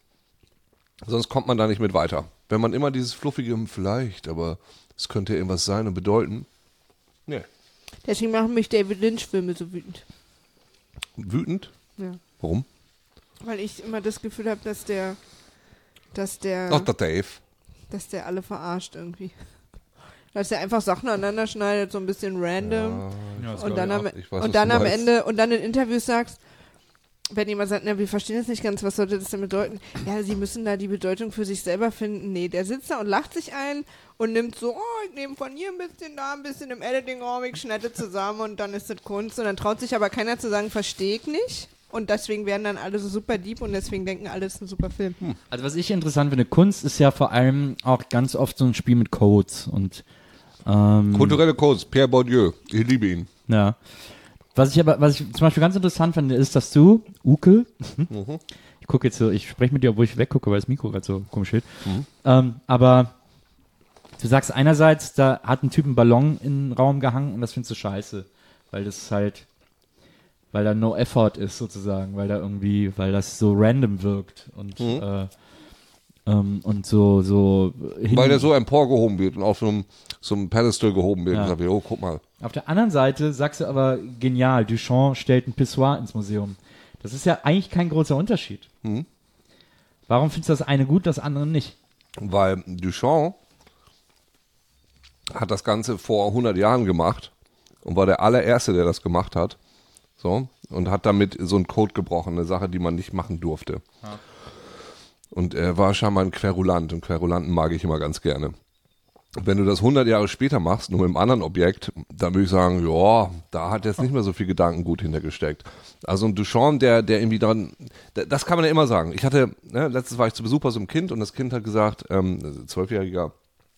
sonst kommt man da nicht mit weiter. Wenn man immer dieses fluffige, hm, vielleicht, aber es könnte ja irgendwas sein und bedeuten. Nee. Deswegen machen mich David Lynch-Filme so wütend. Wütend? Ja. Warum? Weil ich immer das Gefühl habe, dass der, dass der, Ach, der Dave. dass der alle verarscht irgendwie. Dass er einfach Sachen aneinander schneidet, so ein bisschen random. Ja, das und glaub dann, ich am, auch. Ich weiß, und was dann du am meinst. Ende, und dann in Interviews sagst, wenn jemand sagt, na, wir verstehen das nicht ganz, was sollte das denn bedeuten? Ja, sie müssen da die Bedeutung für sich selber finden. Nee, der sitzt da und lacht sich ein und nimmt so, oh, ich nehme von hier ein bisschen, da ein bisschen im Editing-Raum, ich schneide zusammen und dann ist das Kunst. Und dann traut sich aber keiner zu sagen, verstehe ich nicht. Und deswegen werden dann alle so super deep und deswegen denken alle, es ist ein super Film. Hm. Also was ich interessant finde, Kunst ist ja vor allem auch ganz oft so ein Spiel mit Codes und ähm, Kulturelle Codes, Pierre Bourdieu, ich liebe ihn. ja. Was ich aber, was ich zum Beispiel ganz interessant finde, ist, dass du, Uke, Mhm. ich gucke jetzt so, ich spreche mit dir, obwohl ich weggucke, weil das Mikro gerade so komisch steht, Mhm. ähm, aber du sagst einerseits, da hat ein Typ einen Ballon in den Raum gehangen und das findest du scheiße, weil das halt, weil da no effort ist sozusagen, weil da irgendwie, weil das so random wirkt und Mhm. äh, ähm, und so, so hin- Weil der so emporgehoben wird und auf so einem, so einem Pedestal gehoben wird. Ja. Und sagt, oh, guck mal. Auf der anderen Seite sagst du aber, genial, Duchamp stellt ein Pissoir ins Museum. Das ist ja eigentlich kein großer Unterschied. Mhm. Warum findest du das eine gut, das andere nicht? Weil Duchamp hat das Ganze vor hundert Jahren gemacht und war der allererste, der das gemacht hat. So. Und hat damit so einen Code gebrochen, eine Sache, die man nicht machen durfte. Ja. Und er war scheinbar ein Querulant und Querulanten mag ich immer ganz gerne. Wenn du das hundert Jahre später machst, nur mit einem anderen Objekt, dann würde ich sagen, ja, da hat jetzt nicht mehr so viel Gedankengut hintergesteckt. Also ein Duchamp, der, der irgendwie dran, das kann man ja immer sagen. Ich hatte, ne, letztens war ich zu Besuch bei so einem Kind und das Kind hat gesagt, ähm, zwölfjähriger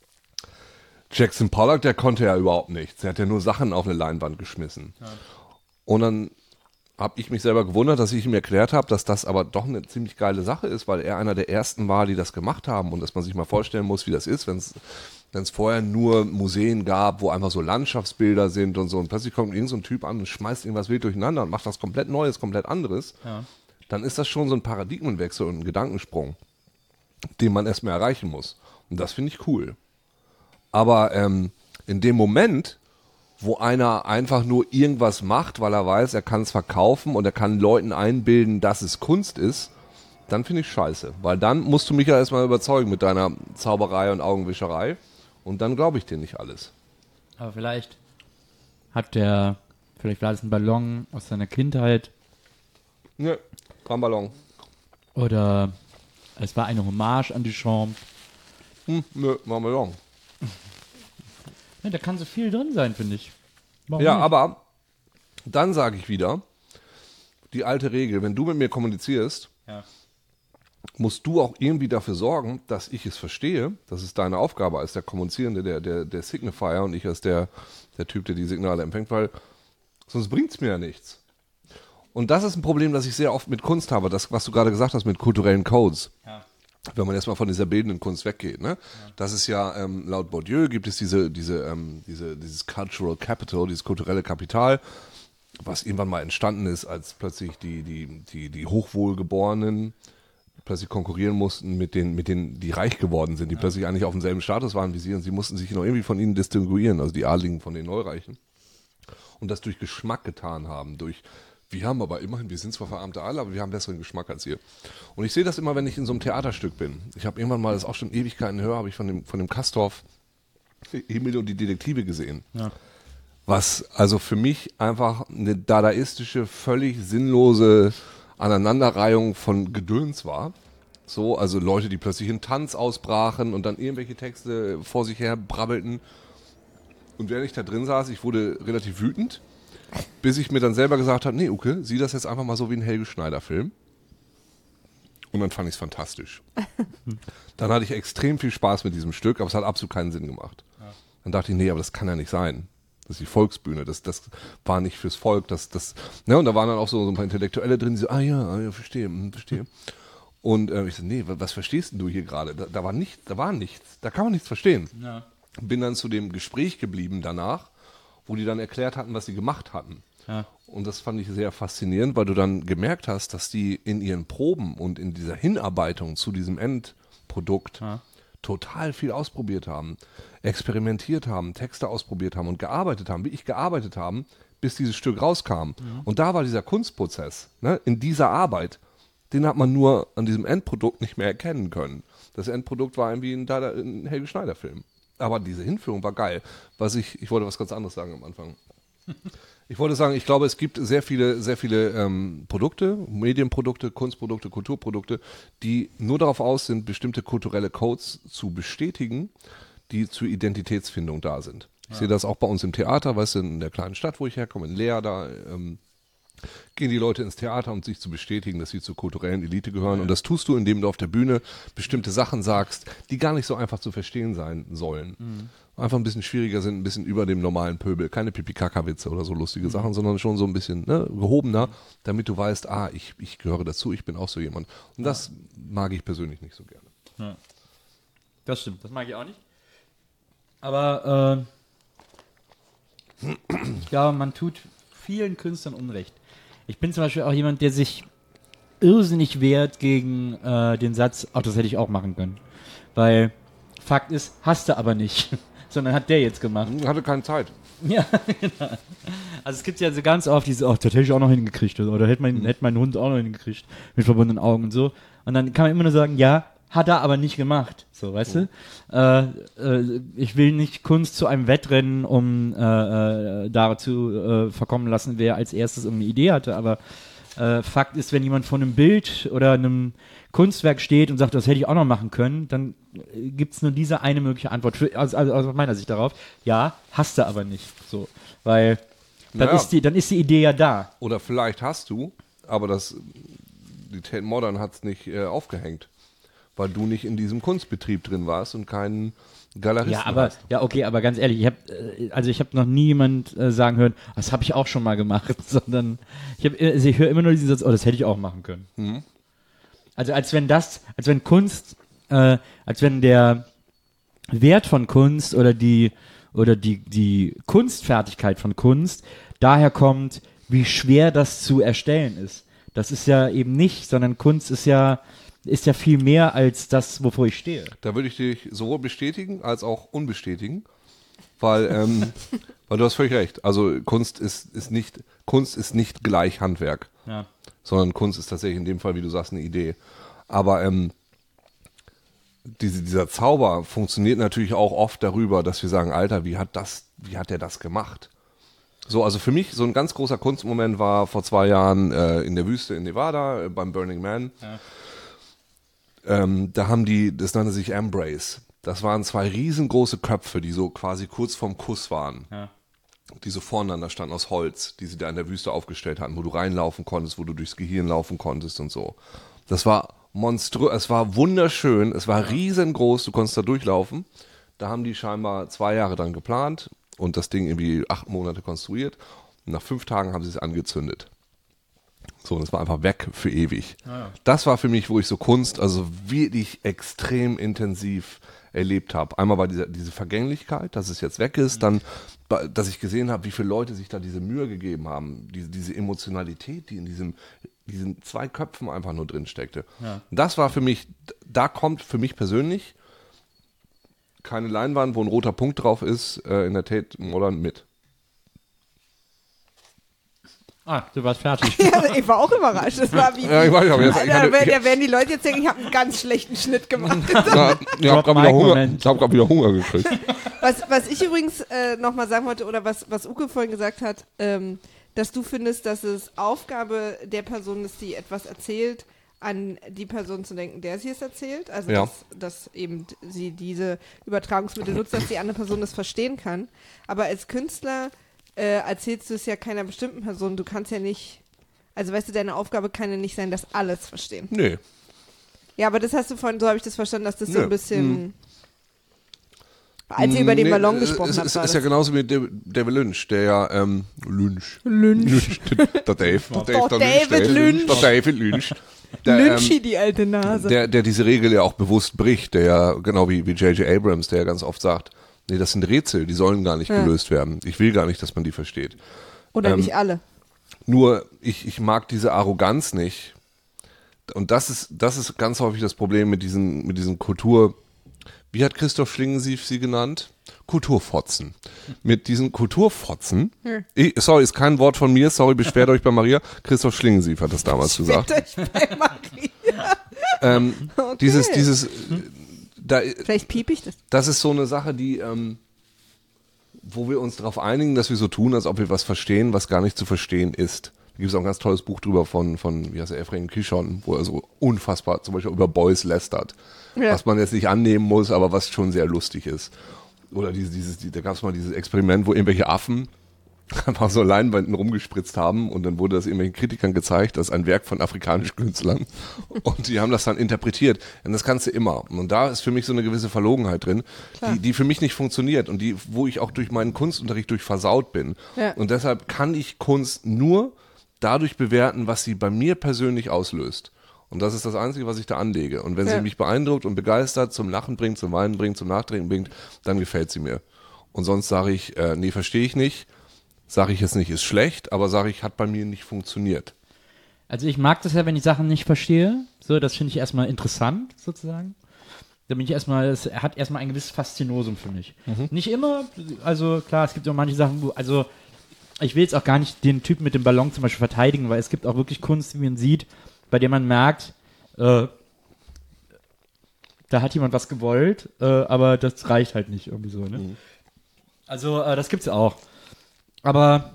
Jackson Pollock, der konnte ja überhaupt nichts. Der hat ja nur Sachen auf eine Leinwand geschmissen. Ja. Und dann habe ich mich selber gewundert, dass ich ihm erklärt habe, dass das aber doch eine ziemlich geile Sache ist, weil er einer der ersten war, die das gemacht haben und dass man sich mal vorstellen muss, wie das ist, wenn es wenn es vorher nur Museen gab, wo einfach so Landschaftsbilder sind und so und plötzlich kommt irgend so ein Typ an und schmeißt irgendwas wild durcheinander und macht was komplett Neues, komplett anderes, Ja. dann ist das schon so ein Paradigmenwechsel und ein Gedankensprung, den man erstmal erreichen muss. Und das finde ich cool. Aber ähm, in dem Moment, wo einer einfach nur irgendwas macht, weil er weiß, er kann es verkaufen und er kann Leuten einbilden, dass es Kunst ist, dann finde ich scheiße. Weil dann musst du mich ja erstmal überzeugen mit deiner Zauberei und Augenwischerei. Und dann glaube ich dir nicht alles. Aber vielleicht hat der, vielleicht war das ein Ballon aus seiner Kindheit Ne, kein Ballon. oder es war eine Hommage an Duchamp. Hm, nö, war ein Ballon. Ja, da kann so viel drin sein, finde ich. Warum Ja, nicht? aber dann sage ich wieder, die alte Regel, wenn du mit mir kommunizierst, Ja. musst du auch irgendwie dafür sorgen, dass ich es verstehe. Das ist deine Aufgabe als der Kommunizierende, der, der, der Signifier und ich als der, der Typ, der die Signale empfängt, weil sonst bringt es mir ja nichts. Und das ist ein Problem, das ich sehr oft mit Kunst habe, das, was du gerade gesagt hast mit kulturellen Codes. Ja. Wenn man erstmal von dieser bildenden Kunst weggeht, ne? Ja. Das ist ja, ähm, laut Bourdieu gibt es diese, diese, ähm, diese, dieses Cultural Capital, dieses kulturelle Kapital, was irgendwann mal entstanden ist, als plötzlich die, die, die, die Hochwohlgeborenen plötzlich konkurrieren mussten mit den, mit denen, die reich geworden sind, die ja. plötzlich eigentlich auf demselben Status waren wie sie und sie mussten sich noch irgendwie von ihnen distinguieren, also die Adligen von den Neureichen. Und das durch Geschmack getan haben, durch, wir haben aber immerhin, wir sind zwar verarmte Adel, aber wir haben besseren Geschmack als ihr. Und ich sehe das immer, wenn ich in so einem Theaterstück bin. Ich habe irgendwann mal, das ist auch schon Ewigkeiten höher, habe ich von dem, von dem Castorf Emil und die Detektive gesehen. Ja. Was also für mich einfach eine dadaistische, völlig sinnlose Aneinanderreihung von Gedöns war. So, also Leute, die plötzlich in Tanz ausbrachen und dann irgendwelche Texte vor sich her brabbelten. Und während ich da drin saß, ich wurde relativ wütend, bis ich mir dann selber gesagt habe, nee, Uke, sieh das jetzt einfach mal so wie ein Helge Schneider-Film. Und dann fand ich es fantastisch. Dann hatte ich extrem viel Spaß mit diesem Stück, aber es hat absolut keinen Sinn gemacht. Ja. Dann dachte ich, nee, aber das kann ja nicht sein. Das ist die Volksbühne, das, das war nicht fürs Volk, das, das, ne, und da waren dann auch so, so ein paar Intellektuelle drin, die so, ah ja, ah, ja verstehe, hm, verstehe. Und äh, ich so, nee, was, was verstehst denn du hier gerade? Da, da war nichts, da war nichts, da kann man nichts verstehen. Ja. Bin dann zu dem Gespräch geblieben danach, wo die dann erklärt hatten, was sie gemacht hatten. Ja. Und das fand ich sehr faszinierend, weil du dann gemerkt hast, dass die in ihren Proben und in dieser Hinarbeitung zu diesem Endprodukt ja. total viel ausprobiert haben, experimentiert haben, Texte ausprobiert haben und gearbeitet haben, wie ich gearbeitet haben, bis dieses Stück rauskam. Mhm. Und da war dieser Kunstprozess, ne, in dieser Arbeit den hat man nur an diesem Endprodukt nicht mehr erkennen können. Das Endprodukt war irgendwie ein, Dada- ein Helge Schneider-Film. Aber diese Hinführung war geil. Was ich, ich wollte was ganz anderes sagen am Anfang. Ich wollte sagen, ich glaube, es gibt sehr viele, sehr viele ähm, Produkte, Medienprodukte, Kunstprodukte, Kulturprodukte, die nur darauf aus sind, bestimmte kulturelle Codes zu bestätigen, die zur Identitätsfindung da sind. Ich ja. sehe das auch bei uns im Theater, weißt du, in der kleinen Stadt, wo ich herkomme, in Leer, da ähm, gehen die Leute ins Theater, um sich zu bestätigen, dass sie zur kulturellen Elite gehören. Ja. Und das tust du, indem du auf der Bühne bestimmte Sachen sagst, die gar nicht so einfach zu verstehen sein sollen. Mhm. Einfach ein bisschen schwieriger sind, ein bisschen über dem normalen Pöbel. Keine Pipi-Kaka-Witze oder so lustige mhm. Sachen, sondern schon so ein bisschen ne, gehobener, damit du weißt, ah, ich, ich gehöre dazu, ich bin auch so jemand. Und das ja. mag ich persönlich nicht so gerne. Ja. Das stimmt, das mag ich auch nicht. Aber äh, ja, man tut vielen Künstlern Unrecht. Ich bin zum Beispiel auch jemand, der sich irrsinnig wehrt gegen äh, den Satz, ach, das hätte ich auch machen können. Weil Fakt ist, hast du aber nicht. Sondern hat der jetzt gemacht. Hatte keine Zeit. Ja, genau. Also es gibt ja so ganz oft diese, ach, das hätte ich auch noch hingekriegt. Oder hätte mein, mhm. hätte mein Hund auch noch hingekriegt. Mit verbundenen Augen und so. Und dann kann man immer nur sagen, ja, hat er aber nicht gemacht. So, weißt mhm. du? Äh, äh, ich will nicht Kunst zu einem Wettrennen, um äh, äh, dazu äh, verkommen lassen, wer als erstes irgendeine Idee hatte. Aber äh, Fakt ist, wenn jemand vor einem Bild oder einem Kunstwerk steht und sagt, das hätte ich auch noch machen können, dann äh, gibt es nur diese eine mögliche Antwort, für, also, also aus meiner Sicht darauf. Ja, hast du aber nicht. So, weil dann, naja. ist die, dann ist die Idee ja da. Oder vielleicht hast du, aber das, die Tate Modern hat es nicht äh, aufgehängt. Weil du nicht in diesem Kunstbetrieb drin warst und keinen Galeristen ja, aber, hast. Ja, okay, aber ganz ehrlich, ich hab, also ich habe noch nie jemand äh, sagen hören, das habe ich auch schon mal gemacht, sondern ich, hab, also ich höre immer nur diesen Satz, oh, das hätte ich auch machen können. Mhm. Also als wenn das, als wenn Kunst, äh, als wenn der Wert von Kunst oder die oder die, die Kunstfertigkeit von Kunst daher kommt, wie schwer das zu erstellen ist. Das ist ja eben nicht, sondern Kunst ist ja ist ja viel mehr als das, wovor ich stehe. Da würde ich dich sowohl bestätigen als auch unbestätigen, weil, ähm, weil du hast völlig recht. Also Kunst ist, ist nicht Kunst ist nicht gleich Handwerk, ja. sondern Kunst ist tatsächlich in dem Fall, wie du sagst, eine Idee. Aber ähm, diese, dieser Zauber funktioniert natürlich auch oft darüber, dass wir sagen, Alter, wie hat das, wie hat der das gemacht? So, also für mich so ein ganz großer Kunstmoment war vor zwei Jahren äh, in der Wüste in Nevada äh, beim Burning Man. Ja. Ähm, da haben die, das nannte sich Embrace. Das waren zwei riesengroße Köpfe, die so quasi kurz vorm Kuss waren. Ja. Die so voreinander standen aus Holz, die sie da in der Wüste aufgestellt hatten, wo du reinlaufen konntest, wo du durchs Gehirn laufen konntest und so. Das war monströs, es war wunderschön, es war riesengroß, du konntest da durchlaufen. Da haben die scheinbar zwei Jahre dran geplant und das Ding irgendwie acht Monate konstruiert. Und nach fünf Tagen haben sie es angezündet. So, und es war einfach weg für ewig. Ah, ja. Das war für mich, wo ich so Kunst, also wirklich extrem intensiv erlebt habe. Einmal war diese, diese Vergänglichkeit, dass es jetzt weg ist, mhm. dann, dass ich gesehen habe, wie viele Leute sich da diese Mühe gegeben haben, diese, diese Emotionalität, die in diesem, diesen zwei Köpfen einfach nur drin steckte. Ja. Das war für mich, da kommt für mich persönlich keine Leinwand, wo ein roter Punkt drauf ist, äh, in der Tate Modern mit. Ah, du warst fertig. Ja, ich war auch überrascht. Das war wie, ja, ich weiß, aber jetzt, Alter, ich hatte, da, da werden die Leute jetzt denken, ich habe einen ganz schlechten Schnitt gemacht. Na, ich habe gerade wieder, Hunger, hab wieder Hunger gekriegt. Was, was ich übrigens äh, nochmal sagen wollte, oder was, was Uke vorhin gesagt hat, ähm, dass du findest, dass es Aufgabe der Person ist, die etwas erzählt, an die Person zu denken, der sie es erzählt. Also, ja. dass, dass eben sie diese Übertragungsmittel nutzt, dass die andere Person das verstehen kann. Aber als Künstler Äh, erzählst du es ja keiner bestimmten Person. Du kannst ja nicht, also weißt du, deine Aufgabe kann ja nicht sein, das alles verstehen. Nee. Ja, aber das hast du vorhin, so habe ich das verstanden, dass das Nö. so ein bisschen, hm. als ihr über den nee, Ballon gesprochen es, habt. Es ist, ist ja genauso wie David Lynch, der ja, ähm, Lynch. Lynch. Der Dave. Der, der David Lynch. Der David Lynch. Der, Lynchy, ähm, die alte Nase. Der, der diese Regel ja auch bewusst bricht, der ja, genau wie, wie J J Abrams, der ja ganz oft sagt, nee, das sind Rätsel, die sollen gar nicht ja. gelöst werden. Ich will gar nicht, dass man die versteht. Oder ähm, nicht alle. Nur, ich, ich mag diese Arroganz nicht. Und das ist, das ist ganz häufig das Problem mit diesen, mit diesen Kultur, wie hat Christoph Schlingensief sie genannt? Kulturfotzen. Mit diesen Kulturfotzen, ich, sorry, ist kein Wort von mir, sorry, beschwert euch bei Maria. Christoph Schlingensief hat das damals gesagt. Beschwert euch bei Maria. Ähm, Okay. Dieses, dieses, da, Vielleicht piep ich das. das ist so eine Sache, die, ähm, wo wir uns darauf einigen, dass wir so tun, als ob wir was verstehen, was gar nicht zu verstehen ist. Da gibt es auch ein ganz tolles Buch drüber von, von wie heißt er, Ephraim Kishon, wo er so unfassbar zum Beispiel über Boys lästert. Ja. Was man jetzt nicht annehmen muss, aber was schon sehr lustig ist. Oder dieses, dieses, die, da gab es mal dieses Experiment, wo irgendwelche Affen einfach so Leinwänden rumgespritzt haben und dann wurde das irgendwelchen Kritikern gezeigt, das ist ein Werk von afrikanischen Künstlern und die haben das dann interpretiert und das kannst du immer und da ist für mich so eine gewisse Verlogenheit drin, die, die für mich nicht funktioniert und die, wo ich auch durch meinen Kunstunterricht durch versaut bin Ja. und deshalb kann ich Kunst nur dadurch bewerten, was sie bei mir persönlich auslöst. Und das ist das Einzige, was ich da anlege. Und wenn Ja. sie mich beeindruckt und begeistert, zum Lachen bringt, zum Weinen bringt, zum Nachdenken bringt, dann gefällt sie mir. Und sonst sage ich, äh, nee, verstehe ich nicht. Sage ich jetzt nicht, ist schlecht, aber sage ich, hat bei mir nicht funktioniert. Also ich mag das ja, wenn ich Sachen nicht verstehe. So, das finde ich erstmal interessant, sozusagen. Da bin ich erstmal, es hat erstmal ein gewisses Faszinosum für mich. Nicht immer, also klar, es gibt auch manche Sachen, wo, also ich will jetzt auch gar nicht den Typen mit dem Ballon zum Beispiel verteidigen, weil es gibt auch wirklich Kunst, wie man sieht, bei der man merkt, äh, da hat jemand was gewollt, äh, aber das reicht halt nicht irgendwie so, ne? Mhm. Also, äh, das gibt's auch. Aber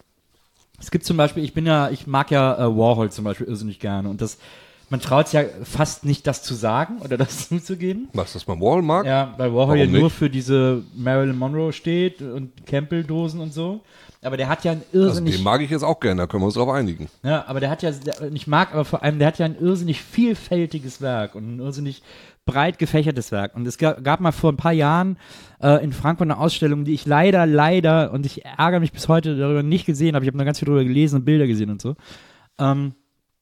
es gibt zum Beispiel, ich bin ja, ich mag ja äh, Warhol zum Beispiel irrsinnig gerne und das, man traut sich ja fast nicht, das zu sagen oder das zuzugeben. Was, dass man Wall mag? Ja, weil Warhol Warum ja nur nicht? für diese Marilyn Monroe steht und Campbell-Dosen und so. Aber der hat ja ein Also irrsinnig... den mag ich jetzt auch gerne, da können wir uns drauf einigen. Ja, aber der hat ja, der, ich mag aber vor allem, der hat ja ein irrsinnig vielfältiges Werk und ein irrsinnig breit gefächertes Werk. Und es gab, gab mal vor ein paar Jahren äh, in Frankfurt eine Ausstellung, die ich leider, leider, und ich ärgere mich bis heute darüber, nicht gesehen habe. Ich habe nur ganz viel darüber gelesen und Bilder gesehen und so. Ähm,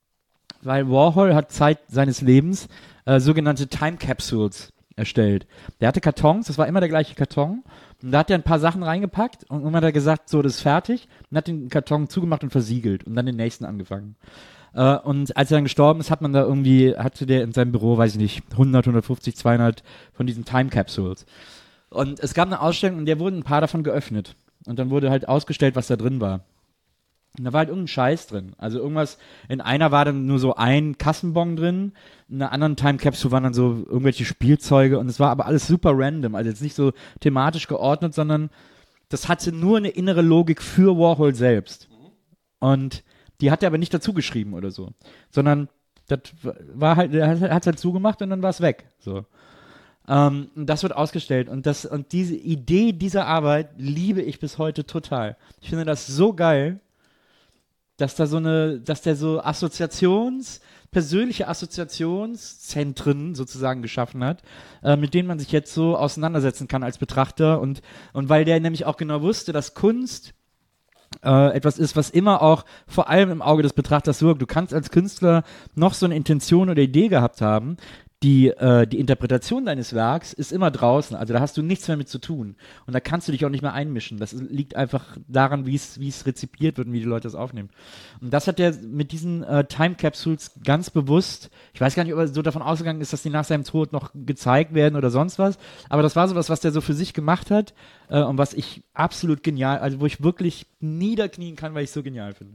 weil Warhol hat Zeit seines Lebens äh, sogenannte Time Capsules erstellt. Der hatte Kartons, das war immer der gleiche Karton. Und da hat er ein paar Sachen reingepackt und irgendwann hat er gesagt, so, das ist fertig. Und hat den Karton zugemacht und versiegelt und dann den nächsten angefangen. Äh, und als er dann gestorben ist, hat man da irgendwie, hatte der in seinem Büro, weiß ich nicht, hundert, hundertfünfzig, zweihundert von diesen Time Capsules. Und es gab eine Ausstellung, in der wurden ein paar davon geöffnet. Und dann wurde halt ausgestellt, was da drin war. Und da war halt irgendein Scheiß drin. Also irgendwas, in einer war dann nur so ein Kassenbon drin, in einer anderen Time Capsule waren dann so irgendwelche Spielzeuge und es war aber alles super random, also jetzt nicht so thematisch geordnet, sondern das hatte nur eine innere Logik für Warhol selbst. Und die hat er aber nicht dazu geschrieben oder so, sondern das war halt, er hat es halt zugemacht und dann war es weg. So. Ähm, und das wird ausgestellt und das, und diese Idee dieser Arbeit liebe ich bis heute total. Ich finde das so geil, dass da so eine, dass der so Assoziations, persönliche Assoziationszentren sozusagen geschaffen hat, äh, mit denen man sich jetzt so auseinandersetzen kann als Betrachter und, und weil der nämlich auch genau wusste, dass Kunst äh, etwas ist, was immer auch vor allem im Auge des Betrachters wirkt. Du kannst als Künstler noch so eine Intention oder Idee gehabt haben, die, äh, die Interpretation deines Werks ist immer draußen, also da hast du nichts mehr mit zu tun und da kannst du dich auch nicht mehr einmischen. Das liegt einfach daran, wie es wie es rezipiert wird und wie die Leute das aufnehmen. Und das hat er mit diesen äh, Time Capsules ganz bewusst, ich weiß gar nicht, ob er so davon ausgegangen ist, dass die nach seinem Tod noch gezeigt werden oder sonst was, aber das war sowas, was der so für sich gemacht hat äh, und was ich absolut genial, also wo ich wirklich niederknien kann, weil ich es so genial finde.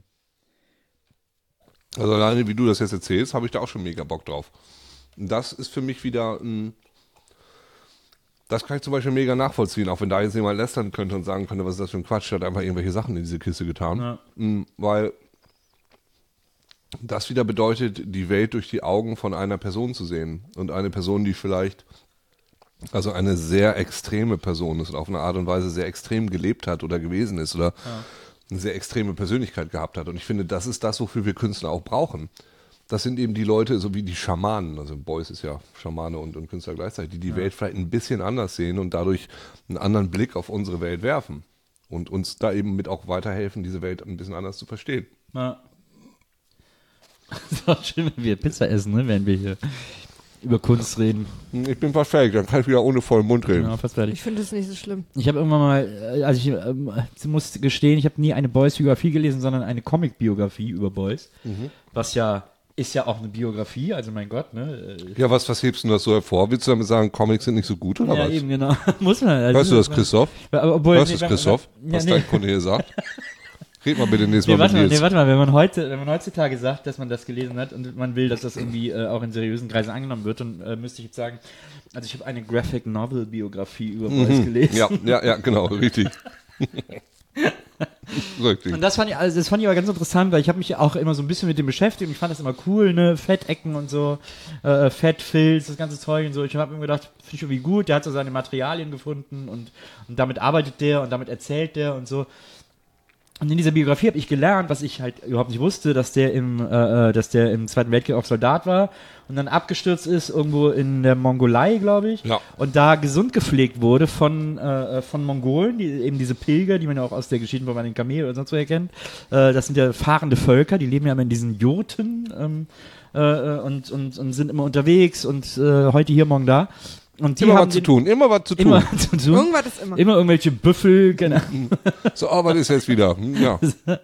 Also alleine, wie du das jetzt erzählst, habe ich da auch schon mega Bock drauf. Das ist für mich wieder ein, das kann ich zum Beispiel mega nachvollziehen, auch wenn da jetzt jemand lästern könnte und sagen könnte, was ist das für ein Quatsch, der hat einfach irgendwelche Sachen in diese Kiste getan. Ja. Mhm, weil das wieder bedeutet, die Welt durch die Augen von einer Person zu sehen und eine Person, die vielleicht, also eine sehr extreme Person ist und auf eine Art und Weise sehr extrem gelebt hat oder gewesen ist oder ja. eine sehr extreme Persönlichkeit gehabt hat. Und ich finde, das ist das, wofür wir Künstler auch brauchen. Das sind eben die Leute, so wie die Schamanen, also Beuys ist ja Schamane und, und Künstler gleichzeitig, die die ja. Welt vielleicht ein bisschen anders sehen und dadurch einen anderen Blick auf unsere Welt werfen und uns da eben mit auch weiterhelfen, diese Welt ein bisschen anders zu verstehen. Ja. Das ist auch schön, wenn wir Pizza essen, ne, wenn wir hier über Kunst reden. Ich bin fast fertig, dann kann ich wieder ohne vollen Mund reden. Ja, fast fertig. Ich finde das nicht so schlimm. Ich habe irgendwann mal, also ich ähm, muss gestehen, ich habe nie eine Beuys-Biografie gelesen, sondern eine Comic-Biografie über Beuys, mhm. was ja ist ja auch eine Biografie, also mein Gott, ne? Ja, was, was hebst du das so hervor? Willst du damit sagen, Comics sind nicht so gut, oder Ja, was? eben, genau. Muss man. Also, Hörst du das, Christoph? Aber, obwohl, Hörst du nee, das, wenn- Christoph? ja, Was nee. dein Kunde hier sagt? Red mal bitte nächstes Nee, Mal warte mit mal, Nils. nee, warte mal, wenn man heute, wenn man heutzutage sagt, dass man das gelesen hat und man will, dass das irgendwie äh, auch in seriösen Kreisen angenommen wird, dann äh, müsste ich jetzt sagen, also ich habe eine Graphic Novel Biografie über Beuys gelesen. Ja, ja, ja, genau, richtig. Richtig. Und das fand ich, also das fand ich aber ganz interessant, weil ich habe mich auch immer so ein bisschen mit dem beschäftigt und ich fand das immer cool, ne, Fettecken und so, äh, Fettfilz, das ganze Zeug und so. Ich habe mir gedacht, finde ich irgendwie gut, der hat so seine Materialien gefunden und, und damit arbeitet der und damit erzählt der und so. Und in dieser Biografie habe ich gelernt, was ich halt überhaupt nicht wusste, dass der im, äh, dass der im Zweiten Weltkrieg auch Soldat war und dann abgestürzt ist irgendwo in der Mongolei, glaube ich. Ja. Und da gesund gepflegt wurde von, äh, von Mongolen, die, eben diese Pilger, die man ja auch aus der Geschichte von den Kamel oder sonst wo erkennt. Äh, das sind ja fahrende Völker, die leben ja immer in diesen Jurten ähm, äh, und, und, und sind immer unterwegs und äh, heute hier, morgen da. Und die Immer haben was zu den- tun, immer was zu tun. Immer zu tun. Irgendwas ist immer. Immer irgendwelche Büffel, genau. So, aber was ist jetzt wieder? Hm, Ja.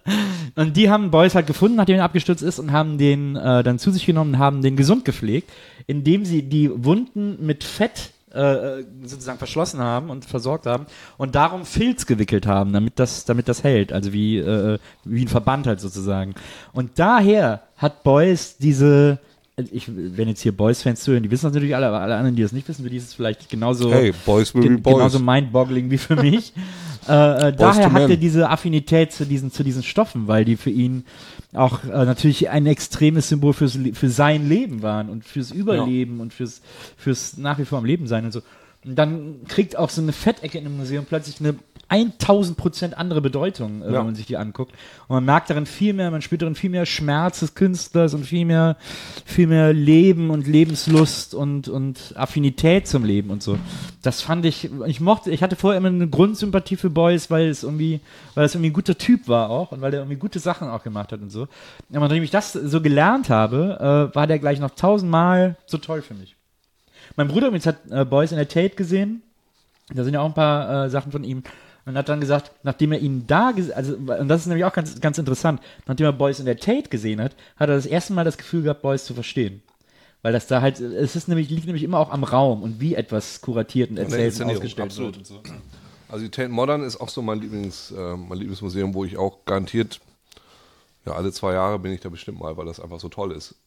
Und die haben Beuys halt gefunden, nachdem er abgestürzt ist, und haben den äh, dann zu sich genommen und haben den gesund gepflegt, indem sie die Wunden mit Fett äh, sozusagen verschlossen haben und versorgt haben und darum Filz gewickelt haben, damit das, damit das hält, also wie, äh, wie ein Verband halt sozusagen. Und daher hat Beuys diese, ich, wenn jetzt hier Beuys-Fans zuhören, die wissen das natürlich alle, aber alle anderen, die das nicht wissen, für die ist es vielleicht genauso, Hey, Boys will be gen- genauso Boys. mind-boggling wie für mich. äh, äh, daher to hat er men. diese Affinität zu diesen, zu diesen Stoffen, weil die für ihn auch äh, natürlich ein extremes Symbol fürs, Le- für sein Leben waren und fürs Überleben und fürs, fürs nach wie vor am Leben sein und so. Und dann kriegt auch so eine Fettecke in einem Museum plötzlich eine tausend Prozent andere Bedeutung, äh, Ja. wenn man sich die anguckt. Und man merkt darin viel mehr, man spürt darin viel mehr Schmerz des Künstlers und viel mehr, viel mehr Leben und Lebenslust und, und Affinität zum Leben und so. Das fand ich, ich mochte, ich hatte vorher immer eine Grundsympathie für Beuys, weil es irgendwie, weil es irgendwie ein guter Typ war auch und weil er irgendwie gute Sachen auch gemacht hat und so. Aber nachdem ich das so gelernt habe, äh, war der gleich noch tausendmal so toll für mich. Mein Bruder übrigens hat äh, Beuys in der Tate gesehen. Da sind ja auch ein paar äh, Sachen von ihm. Und hat dann gesagt, nachdem er ihn da, ges- also, und das ist nämlich auch ganz, ganz interessant, nachdem er Beuys in der Tate gesehen hat, hat er das erste Mal das Gefühl gehabt, Beuys zu verstehen. Weil das da halt, es ist nämlich, liegt nämlich immer auch am Raum und wie etwas kuratiert und der erzählt und Inszenierung, ausgestellt absolut. wird. Und so. Also die Tate Modern ist auch so mein, Lieblings, äh, mein Lieblingsmuseum, wo ich auch garantiert, ja, alle zwei Jahre bin ich da bestimmt mal, weil das einfach so toll ist.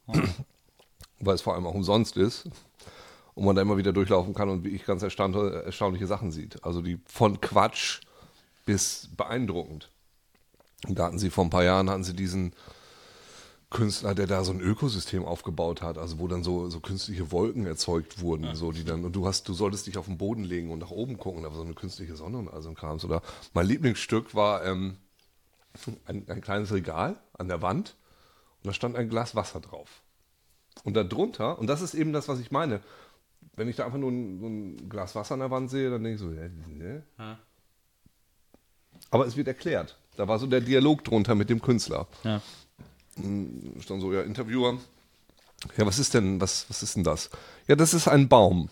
Weil es vor allem auch umsonst ist. Und man da immer wieder durchlaufen kann und wie ich ganz erstaunt, erstaunliche Sachen sieht. Also die von Quatsch bis beeindruckend. Und da hatten sie vor ein paar Jahren, hatten sie diesen Künstler, der da so ein Ökosystem aufgebaut hat, also wo dann so, so künstliche Wolken erzeugt wurden, ja. so die dann, und du hast, du solltest dich auf den Boden legen und nach oben gucken, da war so eine künstliche Sonne und all so ein Krams. Oder mein Lieblingsstück war ähm, ein, ein kleines Regal an der Wand und da stand ein Glas Wasser drauf. Und da drunter, und das ist eben das, was ich meine, wenn ich da einfach nur ein, so ein Glas Wasser an der Wand sehe, dann denke ich so, ja, ne? Ja. Aber es wird erklärt. Da war so der Dialog drunter mit dem Künstler. Ja. Stand so, ja, Interviewer. Ja, was ist denn, was, was ist denn das? Ja, das ist ein Baum.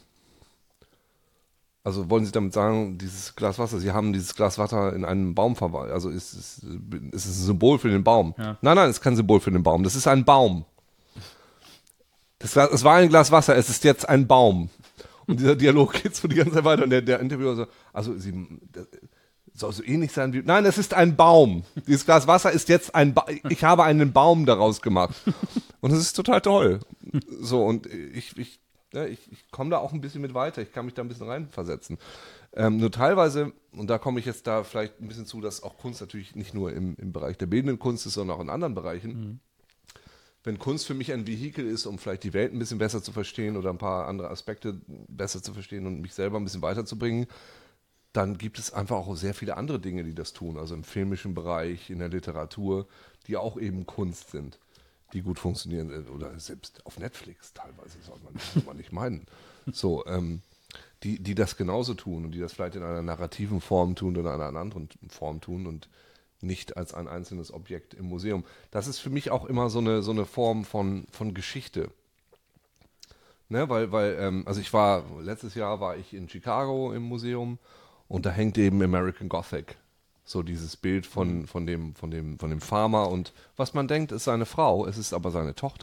Also wollen Sie damit sagen, dieses Glas Wasser, Sie haben dieses Glas Wasser in einem Baum verwandelt. Also ist es, ist es ein Symbol für den Baum? Ja. Nein, nein, es ist kein Symbol für den Baum. Das ist ein Baum. Das, Glas, es war ein Glas Wasser, es ist jetzt ein Baum. Und dieser Dialog geht so die ganze Zeit weiter. Und der, der Interviewer so, also Sie, das soll so ähnlich sein wie, nein, es ist ein Baum. Dieses Glas Wasser ist jetzt ein Baum. Ich habe einen Baum daraus gemacht. Und das ist total toll. So, und ich, ich, ja, ich, ich komme da auch ein bisschen mit weiter. Ich kann mich da ein bisschen reinversetzen. Ähm, nur teilweise, und da komme ich jetzt da vielleicht ein bisschen zu, dass auch Kunst natürlich nicht nur im, im Bereich der bildenden Kunst ist, sondern auch in anderen Bereichen. Mhm. Wenn Kunst für mich ein Vehikel ist, um vielleicht die Welt ein bisschen besser zu verstehen oder ein paar andere Aspekte besser zu verstehen und mich selber ein bisschen weiterzubringen, dann gibt es einfach auch sehr viele andere Dinge, die das tun. Also im filmischen Bereich, in der Literatur, die auch eben Kunst sind, die gut funktionieren. Oder selbst auf Netflix teilweise, soll man, soll man nicht meinen. So, ähm, die, die das genauso tun und die das vielleicht in einer narrativen Form tun oder in einer anderen Form tun und nicht als ein einzelnes Objekt im Museum. Das ist für mich auch immer so eine, so eine Form von, von Geschichte. Ne, weil, weil, ähm, also ich war, letztes Jahr war ich in Chicago im Museum und da hängt eben American Gothic. So dieses Bild von, von, dem, von, dem, von dem Farmer und was man denkt, ist seine Frau, es ist aber seine Tochter.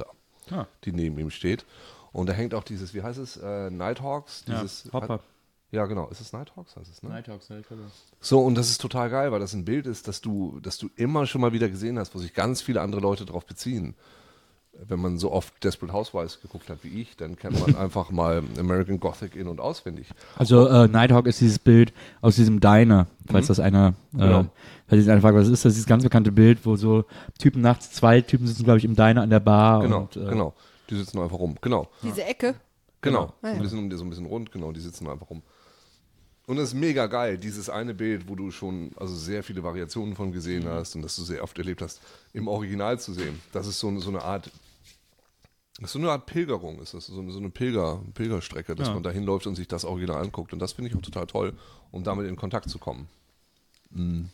Ah. die neben ihm steht. Und da hängt auch dieses, wie heißt es, äh, Nighthawks? Dieses, ja, Hopper. Ja, genau. Ist es Nighthawks? Heißt es, ne? Nighthawks, ja, ich glaube. So, und das ist total geil, weil das ein Bild ist, das du, das du immer schon mal wieder gesehen hast, wo sich ganz viele andere Leute drauf beziehen. Wenn man so oft Desperate Housewives geguckt hat wie ich, dann kennt man einfach mal American Gothic in- und auswendig. Also äh, Nighthawk ist dieses Bild aus diesem Diner, falls Mhm. das einer, äh, Genau. falls jetzt einer fragt, was ist das? Dieses ganz bekannte Bild, wo so Typen nachts, zwei Typen sitzen, glaube ich, im Diner an der Bar. Genau, und, äh, genau. Die sitzen einfach rum. Genau, Diese Ecke. genau. Ah, ja. Und die sind um die so ein bisschen rund, genau, die sitzen einfach rum. Und das ist mega geil, dieses eine Bild, wo du schon also sehr viele Variationen von gesehen hast und das du sehr oft erlebt hast, im Original zu sehen. Das ist so, eine- so eine Art, das ist so eine Art Pilgerung, ist das so eine, so eine Pilger, Pilgerstrecke, dass Ja. man da hinläuft und sich das Original anguckt. Und das finde ich auch total toll, um damit in Kontakt zu kommen. Mhm.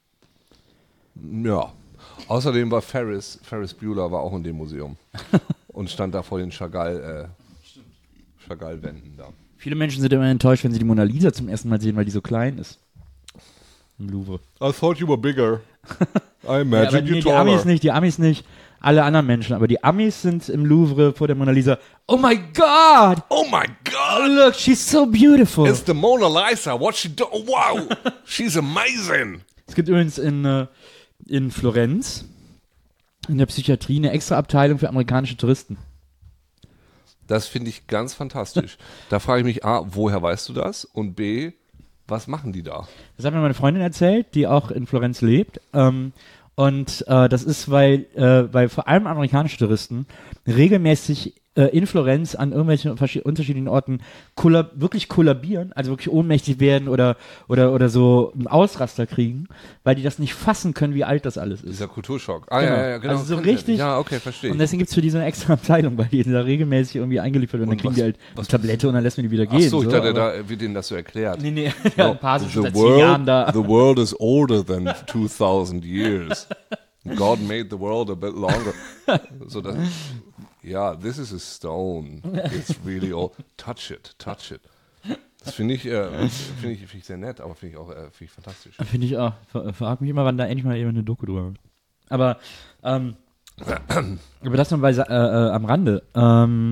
Ja. Außerdem war Ferris, Ferris Bueller war auch in dem Museum und stand da vor den Chagall, äh, Chagall-Wänden da. Viele Menschen sind immer enttäuscht, wenn sie die Mona Lisa zum ersten Mal sehen, weil die so klein ist. Im Louvre. I thought you were bigger. I Ja, aber imagined nee, you die taller. Amis nicht, die Amis nicht. Alle anderen Menschen, aber die Amis sind im Louvre vor der Mona Lisa. Oh my God! Oh my Oh, God! look, she's so beautiful. It's the Mona Lisa. What she do? Oh, wow! She's amazing. Es gibt übrigens in, äh, in Florenz in der Psychiatrie eine extra Abteilung für amerikanische Touristen. Das finde ich ganz fantastisch. Da frage ich mich A, woher weißt du das? Und B, was machen die da? Das hat mir meine Freundin erzählt, die auch in Florenz lebt. Ähm, und äh, das ist, weil, äh, weil vor allem amerikanische Touristen regelmäßig äh, in Florenz an irgendwelchen verschi- unterschiedlichen Orten kollab- wirklich kollabieren, also wirklich ohnmächtig werden oder, oder, oder so einen Ausraster kriegen, weil die das nicht fassen können, wie alt das alles ist. Dieser Kulturschock. Ah, Genau. ja, ja, ja, genau. Also so Kennt ihr. richtig- Ja, okay, verstehe. Und deswegen gibt es für die so eine extra Abteilung, weil die da regelmäßig irgendwie eingeliefert werden. Und Dann kriegen was- die halt was- eine Tablette und dann lässt man die wieder gehen. Ach so, ich dachte, aber- da wird denen das so erklärt. Nee, nee, ja, ein paar sind schon the seit zehn Jahren da. the world is older than two thousand years. God made the world a bit longer. So das, ja, this is a stone. It's really old. Touch it, touch it. Das finde ich, äh, finde ich, finde ich sehr nett, aber finde ich auch äh, finde ich fantastisch. Finde ich auch. Ver- Frag mich immer, wann da endlich mal jemand eine Doku drüber macht. Aber, ähm, aber das noch bei, Sa- äh, äh, am Rande. Ähm,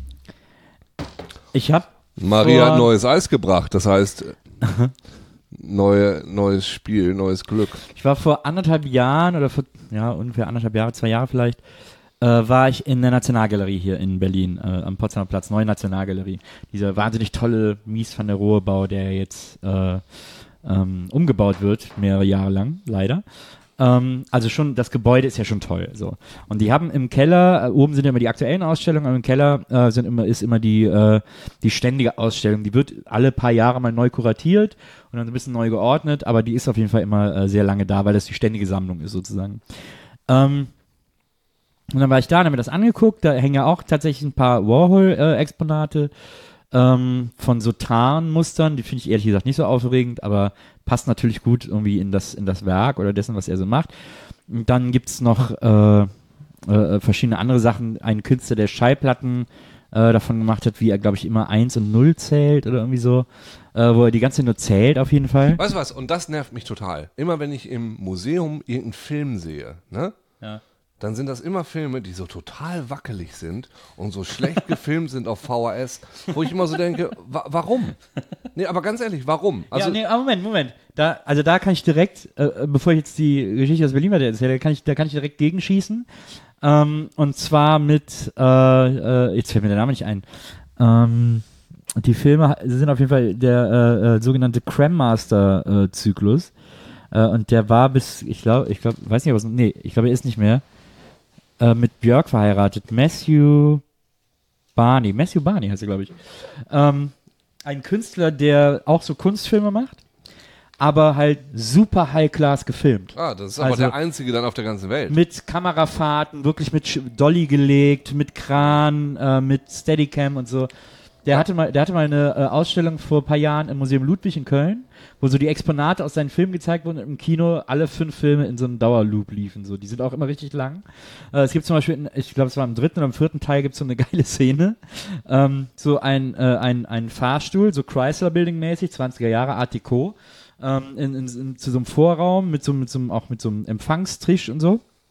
ich habe Maria Vor- hat neues Eis gebracht, das heißt äh, neue, neues Spiel, neues Glück. Ich war vor anderthalb Jahren oder vor, ja, ungefähr anderthalb Jahre, zwei Jahre vielleicht, äh, war ich in der Nationalgalerie hier in Berlin, äh, am Potsdamer Platz, neue Nationalgalerie. Dieser wahnsinnig tolle Mies van der Rohe Bau, der jetzt äh, ähm, umgebaut wird, mehrere Jahre lang, leider. Ähm, also schon, das Gebäude ist ja schon toll. So. Und die haben im Keller, äh, oben sind ja immer die aktuellen Ausstellungen, aber im Keller äh, sind immer, ist immer die, äh, die ständige Ausstellung. Die wird alle paar Jahre mal neu kuratiert und dann ein bisschen neu geordnet, aber die ist auf jeden Fall immer äh, sehr lange da, weil das die ständige Sammlung ist sozusagen. Ähm, und dann war ich da und habe mir das angeguckt, da hängen ja auch tatsächlich ein paar Warhol-Exponate ähm, von so Tarnmustern, die finde ich ehrlich gesagt nicht so aufregend, aber passt natürlich gut irgendwie in das, in das Werk oder dessen, was er so macht. Und dann gibt es noch äh, äh, verschiedene andere Sachen. Ein Künstler, der Schallplatten äh, davon gemacht hat, wie er, glaube ich, immer eins und null zählt oder irgendwie so, äh, wo er die ganze Zeit nur zählt auf jeden Fall. Weißt du was? Und das nervt mich total. Immer wenn ich im Museum irgendeinen Film sehe, ne? Ja. Dann sind das immer Filme, die so total wackelig sind und so schlecht gefilmt sind auf V H S, wo ich immer so denke, wa warum? Nee, aber ganz ehrlich, warum? Also, ja, nee, aber Moment, Moment. Da, also da kann ich direkt, äh, bevor ich jetzt die Geschichte aus Berlin weiter erzähle, kann ich, da kann ich direkt gegenschießen. Ähm, und zwar mit, äh, äh, jetzt fällt mir der Name nicht ein. Ähm, die Filme sind auf jeden Fall der äh, äh, sogenannte Cram-Master-Zyklus. Äh, und der war bis, ich glaube, ich glaube, weiß nicht, was, nee, ich glaube, er ist nicht mehr, äh, mit Björk verheiratet. Matthew Barney. Matthew Barney heißt er, glaube ich. Ähm, ein Künstler, der auch so Kunstfilme macht, aber halt super high-class gefilmt. ah, das ist aber Also- der einzige dann auf der ganzen Welt. Mit Kamerafahrten, wirklich mit Sch- Dolly gelegt, mit Kran, äh, mit Steadicam und so. Der hatte mal, der hatte mal eine äh, Ausstellung vor ein paar Jahren im Museum Ludwig in Köln, wo so die Exponate aus seinen Filmen gezeigt wurden und im Kino alle fünf Filme in so einem Dauerloop liefen. So. Die sind auch immer richtig lang. Äh, es gibt zum Beispiel, in, ich glaube, es war im dritten oder im vierten Teil, gibt es so eine geile Szene. Ähm, so ein, äh, ein, ein Fahrstuhl, so Chrysler-Building-mäßig, zwanziger Jahre, Art Deco, ähm, in, in, in, zu so einem Vorraum mit so, mit so einem, auch mit so einem Empfangstisch und so.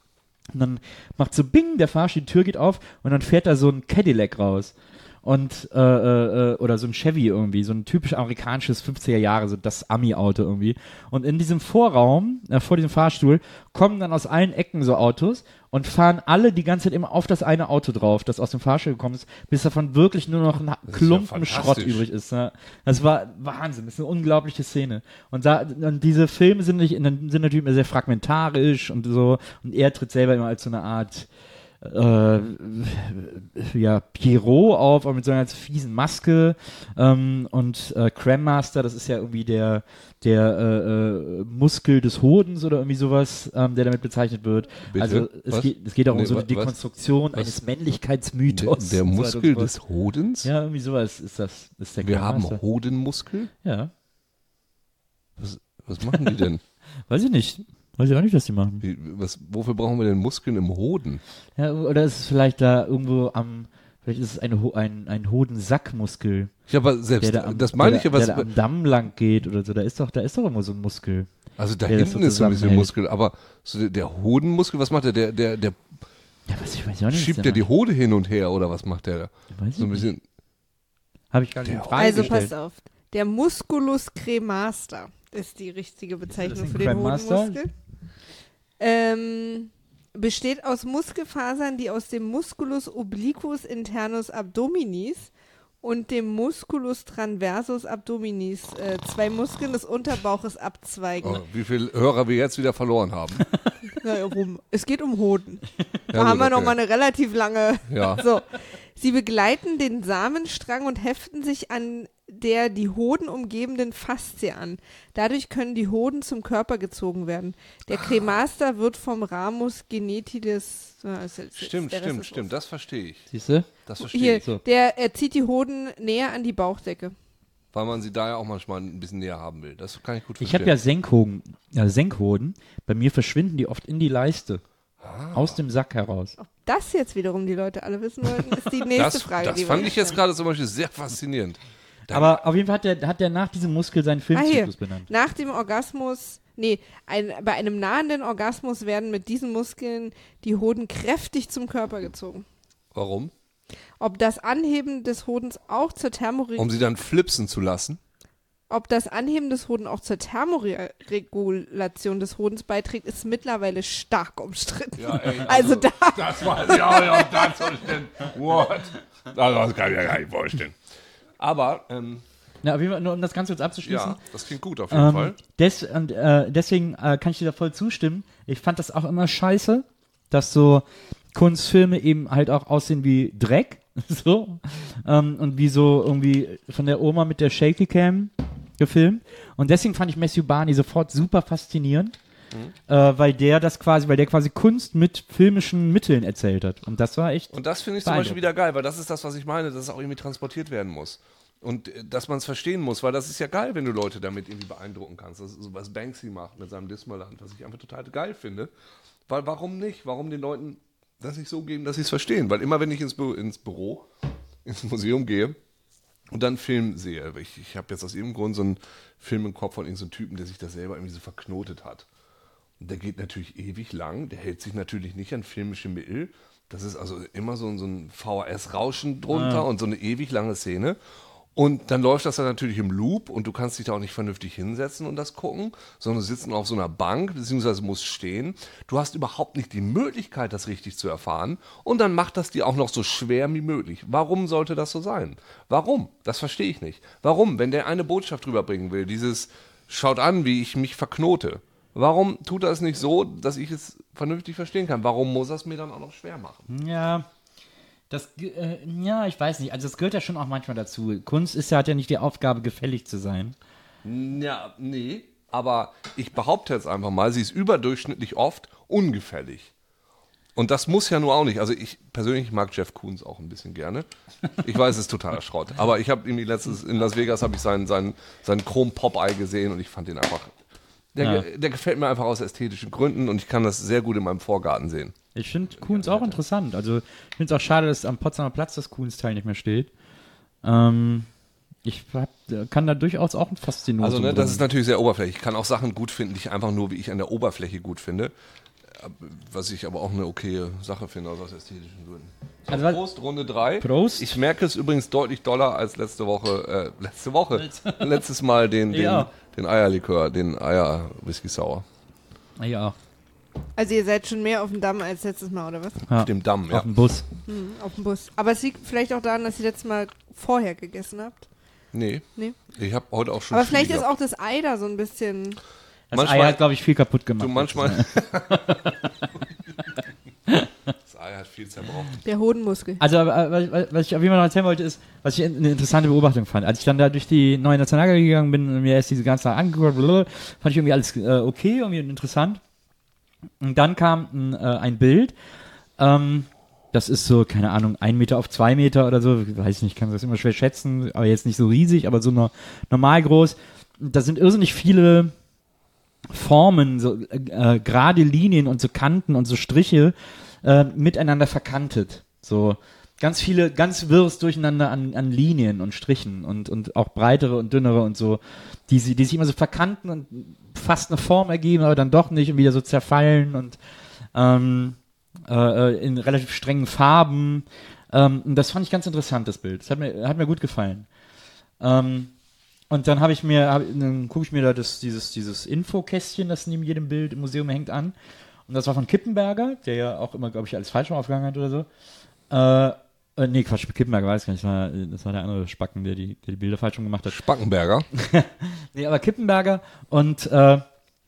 Und dann macht so Bing, der Fahrstuhl, die Tür geht auf und dann fährt da so ein Cadillac raus. Und, äh, äh, oder so ein Chevy irgendwie, so ein typisch amerikanisches fünfziger Jahre, so das Ami-Auto irgendwie. Und in diesem Vorraum, äh, vor diesem Fahrstuhl, kommen dann aus allen Ecken so Autos und fahren alle die ganze Zeit immer auf das eine Auto drauf, das aus dem Fahrstuhl gekommen ist, bis davon wirklich nur noch ein Das ist Klumpen ja Schrott fantastisch. übrig ist. Ne? Das war Wahnsinn, das ist eine unglaubliche Szene. Und, da, und diese Filme sind, nicht, sind natürlich immer sehr fragmentarisch und so, und er tritt selber immer als so eine Art Äh, ja, Pierrot auf, aber mit so einer ganz fiesen Maske, ähm, und äh, Cram Master, das ist ja irgendwie der, der äh, äh, Muskel des Hodens oder irgendwie sowas, ähm, der damit bezeichnet wird. Bitte? Also es Was? geht, es geht auch um Nee, so wa- eine Dekonstruktion was? eines Männlichkeitsmythos. Der, der und so weiter Muskel und so des Hodens? fort. Ja, irgendwie sowas ist das. Ist der Wir Cram haben Master. Hodenmuskel? Ja, Was, was machen die denn? weiß ich nicht. Weiß ich auch nicht, was die machen. Wie, was, wofür brauchen wir denn Muskeln im Hoden? Ja, oder ist es vielleicht da irgendwo am, vielleicht ist es eine, Ho- ein, ein Hodensackmuskel. Ja, aber selbst, Der da am, das meine der, ich ja, was, der da am Damm lang geht oder so, da ist doch, da ist doch immer so ein Muskel. also da der das hinten so ist so ein bisschen zusammenhält. Muskel, aber so der, der Hodenmuskel, was macht der? Der, der, der Ja, was ich weiß auch nicht. schiebt der die Hode hin und her oder was macht der da? Weiß ich So ein nicht. bisschen, Habe ich gar nicht in Der- Frage Also gestellt. passt auf. Der Musculus cremaster ist die richtige Bezeichnung ein für den Cremaster? Hodenmuskel. Ähm, besteht aus Muskelfasern, die aus dem Musculus obliquus internus abdominis und dem Musculus transversus abdominis, äh, zwei Muskeln des Unterbauches, abzweigen. oh, wie viele Hörer wir jetzt wieder verloren haben. Naja, rum. Es geht um Hoden. Da Ja, haben gut, wir noch okay. mal eine relativ lange. Ja. So. Sie begleiten den Samenstrang und heften sich an der die Hoden umgebenden Faszie an. Dadurch können die Hoden zum Körper gezogen werden. Der Cremaster wird vom Ramus genetides. Ja, ist jetzt- Stimmt, der Rest stimmt, ist stimmt, das verstehe ich. Siehst du? Das raus. verstehe Hier, ich. So. der er zieht die Hoden näher an die Bauchdecke. Weil man sie da ja auch manchmal ein bisschen näher haben will. Das kann ich gut verstehen. Ich habe ja Senkhoden, ja, Senkhoden. Bei mir verschwinden die oft in die Leiste. Ah. Aus dem Sack heraus. Ob das jetzt wiederum die Leute alle wissen wollten, ist die nächste das, Frage. das die wir fand ich jetzt stellen. gerade zum Beispiel sehr faszinierend. Da- Aber auf jeden Fall hat der, hat der nach diesem Muskel seinen Ah, hier. Filmzyklus benannt. Nach dem Orgasmus, nee, ein, bei einem nahenden Orgasmus werden mit diesen Muskeln die Hoden kräftig zum Körper gezogen. Warum? Ob das Anheben des Hodens auch zur Thermore Um sie dann flipsen zu lassen. ob das Anheben des Hoden auch zur Thermoregulation des Hodens beiträgt, ist mittlerweile stark umstritten. Ja, ey, Also da, Das war, ja, ja, das soll ich denn, what? Also, das kann ich mir gar nicht vorstellen. Aber, ähm, Na, auf jeden Fall, nur um das Ganze jetzt abzuschließen. ja, das klingt gut auf jeden Ähm, Fall. des, und, äh, deswegen äh, kann ich dir da voll zustimmen. Ich fand das auch immer scheiße, dass so Kunstfilme eben halt auch aussehen wie Dreck. so. Ähm, und wie so irgendwie von der Oma mit der Shaky Cam gefilmt. Und deswegen fand ich Matthew Barney sofort super faszinierend. Äh, weil der das quasi, weil der quasi Kunst mit filmischen Mitteln erzählt hat. Und das war echt. Und das finde ich zum Beispiel wieder geil, weil das ist das, was ich meine, dass es auch irgendwie transportiert werden muss. Und äh, dass man es verstehen muss, weil das ist ja geil, wenn du Leute damit irgendwie beeindrucken kannst. Das ist so, was Banksy macht mit seinem Dismaland, was ich einfach total geil finde. Weil warum nicht? Warum den Leuten das nicht so geben, dass sie es verstehen? Weil immer, wenn ich ins, Bü ins Büro, ins Museum gehe und dann einen Film sehe, ich, ich habe jetzt aus irgendeinem Grund so einen Film im Kopf von irgendeinem so Typen, der sich das selber irgendwie so verknotet hat. Und der geht natürlich ewig lang, der hält sich natürlich nicht an filmische Mittel. Das ist also immer so, so ein V H S-Rauschen drunter und so eine ewig lange Szene. Und dann läuft das dann natürlich im Loop und du kannst dich da auch nicht vernünftig hinsetzen und das gucken, sondern du sitzt auf so einer Bank, beziehungsweise musst stehen. Du hast überhaupt nicht die Möglichkeit, das richtig zu erfahren und dann macht das dir auch noch so schwer wie möglich. Warum sollte das so sein? Warum? Das verstehe ich nicht. Warum? Wenn der eine Botschaft rüberbringen will, dieses schaut an, wie ich mich verknote. Warum tut er es nicht so, dass ich es vernünftig verstehen kann? Warum muss er es mir dann auch noch schwer machen? Ja, das, äh, ja, ich weiß nicht. Also das gehört ja schon auch manchmal dazu. Kunst ist ja, hat ja nicht die Aufgabe, gefällig zu sein. Ja, nee. Aber ich behaupte jetzt einfach mal, sie ist überdurchschnittlich oft ungefällig. Und das muss ja nur auch nicht. Also ich persönlich mag Jeff Koons auch ein bisschen gerne. Ich weiß, es ist totaler Schrott. Aber ich habe irgendwie letztes, in Las Vegas habe ich seinen, seinen, seinen Chrom-Popeye gesehen und ich fand den einfach, der, Ja. ge- der gefällt mir einfach aus ästhetischen Gründen und ich kann das sehr gut in meinem Vorgarten sehen. Ich finde Kunst auch interessant. Also ich finde es auch schade, dass am Potsdamer Platz das Kunstteil nicht mehr steht. Ähm, ich hab, kann da durchaus auch ein Faszinosum Also ne, drin. das ist natürlich sehr oberflächlich. Ich kann auch Sachen gut finden, die ich einfach nur, wie ich an der Oberfläche gut finde. Was ich aber auch eine okaye Sache finde, aus ästhetischen Gründen. So, Also was- Prost, Runde drei. Prost. Ich merke es übrigens deutlich doller als letzte Woche, äh, letzte Woche, letztes Mal den, den, Ja. den Eierlikör, den Eier-Whisky Sour. Ja, Also ihr seid schon mehr auf dem Damm als letztes Mal, oder was? ja. Auf dem Damm, ja. Auf dem Bus. Hm, auf dem Bus. Aber es liegt vielleicht auch daran, dass ihr letztes Mal vorher gegessen habt. Nee, Nee. ich habe heute auch schon Aber viel vielleicht ist gehabt. auch das Ei da so ein bisschen... Das Manchmal- Ei hat, glaube ich, viel kaputt gemacht. Du, manchmal... Das Ei hat viel zerbrochen. Der Hodenmuskel. Also, aber, was was ich auf jeden Fall noch erzählen wollte, ist, was ich eine interessante Beobachtung fand. Als ich dann da durch die neue Nationalgalerie gegangen bin und mir erst diese ganze Sache angeguckt, blablabla, fand ich irgendwie alles äh, okay, irgendwie interessant. Und dann kam ein, äh, ein Bild, ähm, das ist so, keine Ahnung, ein Meter auf zwei Meter oder so, ich weiß nicht, kann das immer schwer schätzen, aber jetzt nicht so riesig, aber so nur normal groß. Da sind irrsinnig viele Formen, so äh, gerade Linien und so Kanten und so Striche äh, miteinander verkantet. So ganz viele, ganz wirres Durcheinander an, an Linien und Strichen und, und auch breitere und dünnere und so, die, sie, die sich immer so verkanten und fast eine Form ergeben, aber dann doch nicht und wieder so zerfallen und ähm, äh, in relativ strengen Farben. Ähm, und das fand ich ganz interessant, das Bild. Das hat mir, hat mir gut gefallen. Ähm, und dann habe ich mir, hab, dann gucke ich mir da das, dieses, dieses Infokästchen, das neben jedem Bild im Museum hängt, an. Und das war von Kippenberger, der ja auch immer, glaube ich, alles falsch aufgegangen hat oder so. Äh, äh, nee, Quatsch, Kippenberger weiß ich gar nicht, das war, das war der andere Spacken, der die, der die Bilder falsch rum gemacht hat. Spackenberger. Nee, aber Kippenberger und äh,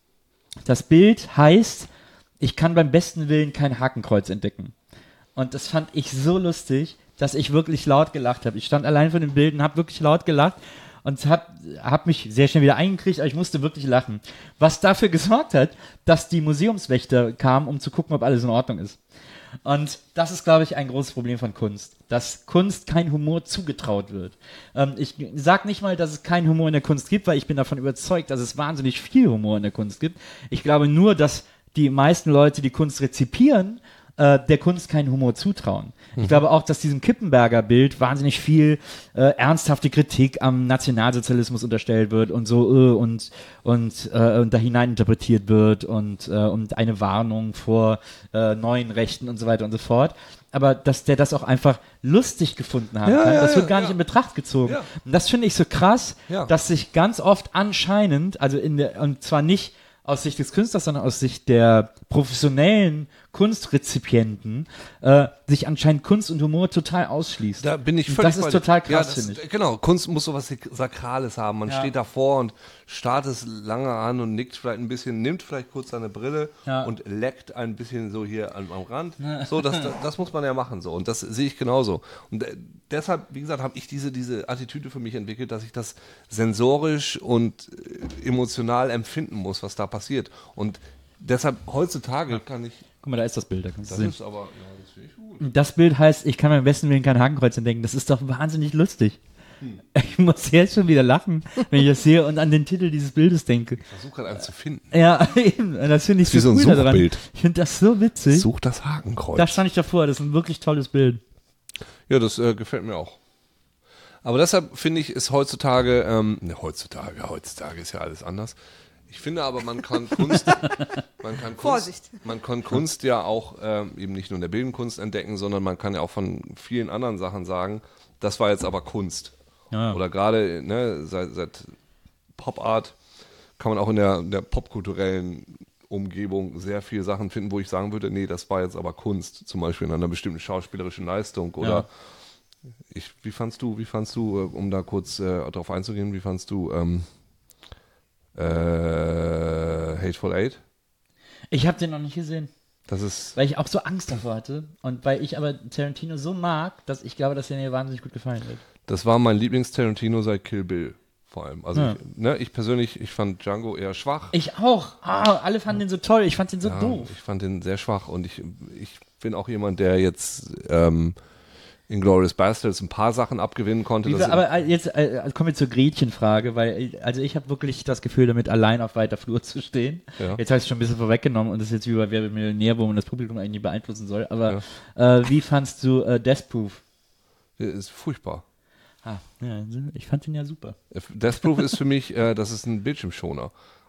das Bild heißt, ich kann beim besten Willen kein Hakenkreuz entdecken. Und das fand ich so lustig, dass ich wirklich laut gelacht habe. Ich stand allein vor dem Bild und habe wirklich laut gelacht und habe hab mich sehr schnell wieder eingekriegt, aber ich musste wirklich lachen. Was dafür gesorgt hat, dass die Museumswächter kamen, um zu gucken, ob alles in Ordnung ist. Und das ist, glaube ich, ein großes Problem von Kunst, dass Kunst kein Humor zugetraut wird. Ähm, ich sage nicht mal, dass es keinen Humor in der Kunst gibt, weil ich bin davon überzeugt, dass es wahnsinnig viel Humor in der Kunst gibt. Ich glaube nur, dass die meisten Leute, die Kunst rezipieren, äh, der Kunst keinen Humor zutrauen. Mhm. Ich glaube auch, dass diesem Kippenberger Bild wahnsinnig viel äh, ernsthafte Kritik am Nationalsozialismus unterstellt wird und so äh, und und, äh, und da hinein interpretiert wird und, äh, und eine Warnung vor äh, neuen Rechten und so weiter und so fort. Aber dass der das auch einfach lustig gefunden haben Ja, kann, ja, das wird ja, gar ja. nicht in Betracht gezogen. Ja. Und das finde ich so krass, Ja. dass sich ganz oft anscheinend, also in der, und zwar nicht aus Sicht des Künstlers, sondern aus Sicht der professionellen Kunstrezipienten, äh, sich anscheinend Kunst und Humor total ausschließt. Da bin ich Und völlig das ist bei dir. total krass, Ja, das- finde ich. Genau, Kunst muss sowas Sakrales haben. Man Ja. steht davor und starrt es lange an und nickt vielleicht ein bisschen, nimmt vielleicht kurz seine Brille Ja. und leckt ein bisschen so hier am, am Rand. So, das, das, das muss man ja machen so. Und das sehe ich genauso. Und äh, deshalb, wie gesagt, habe ich diese, diese Attitüde für mich entwickelt, dass ich das sensorisch und äh, emotional empfinden muss, was da passiert. Und deshalb heutzutage kann ich. Guck mal, da ist das Bild, da kannst du Das sehen. ist aber, ja, das finde ich gut. Das Bild heißt, ich kann beim besten Willen kein Hakenkreuz entdecken. Das ist doch wahnsinnig lustig. Hm. Ich muss jetzt schon wieder lachen, wenn ich das sehe und an den Titel dieses Bildes denke. Ich versuche gerade einen zu finden. Ja, eben. Das finde ich Ist wie so ein cool daran. Suchbild. Ich finde das so witzig. Such das Hakenkreuz. Da stand ich davor. Das ist ein wirklich tolles Bild. Ja, das äh, gefällt mir auch. Aber deshalb finde ich, ist heutzutage, ähm, ne, heutzutage, heutzutage ist ja alles anders. Ich finde aber, man kann Kunst, man kann Kunst, Vorsicht. man kann Kunst ja auch ähm, eben nicht nur in der bildenden Kunst entdecken, sondern man kann ja auch von vielen anderen Sachen sagen, das war jetzt aber Kunst. Ja. Oder gerade ne, seit, seit Pop Art kann man auch in der, in der popkulturellen Umgebung sehr viele Sachen finden, wo ich sagen würde, nee, das war jetzt aber Kunst, zum Beispiel in einer bestimmten schauspielerischen Leistung oder Ja. ich, wie fandst du, wie fandst du, äh, um da kurz äh, darauf einzugehen, wie fandst du ähm, äh, Hateful Eight? Ich habe den noch nicht gesehen. Das ist, Weil ich auch so Angst davor hatte und weil ich aber Tarantino so mag, dass ich glaube, dass der mir wahnsinnig gut gefallen wird. das war mein Lieblings-Tarantino seit Kill Bill vor allem. Also Ja. ich, ne, ich persönlich, ich fand Django eher schwach. Ich auch. Ah, alle fanden den so toll. Ich fand den so Ja, doof. ich fand den sehr schwach und ich, ich bin auch jemand, der jetzt ähm, Inglourious Basterds ein paar Sachen abgewinnen konnte. Wie Das wir, sind- aber äh, jetzt äh, kommen wir zur Gretchenfrage, weil äh, also ich habe wirklich das Gefühl, damit allein auf weiter Flur zu stehen. Ja. Jetzt habe ich es schon ein bisschen vorweggenommen und das ist jetzt wie bei Wer wird Millionär, wo man das Publikum eigentlich nie beeinflussen soll. Aber äh, wie fandst du äh, Death Proof? Der ist furchtbar. Ah, ja, ich fand den ja super. Death Proof ist für mich, äh, das ist ein Bildschirmschoner.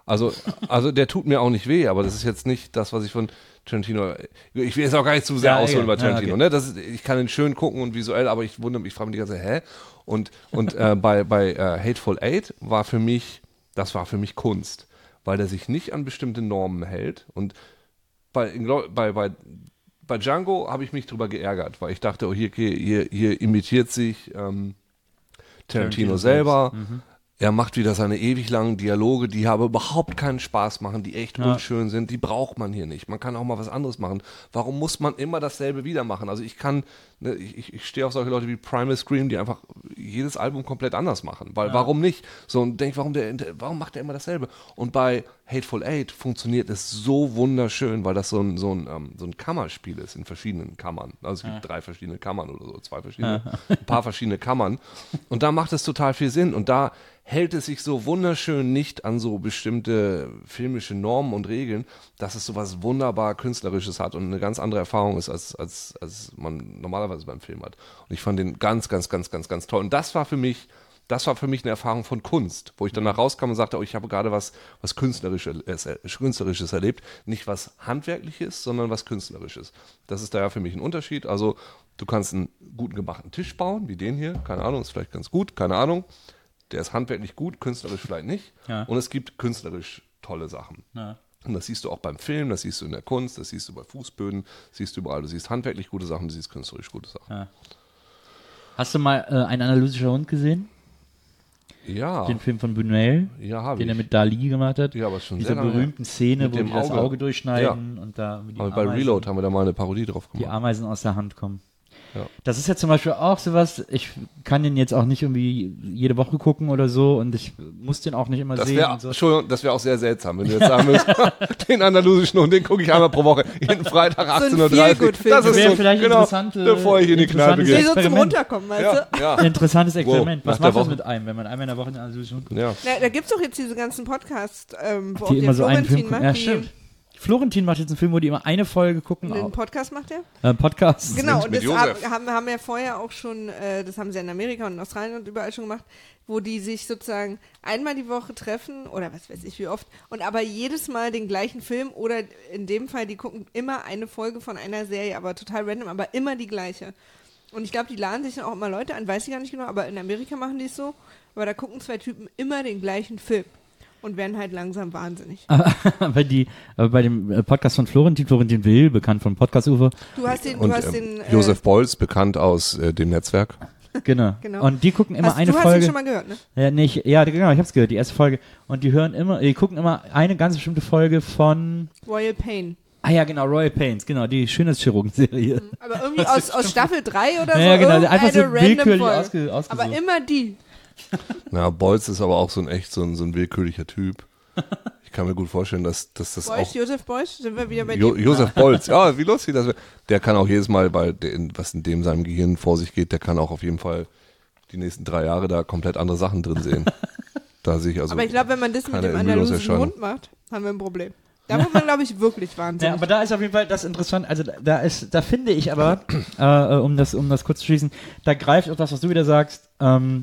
Also, also der tut mir auch nicht weh, aber das ist jetzt nicht das, was ich von Tarantino. Ich will jetzt auch gar nicht zu sehr Ja, ausholen ja, über Tarantino. ja, okay. Ne? Das ist, ich kann ihn schön gucken und visuell, aber ich wundere mich, ich frage mich die ganze Zeit, hä? Und, und äh, bei, bei äh, Hateful Eight war für mich, das war für mich Kunst, weil der sich nicht an bestimmte Normen hält. Und bei, bei, bei, bei Django habe ich mich drüber geärgert, weil ich dachte, oh, hier, hier, hier imitiert sich ähm, Tarantino, Tarantino selber. Mhm. Er macht wieder seine ewig langen Dialoge, die aber überhaupt keinen Spaß machen, die echt Ja. unschön sind. Die braucht man hier nicht. Man kann auch mal was anderes machen. Warum muss man immer dasselbe wieder machen? Also ich kann, ne, ich, ich stehe auf solche Leute wie Primal Scream, die einfach jedes Album komplett anders machen. Weil Ja. warum nicht? So und denk, warum der, warum macht er immer dasselbe? Und bei Hateful Eight funktioniert es so wunderschön, weil das so ein, so ein, ähm, so ein Kammerspiel ist in verschiedenen Kammern. Also es gibt drei verschiedene Kammern oder so, zwei verschiedene, ein paar verschiedene Kammern. Und da macht es total viel Sinn. Und da hält es sich so wunderschön nicht an so bestimmte filmische Normen und Regeln, dass es so was wunderbar Künstlerisches hat und eine ganz andere Erfahrung ist, als, als, als man normalerweise beim Film hat. Und ich fand den ganz, ganz, ganz, ganz, ganz toll. Und das war für mich, das war für mich eine Erfahrung von Kunst, wo ich danach rauskam und sagte, oh, ich habe gerade was, was Künstlerisches, äh, Künstlerisches erlebt. Nicht was Handwerkliches, sondern was Künstlerisches. Das ist da ja für mich ein Unterschied. Also du kannst einen guten gemachten Tisch bauen, wie den hier, keine Ahnung, ist vielleicht ganz gut, keine Ahnung. Der ist handwerklich gut, künstlerisch vielleicht nicht. Ja. Und es gibt künstlerisch tolle Sachen. Ja. Und das siehst du auch beim Film, das siehst du in der Kunst, das siehst du bei Fußböden, das siehst du überall. Du siehst handwerklich gute Sachen, du siehst künstlerisch gute Sachen. Ja. Hast du mal äh, Ein analytischer Hund gesehen? Ja, Den Film von Buñuel, ja habe den ich. er mit Dali gemacht hat. Ja, aber schon Diese sehr lange berühmten Szene, Mit wo dem die das Auge. Auge durchschneiden und da wie die, Aber bei Ameisen, Reload haben wir da mal eine Parodie drauf die gemacht. Ameisen aus der Hand kommen. Ja. Das ist ja zum Beispiel auch sowas, ich kann den jetzt auch nicht irgendwie jede Woche gucken oder so und ich muss den auch nicht immer Das sehen. wäre und so. Entschuldigung, das wäre auch sehr seltsam, wenn du jetzt sagen würdest, den andalusischen Hund, den gucke ich einmal pro Woche, jeden Freitag achtzehn Uhr dreißig. Feel-Good-Film. Das ist Wäre so, vielleicht genau, interessante- bevor ich in die Kneipe interessantes Nee, gehe. so zum Experiment. Runterkommen, weißt Ja, du? ja, Ein interessantes Experiment. Wow, Was nach der macht das Woche. mit einem, wenn man einmal in der Woche einen analytischen Hund guckt? ja. Na, da gibt's doch jetzt diese ganzen Podcasts, ähm, wo auch Die der immer so einen Florentin Film gucken. macht, Ja, die stimmt. Florentin macht jetzt einen Film, wo die immer eine Folge gucken. einen Auch. Podcast macht er. Äh, Podcast. Genau, mit- und mit das Josef. hab- haben, haben wir vorher auch schon, äh, das haben sie in Amerika und in Australien und überall schon gemacht, wo die sich sozusagen einmal die Woche treffen oder was weiß ich wie oft und aber jedes Mal den gleichen Film oder in dem Fall, die gucken immer eine Folge von einer Serie, aber total random, aber immer die gleiche. Und ich glaube, die laden sich dann auch immer Leute an, weiß ich gar nicht genau, aber in Amerika machen die es so, aber da gucken zwei Typen immer den gleichen Film und werden halt langsam wahnsinnig. aber, die, aber bei dem äh, Podcast von Florentin, Florentin Will, bekannt von Podcast-Ufer, Du hast den, Und du hast ähm, den, äh, Josef Bolz, bekannt aus äh, dem Netzwerk. genau. Genau. Und die gucken immer hast, eine du hast Folge. ihn schon mal gehört, ne? Ja, nicht, ja, genau, ich hab's gehört, die erste Folge. Und die hören immer, die gucken immer eine ganz bestimmte Folge von, Royal Pain. ah ja, genau, Royal Pains, genau, die Schönheitschirurgen-Serie. Aber irgendwie aus, aus Staffel drei oder so. Ja, genau, einfach so irgendeine random willkürlich Folge. ausge, ausgesucht. Aber immer die. Ja, Bolz ist aber auch so ein echt so ein, so ein willkürlicher Typ. Ich kann mir gut vorstellen, dass, dass das Beuys, auch Josef Beuys, sind wir wieder bei Jo dir? Josef Bolz, ja, wie lustig das wäre. Der kann auch jedes Mal, weil der, was in dem seinem Gehirn vor sich geht, der kann auch auf jeden Fall die nächsten drei Jahre da komplett andere Sachen drin sehen. Da sehe ich also. Aber ich glaube, wenn man das mit keine dem andalusischen Ermüdungserscheinung. Hund macht, haben wir ein Problem. Da wird man, glaube ich, wirklich Ja, wahnsinnig. aber da ist auf jeden Fall das interessant, also da, da ist, da finde ich aber, äh, um das, um das kurz zu schließen, da greift auch das, was du wieder sagst, ähm,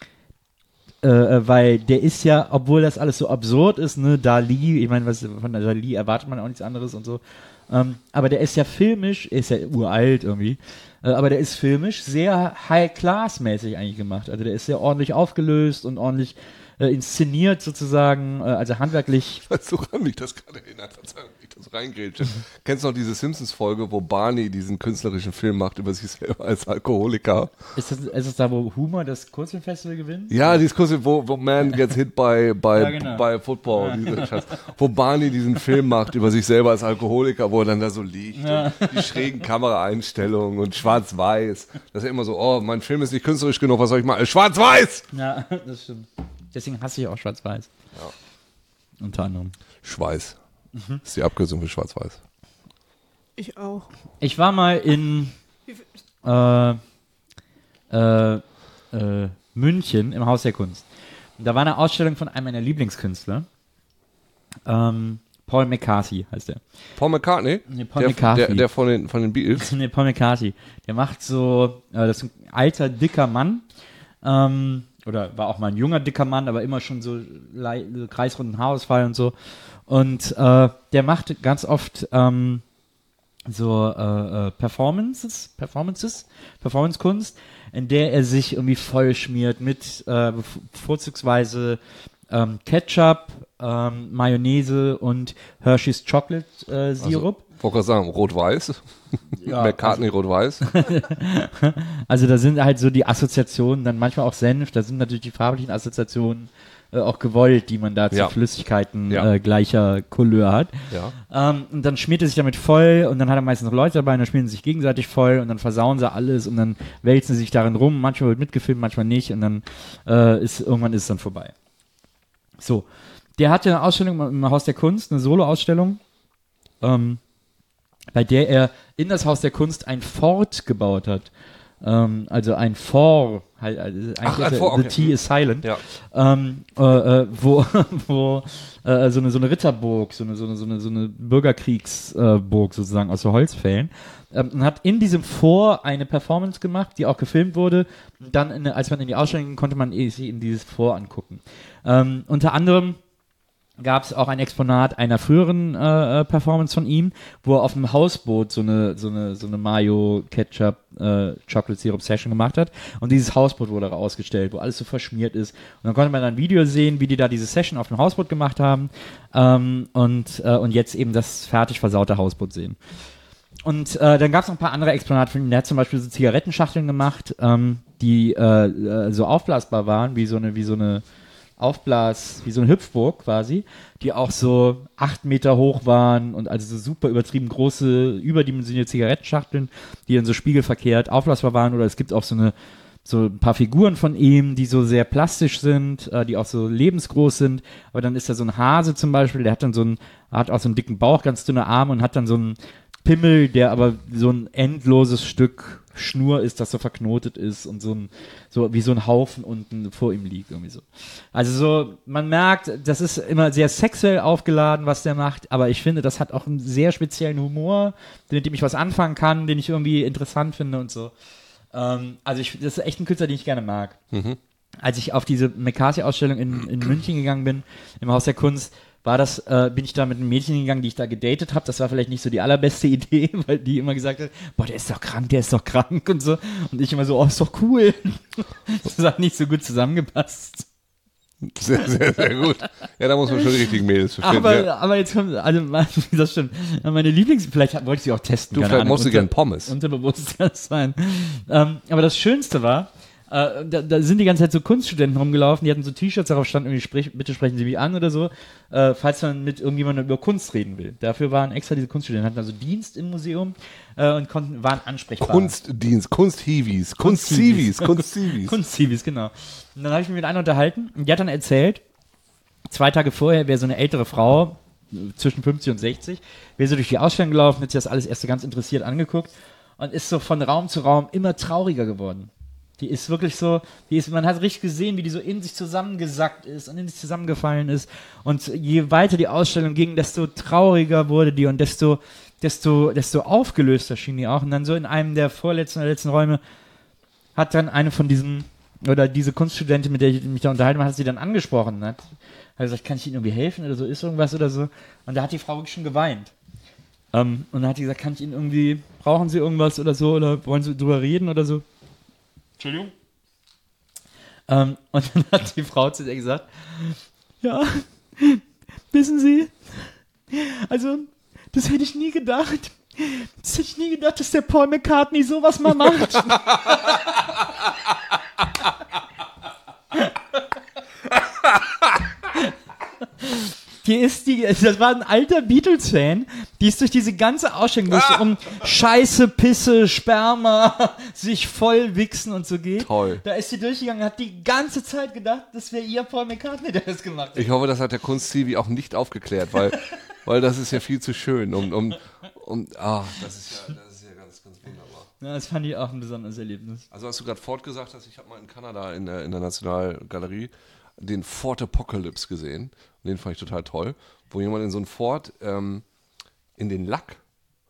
äh, weil der ist ja, obwohl das alles so absurd ist, ne, Dali, ich meine, was von der Dali erwartet man auch nichts anderes und so, ähm, aber der ist ja filmisch, ist ja uralt irgendwie, äh, aber der ist filmisch sehr High-Class-mäßig eigentlich gemacht, also der ist sehr ordentlich aufgelöst und ordentlich äh, inszeniert sozusagen, äh, also handwerklich. Weißt du, woran mich das gerade erinnert? Verzeihung, ich das reingrätsche. Kennst du noch diese Simpsons-Folge, wo Barney diesen künstlerischen Film macht über sich selber als Alkoholiker? Ist das, ist das da, wo Humor das Kurzfilmfestival gewinnt? Ja, dieses kurze, wo, wo Man gets hit by, by, Ja, genau. by Football, diese Scheiß. Wo Barney diesen Film macht über sich selber als Alkoholiker, wo er dann da so liegt. Ja. Und die schrägen Kameraeinstellungen und schwarz-weiß. Das ist ja immer so, oh, mein Film ist nicht künstlerisch genug, was soll ich machen? Schwarz-weiß! Ja, das stimmt. Deswegen hasse ich auch Schwarz-Weiß. Ja. Unter anderem. Schweiß. Das ist die Abkürzung für schwarz-weiß. Ich auch. Ich war mal in äh, äh, äh, München im Haus der Kunst. Und da war eine Ausstellung von einem meiner Lieblingskünstler. Ähm, Paul McCarthy heißt der. Paul McCartney? Nee, Paul der, McCarthy. Der, der von den, von den Beatles? Nee, Paul McCarthy. Der macht so, äh, das ist ein alter, dicker Mann. Ähm, oder war auch mal ein junger, dicker Mann, aber immer schon so lei- kreisrunden Haarausfall und so. Und äh, der macht ganz oft ähm, so äh, äh, Performances, Performances, Performance-Kunst, in der er sich irgendwie voll schmiert mit äh, vorzugsweise ähm, Ketchup, ähm, Mayonnaise und Hershey's Chocolate äh, Sirup. Also, wollte gerade sagen, rot-weiß. Ja, McCartney rot-weiß. Also da sind halt so die Assoziationen, dann manchmal auch Senf, da sind natürlich die farblichen Assoziationen äh, auch gewollt, die man da zu Ja. Flüssigkeiten Ja. äh, gleicher Couleur hat. Ja. Ähm, und dann schmiert er sich damit voll und dann hat er meistens noch Leute dabei und dann schmieren sie sich gegenseitig voll und dann versauen sie alles und dann wälzen sie sich darin rum. Manchmal wird mitgefilmt, manchmal nicht und dann äh, ist irgendwann ist es dann vorbei. So, der hatte eine Ausstellung im Haus der Kunst, eine Solo-Ausstellung, ähm, bei der er in das Haus der Kunst ein Fort gebaut hat. Ähm, also ein Fort, halt, also eigentlich Ach, ein ist er- Fort, the okay. T is silent. Ja. Ähm, äh, äh, wo wo äh, so eine so eine Ritterburg, so eine so eine so eine, so eine Bürgerkriegsburg äh, sozusagen aus so Holzfällen, ähm, und hat in diesem Fort eine Performance gemacht, die auch gefilmt wurde. Und dann, in, als man in die Ausstellung ging, konnte man eh sich in dieses Fort angucken. Ähm, unter anderem gab es auch ein Exponat einer früheren äh, äh, Performance von ihm, wo er auf einem Hausboot so eine so eine so eine Mayo Ketchup äh, Chocolate Syrup Session gemacht hat und dieses Hausboot wurde ausgestellt, wo alles so verschmiert ist und dann konnte man ein Video sehen, wie die da diese Session auf dem Hausboot gemacht haben ähm, und äh, und jetzt eben das fertig versaute Hausboot sehen. Und äh, dann gab es noch ein paar andere Exponate von ihm. Der hat zum Beispiel so Zigarettenschachteln gemacht, ähm, die äh, äh, so aufblasbar waren, wie so eine wie so eine Aufblas, wie so eine Hüpfburg quasi, die auch so acht Meter hoch waren und also so super übertrieben große, überdimensionierte Zigarettenschachteln, die dann so spiegelverkehrt aufblasbar waren. Oder es gibt auch so eine so ein paar Figuren von ihm, die so sehr plastisch sind, äh, die auch so lebensgroß sind. Aber dann ist da so ein Hase zum Beispiel, der hat dann so einen, hat auch so einen dicken Bauch, ganz dünne Arme und hat dann so einen Pimmel, der aber so ein endloses Stück Schnur ist, das so verknotet ist und so ein, so wie so ein Haufen unten vor ihm liegt, irgendwie so. Also so, man merkt, das ist immer sehr sexuell aufgeladen, was der macht, aber ich finde, das hat auch einen sehr speziellen Humor, mit dem ich was anfangen kann, den ich irgendwie interessant finde und so. Ähm, also ich, das ist echt ein Künstler, den ich gerne mag. Mhm. Als ich auf diese McCarthy-Ausstellung in, in München gegangen bin, im Haus der Kunst, war das, äh, bin ich da mit einem Mädchen gegangen, die ich da gedatet habe. Das war vielleicht nicht so die allerbeste Idee, weil die immer gesagt hat, boah, der ist doch krank, der ist doch krank und so. Und ich immer so, oh, ist doch cool. Das hat nicht so gut zusammengepasst. Sehr, sehr, sehr gut. Ja, da muss man schon die richtigen Mädels verstehen. Aber, ja. aber jetzt kommt, also, das stimmt. Meine Lieblings, vielleicht wollte ich sie auch testen. Du, keine vielleicht Ahnung, musst du unter- gern Pommes. Unterbewusst kann es sein. Ähm, aber das Schönste war, äh, da, da sind die ganze Zeit so Kunststudenten rumgelaufen, die hatten so T-Shirts, darauf stand irgendwie, sprich, bitte sprechen Sie mich an oder so, äh, falls man mit irgendjemandem über Kunst reden will. Dafür waren extra diese Kunststudenten, hatten also Dienst im Museum äh, und konnten, waren ansprechbar. Kunstdienst, Kunsthiwis, Kunstzivis, Kunstzivis. Kunstzivis, genau. Und dann habe ich mich mit einer unterhalten und die hat dann erzählt, zwei Tage vorher wäre so eine ältere Frau, zwischen fünfzig und sechzig, wäre so durch die Ausstellung gelaufen, hat sich das alles erst so ganz interessiert angeguckt und ist so von Raum zu Raum immer trauriger geworden. Die ist wirklich so, die ist, man hat richtig gesehen, wie die so in sich zusammengesackt ist und in sich zusammengefallen ist. Und je weiter die Ausstellung ging, desto trauriger wurde die und desto, desto, desto aufgelöster schien die auch. Und dann so in einem der vorletzten oder letzten Räume hat dann eine von diesen, oder diese Kunststudentin, mit der ich mich da unterhalten habe, hat sie dann angesprochen. Hat, hat gesagt, kann ich Ihnen irgendwie helfen oder so, ist irgendwas oder so. Und da hat die Frau wirklich schon geweint. Um, und dann hat die gesagt, kann ich Ihnen irgendwie, brauchen Sie irgendwas oder so, oder wollen Sie drüber reden oder so? Entschuldigung. Um, und dann hat die Frau zu ihr gesagt, ja, wissen Sie, also, das hätte ich nie gedacht. Das hätte ich nie gedacht, dass der Paul McCartney sowas mal macht. Die ist die, das war ein alter Beatles-Fan, die ist durch diese ganze Ausstellung, wo es Ah. um Scheiße, Pisse, Sperma, sich voll wichsen und so geht. Toll. Da ist sie durchgegangen und hat die ganze Zeit gedacht, das wäre ihr Paul McCartney, der das gemacht hat. Ich hoffe, das hat der Kunstzivi auch nicht aufgeklärt, weil, weil das ist ja viel zu schön. Um, um, um, ah, das ist ja, das ist ja ganz, ganz wunderbar. Ja, das fand ich auch ein besonderes Erlebnis. Also als du gerade Ford gesagt hast, ich habe mal in Kanada in der, in der Nationalgalerie den Ford Apocalypse gesehen. Und den fand ich total toll. Wo jemand in so einen Ford ähm, in den Lack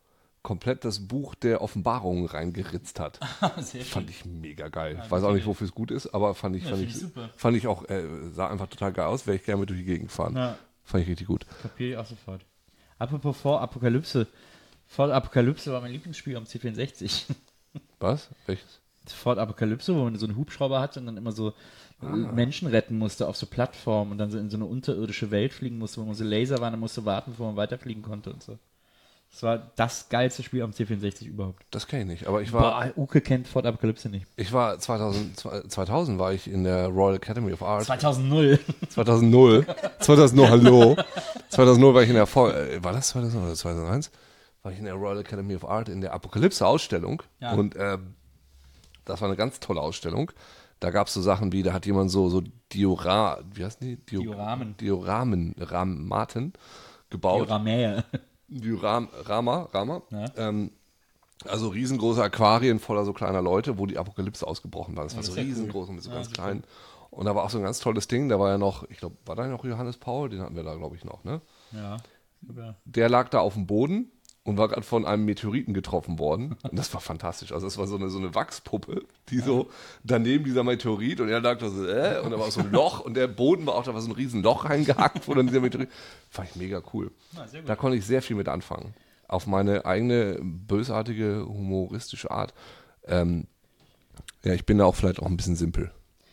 komplett das Buch der Offenbarungen reingeritzt hat. Sehr Fand ich mega geil. Ich weiß auch nicht, wofür es gut ist, aber fand ich, Ja, fand find ich, ich super. fand ich auch, äh, sah einfach total geil aus, wäre ich gerne mit durch die Gegend fahren. Ja. Fand ich richtig gut. Kapiere ich auch sofort. Apropos Vor-Apokalypse. Vor-Apokalypse war mein Lieblingsspiel am C vierundsechzig. Was? Welches? Ford Apokalypse, wo man so einen Hubschrauber hatte und dann immer so ah. Menschen retten musste auf so Plattformen und dann so in so eine unterirdische Welt fliegen musste, wo man so Laser war und dann musste warten, bevor man weiterfliegen konnte und so. Das war das geilste Spiel am C vierundsechzig überhaupt. Das kenne ich nicht, aber ich war... Boah, Uke kennt Ford Apokalypse nicht. Ich war zweitausend, zweitausend war ich in der Royal Academy of Art. zweitausend. zweitausend. zweitausend, hallo. zweitausend war ich in der... Vor äh, war das zweitausend oder zweitausendeins? War ich in der Royal Academy of Art in der Apokalypse-Ausstellung. Ja. Und ähm, das war eine ganz tolle Ausstellung. Da gab es so Sachen wie, da hat jemand so, so Diora... Wie heißen die? Dio Dioramen. Dioramen, Ramaten gebaut. Dioramäe. Dioram, Rama, Rama. Ja. Ähm, also riesengroße Aquarien voller so kleiner Leute, wo die Apokalypse ausgebrochen war. Das war Ja, so das ist ja riesengroß und mit so Ja, ganz super. klein. Und da war auch so ein ganz tolles Ding. Da war ja noch, ich glaube, war da noch Johannes Paul? Den hatten wir da, glaube ich, noch, ne? Ja. Super. Der lag da auf dem Boden und war gerade von einem Meteoriten getroffen worden. Und das war fantastisch. Also es war so eine, so eine Wachspuppe, die so daneben dieser Meteorit und er lag da so, äh, und da war auch so ein Loch und der Boden war auch, da war so ein riesen Loch reingehackt von dieser Meteorit. Fand ich mega cool. Ja, sehr gut. Da konnte ich sehr viel mit anfangen. Auf meine eigene bösartige, humoristische Art. Ähm, ja, ich bin da auch vielleicht auch ein bisschen simpel.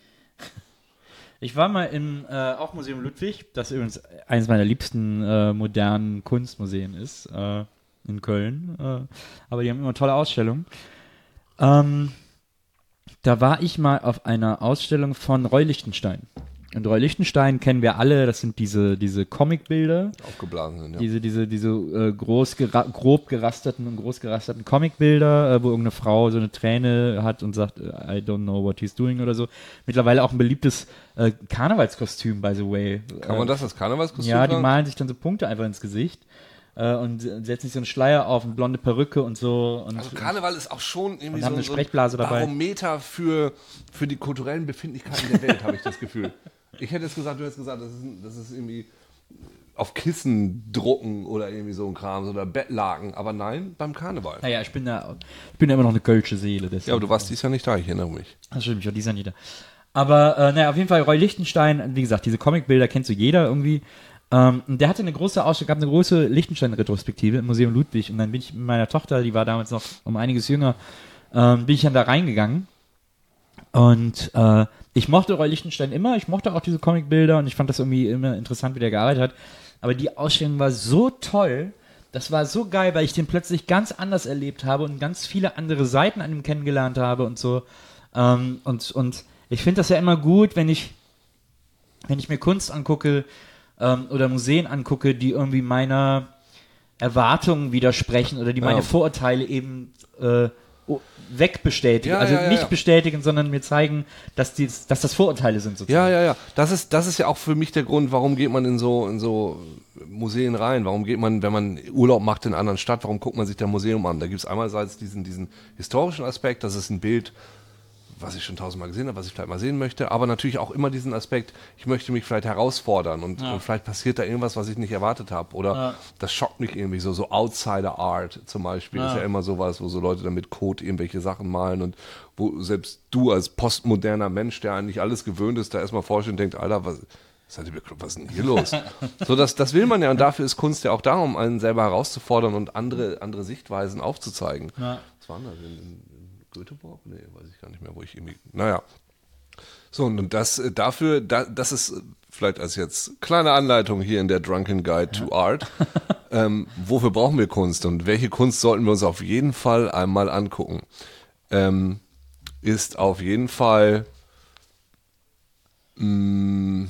Ich war mal im äh, auch Museum Ludwig, das übrigens eines meiner liebsten äh, modernen Kunstmuseen ist, äh, in Köln. Äh, aber die haben immer tolle Ausstellungen. Ähm, da war ich mal auf einer Ausstellung von Roy Lichtenstein. Und Roy Lichtenstein kennen wir alle, das sind diese, diese Comicbilder. Aufgeblasen sind, ja. Diese, diese, diese äh, groß gera- grob gerasterten und groß gerasterten Comicbilder, äh, wo irgendeine Frau so eine Träne hat und sagt, I don't know what he's doing oder so. Mittlerweile auch ein beliebtes äh, Karnevalskostüm, by the way. Kann man das als Karnevalskostüm Ja, die tragen? malen sich dann so Punkte einfach ins Gesicht äh, und setzen sich so einen Schleier auf, eine blonde Perücke und so. Und, Also Karneval ist auch schon irgendwie Und so, haben eine so Sprechblase dabei. Barometer für, für die kulturellen Befindlichkeiten der Welt, habe ich das Gefühl. Ich hätte jetzt gesagt, du hättest gesagt, das ist, das ist irgendwie auf Kissen drucken oder irgendwie so ein Kram oder Bettlaken, aber nein, beim Karneval. naja, ich bin da, ich bin da immer noch eine kölsche Seele. Deswegen. Ja, aber du warst dies Jahr nicht da, ich erinnere mich. Das stimmt, ich war dieses Jahr nie da. Aber, äh, naja, auf jeden Fall Roy Lichtenstein, wie gesagt, diese Comicbilder kennst du jeder irgendwie. Ähm, und der hatte eine große Ausstellung, gab eine große Lichtenstein-Retrospektive im Museum Ludwig. Und dann bin ich mit meiner Tochter, die war damals noch um einiges jünger, ähm, bin ich dann da reingegangen. Und äh, ich mochte Roy Lichtenstein immer, ich mochte auch diese Comicbilder und ich fand das irgendwie immer interessant, wie der gearbeitet hat. Aber die Ausstellung war so toll, das war so geil, weil ich den plötzlich ganz anders erlebt habe und ganz viele andere Seiten an ihm kennengelernt habe und so. Ähm, und, und ich finde das ja immer gut, wenn ich, wenn ich mir Kunst angucke ähm, oder Museen angucke, die irgendwie meiner Erwartungen widersprechen oder die meine Ja. Vorurteile eben äh, wegbestätigen, Ja, also ja, ja, nicht ja. bestätigen, sondern mir zeigen, dass, die, dass das Vorurteile sind sozusagen. Ja, ja, ja. Das ist, das ist ja auch für mich der Grund, warum geht man in so, in so Museen rein? Warum geht man, wenn man Urlaub macht in einer anderen Stadt, warum guckt man sich das Museum an? Da gibt es einerseits diesen, diesen historischen Aspekt, das ist ein Bild, was ich schon tausendmal gesehen habe, was ich vielleicht mal sehen möchte, aber natürlich auch immer diesen Aspekt, ich möchte mich vielleicht herausfordern und, Ja. und vielleicht passiert da irgendwas, was ich nicht erwartet habe oder Ja. das schockt mich irgendwie so, so Outsider-Art zum Beispiel, Ja. ist ja immer sowas, wo so Leute dann mit Code irgendwelche Sachen malen und wo selbst du als postmoderner Mensch, der eigentlich alles gewöhnt ist, da erstmal vorstellt und denkt, Alter, was, seid ihr bekloppt, was ist denn hier los? So, das, das will man ja und dafür ist Kunst ja auch da, um einen selber herauszufordern und andere, andere Sichtweisen aufzuzeigen. Ja. Was war denn das? In, in, Göteborg? Nee, weiß ich gar nicht mehr, wo ich irgendwie. Naja. So, und das äh, dafür, da, das ist äh, vielleicht als jetzt kleine Anleitung hier in der Drunken Guide to Art. ähm, wofür brauchen wir Kunst und welche Kunst sollten wir uns auf jeden Fall einmal angucken? Ähm, ist auf jeden Fall. Mh,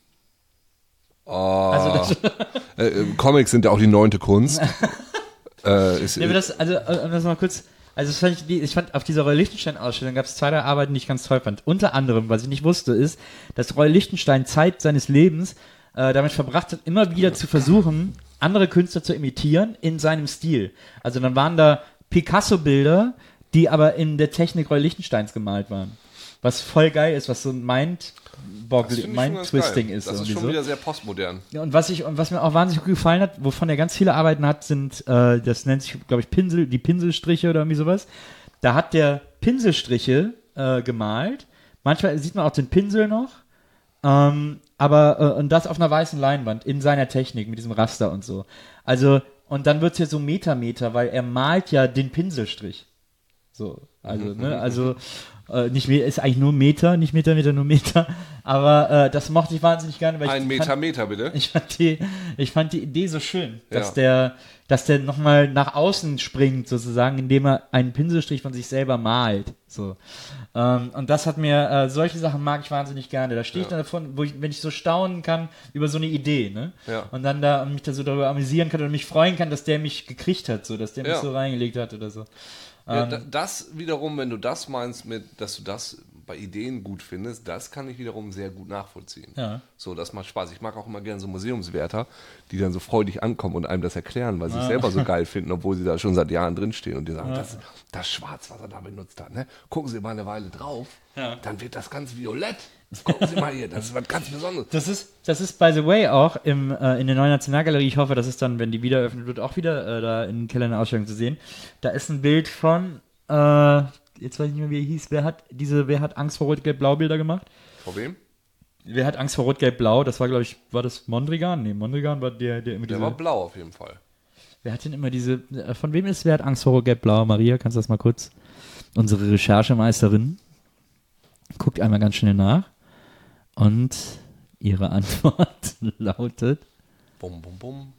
oh, Also das, äh, äh, Comics sind ja auch die neunte Kunst. äh, ist, nee, aber das, also, äh, um das mal kurz, also das fand ich, die- ich fand, auf dieser Roy Lichtenstein-Ausstellung gab es zwei, drei Arbeiten, die ich ganz toll fand. Unter anderem, was ich nicht wusste, ist, dass Roy Lichtenstein Zeit seines Lebens äh, damit verbracht hat, immer wieder zu versuchen, andere Künstler zu imitieren in seinem Stil. Also dann waren da Picasso-Bilder, die aber in der Technik Roy Lichtensteins gemalt waren. was voll geil ist, was so ein Mind Das finde ich schon ganz Mind-Twisting geil. ist. Das ist irgendwie schon so. wieder sehr postmodern. Ja, und was ich und was mir auch wahnsinnig gut gefallen hat, wovon er ganz viele Arbeiten hat, sind, äh, das nennt sich, glaube ich, Pinsel, die Pinselstriche oder irgendwie sowas. Da hat der Pinselstriche äh, gemalt. Manchmal sieht man auch den Pinsel noch. Ähm, aber, äh, und das auf einer weißen Leinwand, in seiner Technik, mit diesem Raster und so. Also, und dann wird es ja so Metameter, weil er malt ja den Pinselstrich. So, also, ne, also, äh, nicht mehr, ist eigentlich nur Meter, nicht Meter, Meter, nur Meter. Aber äh, das mochte ich wahnsinnig gerne, weil ich Ein Meter, fand, Meter, bitte. ich fand die, ich fand die Idee so schön, dass Ja. der, dass der nochmal nach außen springt, sozusagen, indem er einen Pinselstrich von sich selber malt. So. Ähm, und das hat mir, äh, solche Sachen mag ich wahnsinnig gerne. Da stehe ich dann davon, wo ich, wenn ich so staunen kann über so eine Idee, ne? Ja. Und dann da und mich da so darüber amüsieren kann oder mich freuen kann, dass der mich gekriegt hat, so, dass der mich Ja. so reingelegt hat oder so. Ja, Ähm, da, das wiederum, wenn du das meinst, mit, dass du das bei Ideen gut findest, das kann ich wiederum sehr gut nachvollziehen. Ja. So, das macht Spaß. Ich mag auch immer gerne so Museumswärter, die dann so freudig ankommen und einem das erklären, weil sie es selber so geil finden, obwohl sie da schon seit Jahren drinstehen und die sagen, das, das Schwarz, was er da benutzt hat, ne? Gucken Sie mal eine Weile drauf, dann wird das ganz violett. Gucken Sie mal hier, das ist was ganz Besonderes. Das ist, das ist, by the way, auch im, äh, in der neuen Nationalgalerie. Ich hoffe, das ist dann, wenn die wieder eröffnet wird, auch wieder äh, da in den Keller eine Ausstellung zu sehen. Da ist ein Bild von, äh, jetzt weiß ich nicht mehr, wie er hieß, wer hat diese, wer hat Angst vor Rot-Gelb-Blau-Bilder gemacht? Vor wem? Wer hat Angst vor Rot-Gelb-Blau? Das war, glaube ich, war das Mondrigan? Nee, Mondrigan war der, der immer Der diese, war blau auf jeden Fall. wer hat denn immer diese, äh, von wem ist, wer hat Angst vor Rot-Gelb-Blau? Maria, kannst du das mal kurz, unsere Recherchemeisterin, guckt einmal ganz schnell nach. Und ihre Antwort lautet, Bum, bum, bum.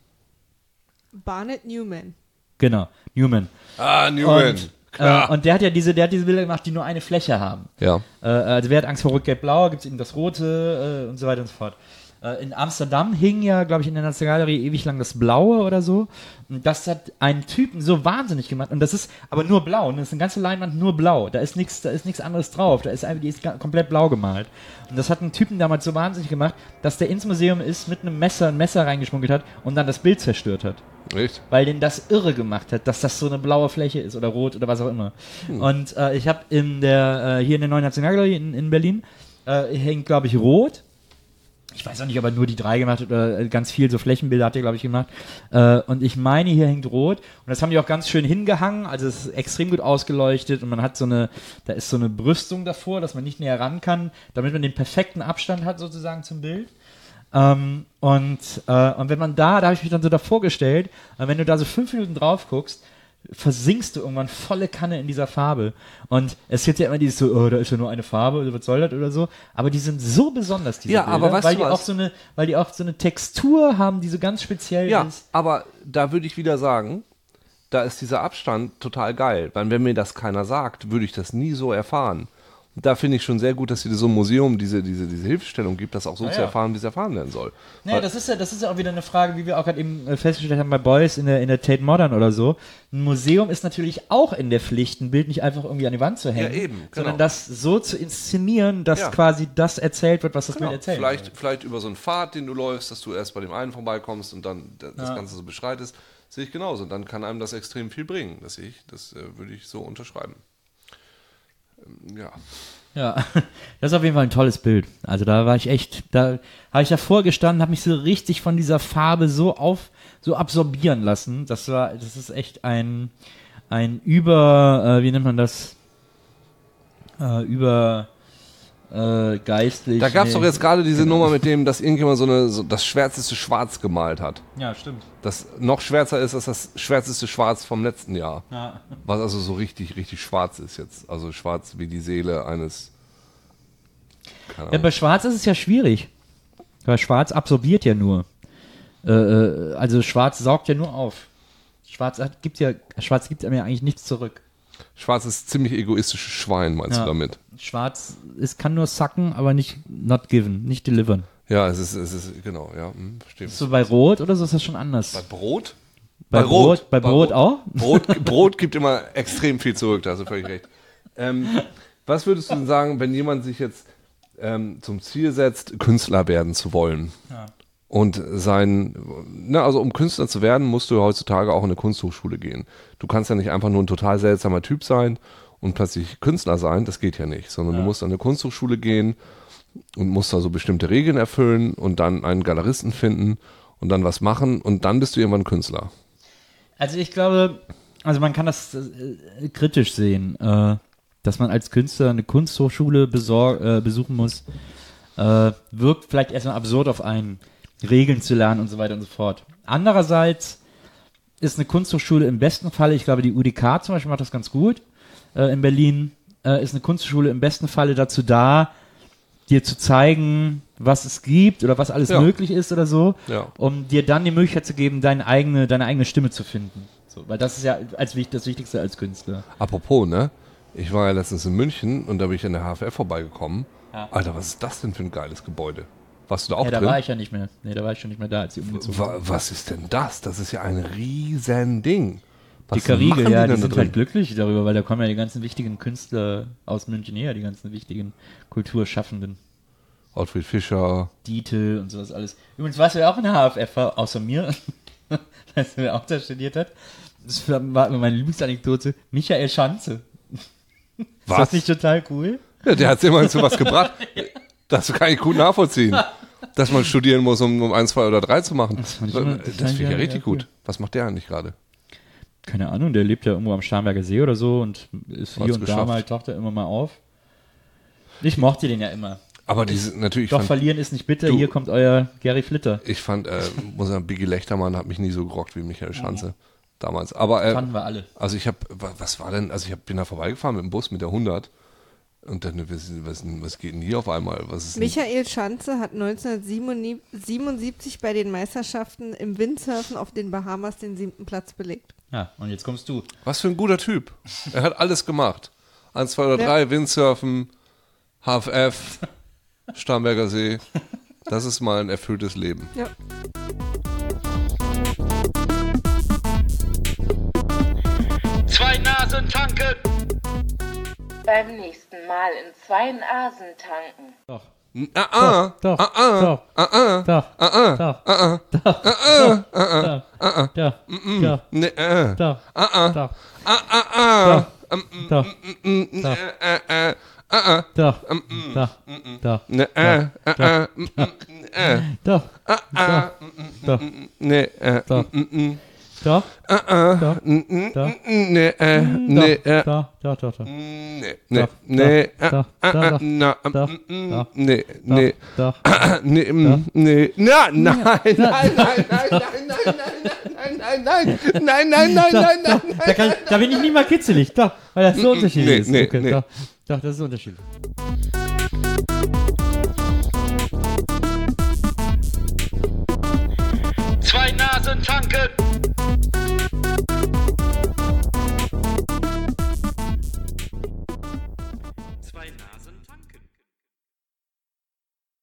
Barnett Newman. genau, Newman. Ah, Newman. Und, Klar. äh, und der hat ja diese, der hat diese Bilder gemacht, die nur eine Fläche haben. Ja. Äh, also wer hat Angst vor Rot-Gelb-Blau, gibt es eben das Rote äh, und so weiter und so fort. Äh, in Amsterdam hing ja, glaube ich, in der Nationalgalerie ewig lang das Blaue oder so. Und das hat einen Typen so wahnsinnig gemacht. Und das ist aber nur blau. Und das ist eine ganze Leinwand nur blau. Da ist nichts, da ist nichts anderes drauf. Da ist einfach, die ist ga- komplett blau gemalt. Und das hat einen Typen damals so wahnsinnig gemacht, dass der ins Museum ist, mit einem Messer ein Messer reingeschmuggelt hat und dann das Bild zerstört hat. Echt? Weil den das irre gemacht hat, dass das so eine blaue Fläche ist oder rot oder was auch immer. Und äh, ich habe in der äh, hier in der neuen Nationalgalerie in, in Berlin äh, hängt, glaube ich, rot. Ich weiß auch nicht, ob er nur die drei gemacht hat oder äh, ganz viel so Flächenbilder hat er, glaube ich, gemacht. Äh, und ich meine, hier hängt rot. Und das haben die auch ganz schön hingehangen. Also es ist extrem gut ausgeleuchtet und man hat so eine, da ist so eine Brüstung davor, dass man nicht näher ran kann, damit man den perfekten Abstand hat sozusagen zum Bild. Ähm, und, äh, und wenn man da, da habe ich mich dann so davor gestellt, äh, wenn du da so fünf Minuten drauf guckst, versinkst du irgendwann volle Kanne in dieser Farbe. Und es gibt ja immer dieses so, oh, da ist ja nur eine Farbe, oder was soll das oder so. Aber die sind so besonders, diese Ja, Bilder, aber weißt weil du die was? auch so eine, weil die auch so eine Textur haben, die so ganz speziell Ja, ist. aber da würde ich wieder sagen, da ist dieser Abstand total geil. Weil wenn mir das keiner sagt, würde ich das nie so erfahren. Und da finde ich schon sehr gut, dass dir so ein Museum diese, diese, diese Hilfestellung gibt, das auch so Ja, zu ja. erfahren, wie es erfahren werden soll. Nee, Weil- das ist ja, das ist ja auch wieder eine Frage, wie wir auch gerade eben äh, festgestellt haben bei Beuys in der, in der Tate Modern oder so. Ein Museum ist natürlich auch in der Pflicht, ein Bild nicht einfach irgendwie an die Wand zu hängen, Ja, eben, genau. sondern das so zu inszenieren, dass Ja. quasi das erzählt wird, was das Genau, Bild erzählt. vielleicht, vielleicht über so einen Pfad, den du läufst, dass du erst bei dem einen vorbeikommst und dann d- das Ganze so beschreitest, sehe ich genauso. Dann kann einem das extrem viel bringen. Das sehe ich, das äh, würde ich so unterschreiben. Ähm, ja. Ja, das ist auf jeden Fall ein tolles Bild. Also da war ich echt, da habe ich davor gestanden, habe mich so richtig von dieser Farbe so auf, so absorbieren lassen. Das war, das ist echt ein, ein über, äh, wie nennt man das? Äh, über äh, geistlich. Da gab es nee. doch jetzt gerade diese Nummer mit dem, dass irgendjemand so, eine, so das schwärzeste Schwarz gemalt hat. Ja, stimmt. Das noch schwärzer ist als das schwärzeste Schwarz vom letzten Jahr. Ja. Was also so richtig, richtig schwarz ist jetzt. Also schwarz wie die Seele eines. Keine Ja, Ahnung. bei Schwarz ist es ja schwierig. Weil Schwarz absorbiert ja nur. Äh, äh, also Schwarz saugt ja nur auf. Schwarz hat, gibt ja, Schwarz gibt einem ja eigentlich nichts zurück. Schwarz ist ziemlich egoistisches Schwein, meinst Ja. du damit? Schwarz, es kann nur sacken, aber nicht not given, nicht delivern. Ja, es ist, es ist genau, ja, hm, verstehe. So bei Rot oder so ist das schon anders. Bei Brot? Bei, bei Brot, Rot. bei Bei Brot Rot. auch? Brot, Brot gibt immer extrem viel zurück, da hast du völlig recht. Ähm, was würdest du denn sagen, wenn jemand sich jetzt ähm, zum Ziel setzt, Künstler werden zu wollen? Ja. Und sein, ne, also um Künstler zu werden, musst du heutzutage auch in eine Kunsthochschule gehen. Du kannst ja nicht einfach nur ein total seltsamer Typ sein und plötzlich Künstler sein, das geht ja nicht, sondern Ja. du musst an eine Kunsthochschule gehen und musst da so bestimmte Regeln erfüllen und dann einen Galeristen finden und dann was machen und dann bist du irgendwann Künstler. Also ich glaube, also man kann das äh, kritisch sehen, äh, dass man als Künstler eine Kunsthochschule besor- äh, besuchen muss, äh, wirkt vielleicht erstmal absurd auf einen, Regeln zu lernen und so weiter und so fort. Andererseits ist eine Kunsthochschule im besten Falle, ich glaube die U D K zum Beispiel macht das ganz gut, äh, in Berlin, äh, ist eine Kunsthochschule im besten Falle dazu da, dir zu zeigen, was es gibt oder was alles Ja. möglich ist oder so, Ja. um dir dann die Möglichkeit zu geben, deine eigene, deine eigene Stimme zu finden. So, weil das ist ja als, wich- das Wichtigste als Künstler. Apropos, ne? Ich war ja letztens in München und da bin ich an der H F F vorbeigekommen. Ja. Alter, was ist das denn für ein geiles Gebäude? Warst du da auch Ja, da drin? war ich ja nicht mehr. Nee, da war ich schon nicht mehr da, als sie umgezogen Wa- Was ist denn das? Das ist ja ein riesen Ding. Was Die Karigel, machen ja, die die denn da sind drin? halt glücklich darüber, weil da kommen ja die ganzen wichtigen Künstler aus München her, die ganzen wichtigen Kulturschaffenden. Ottfried Fischer. Dietl und sowas alles. Übrigens warst du ja auch in der H F F, außer mir, weißt du, wer auch da studiert hat. Das war immer meine Lieblingsanekdote. Michael Schanze. Ist Was? das nicht total cool? Ja, der hat immerhin zu was gebracht. Das kann ich gut nachvollziehen. Dass man studieren muss, um, um eins, zwei oder drei zu machen. Das, fand ich immer- das das fand ich finde ich ja ja- richtig ja, cool. gut. Was macht der eigentlich gerade? Keine Ahnung, der lebt ja irgendwo am Starnberger See oder so und ist hier Hat's und da geschafft. mal, taucht er immer mal auf. Ich mochte den ja immer. Aber diese, natürlich, Doch, fand, verlieren ist nicht bitter, Du- hier kommt euer Gary Flitter. ich fand, äh, muss sagen, Biggie Lechtermann hat mich nie so gerockt wie Michael Schanze damals. Aber, äh, Fanden wir alle. also ich habe, was war denn, also ich hab, bin da vorbeigefahren mit dem Bus mit der hundert und dann, was, was, was geht denn hier auf einmal? Was ist denn, Michael Schanze hat neunzehnhundertsiebenundsiebzig bei den Meisterschaften im Windsurfen auf den Bahamas den siebten Platz belegt. Ja, und jetzt kommst du. was für ein guter Typ. Er hat alles gemacht. Eins, zwei oder Ja. drei, Windsurfen, H F F, Starnberger See. Das ist mal ein erfülltes Leben. Ja. Zwei Nasen tanken. Beim nächsten Mal in zwei Nasen tanken. Doch. Ah, ah, Doch, ah, ah, doch, ah, ah, doch, ah, ah, doch, ah, ah, doch, doch, doch, doch, doch, ne, äh, doch, ah, ah, doch, ah, ah, ah, ähm, doch, mm, doch, äh, äh, ah, ah, doch, doch, doch, ne, äh, äh, äh, mm, mm, äh, doch, ah, ah, doch, ne, äh, doch, mm, mm, doch, ah, ah, doch, mm, mm, doch, ne, äh, ne, äh, doch, doch, doch, doch, ne, ne, Doch, ne, doch, ah, doch, ah, doch, na, doch, mm, mm, doch, ne, ne, doch, ne, mm, ne, na, nein, nein, nein, nein, nein, nein, nein, nein, nein, nein, nein, nein, nein, nein, nein, da, kann, da bin ich nie mal kitzelig, doch, weil das so unterschiedlich nee, ist. nee, Okay, nee. Doch, doch, das ist unterschiedlich. Zwei Nasen tanken.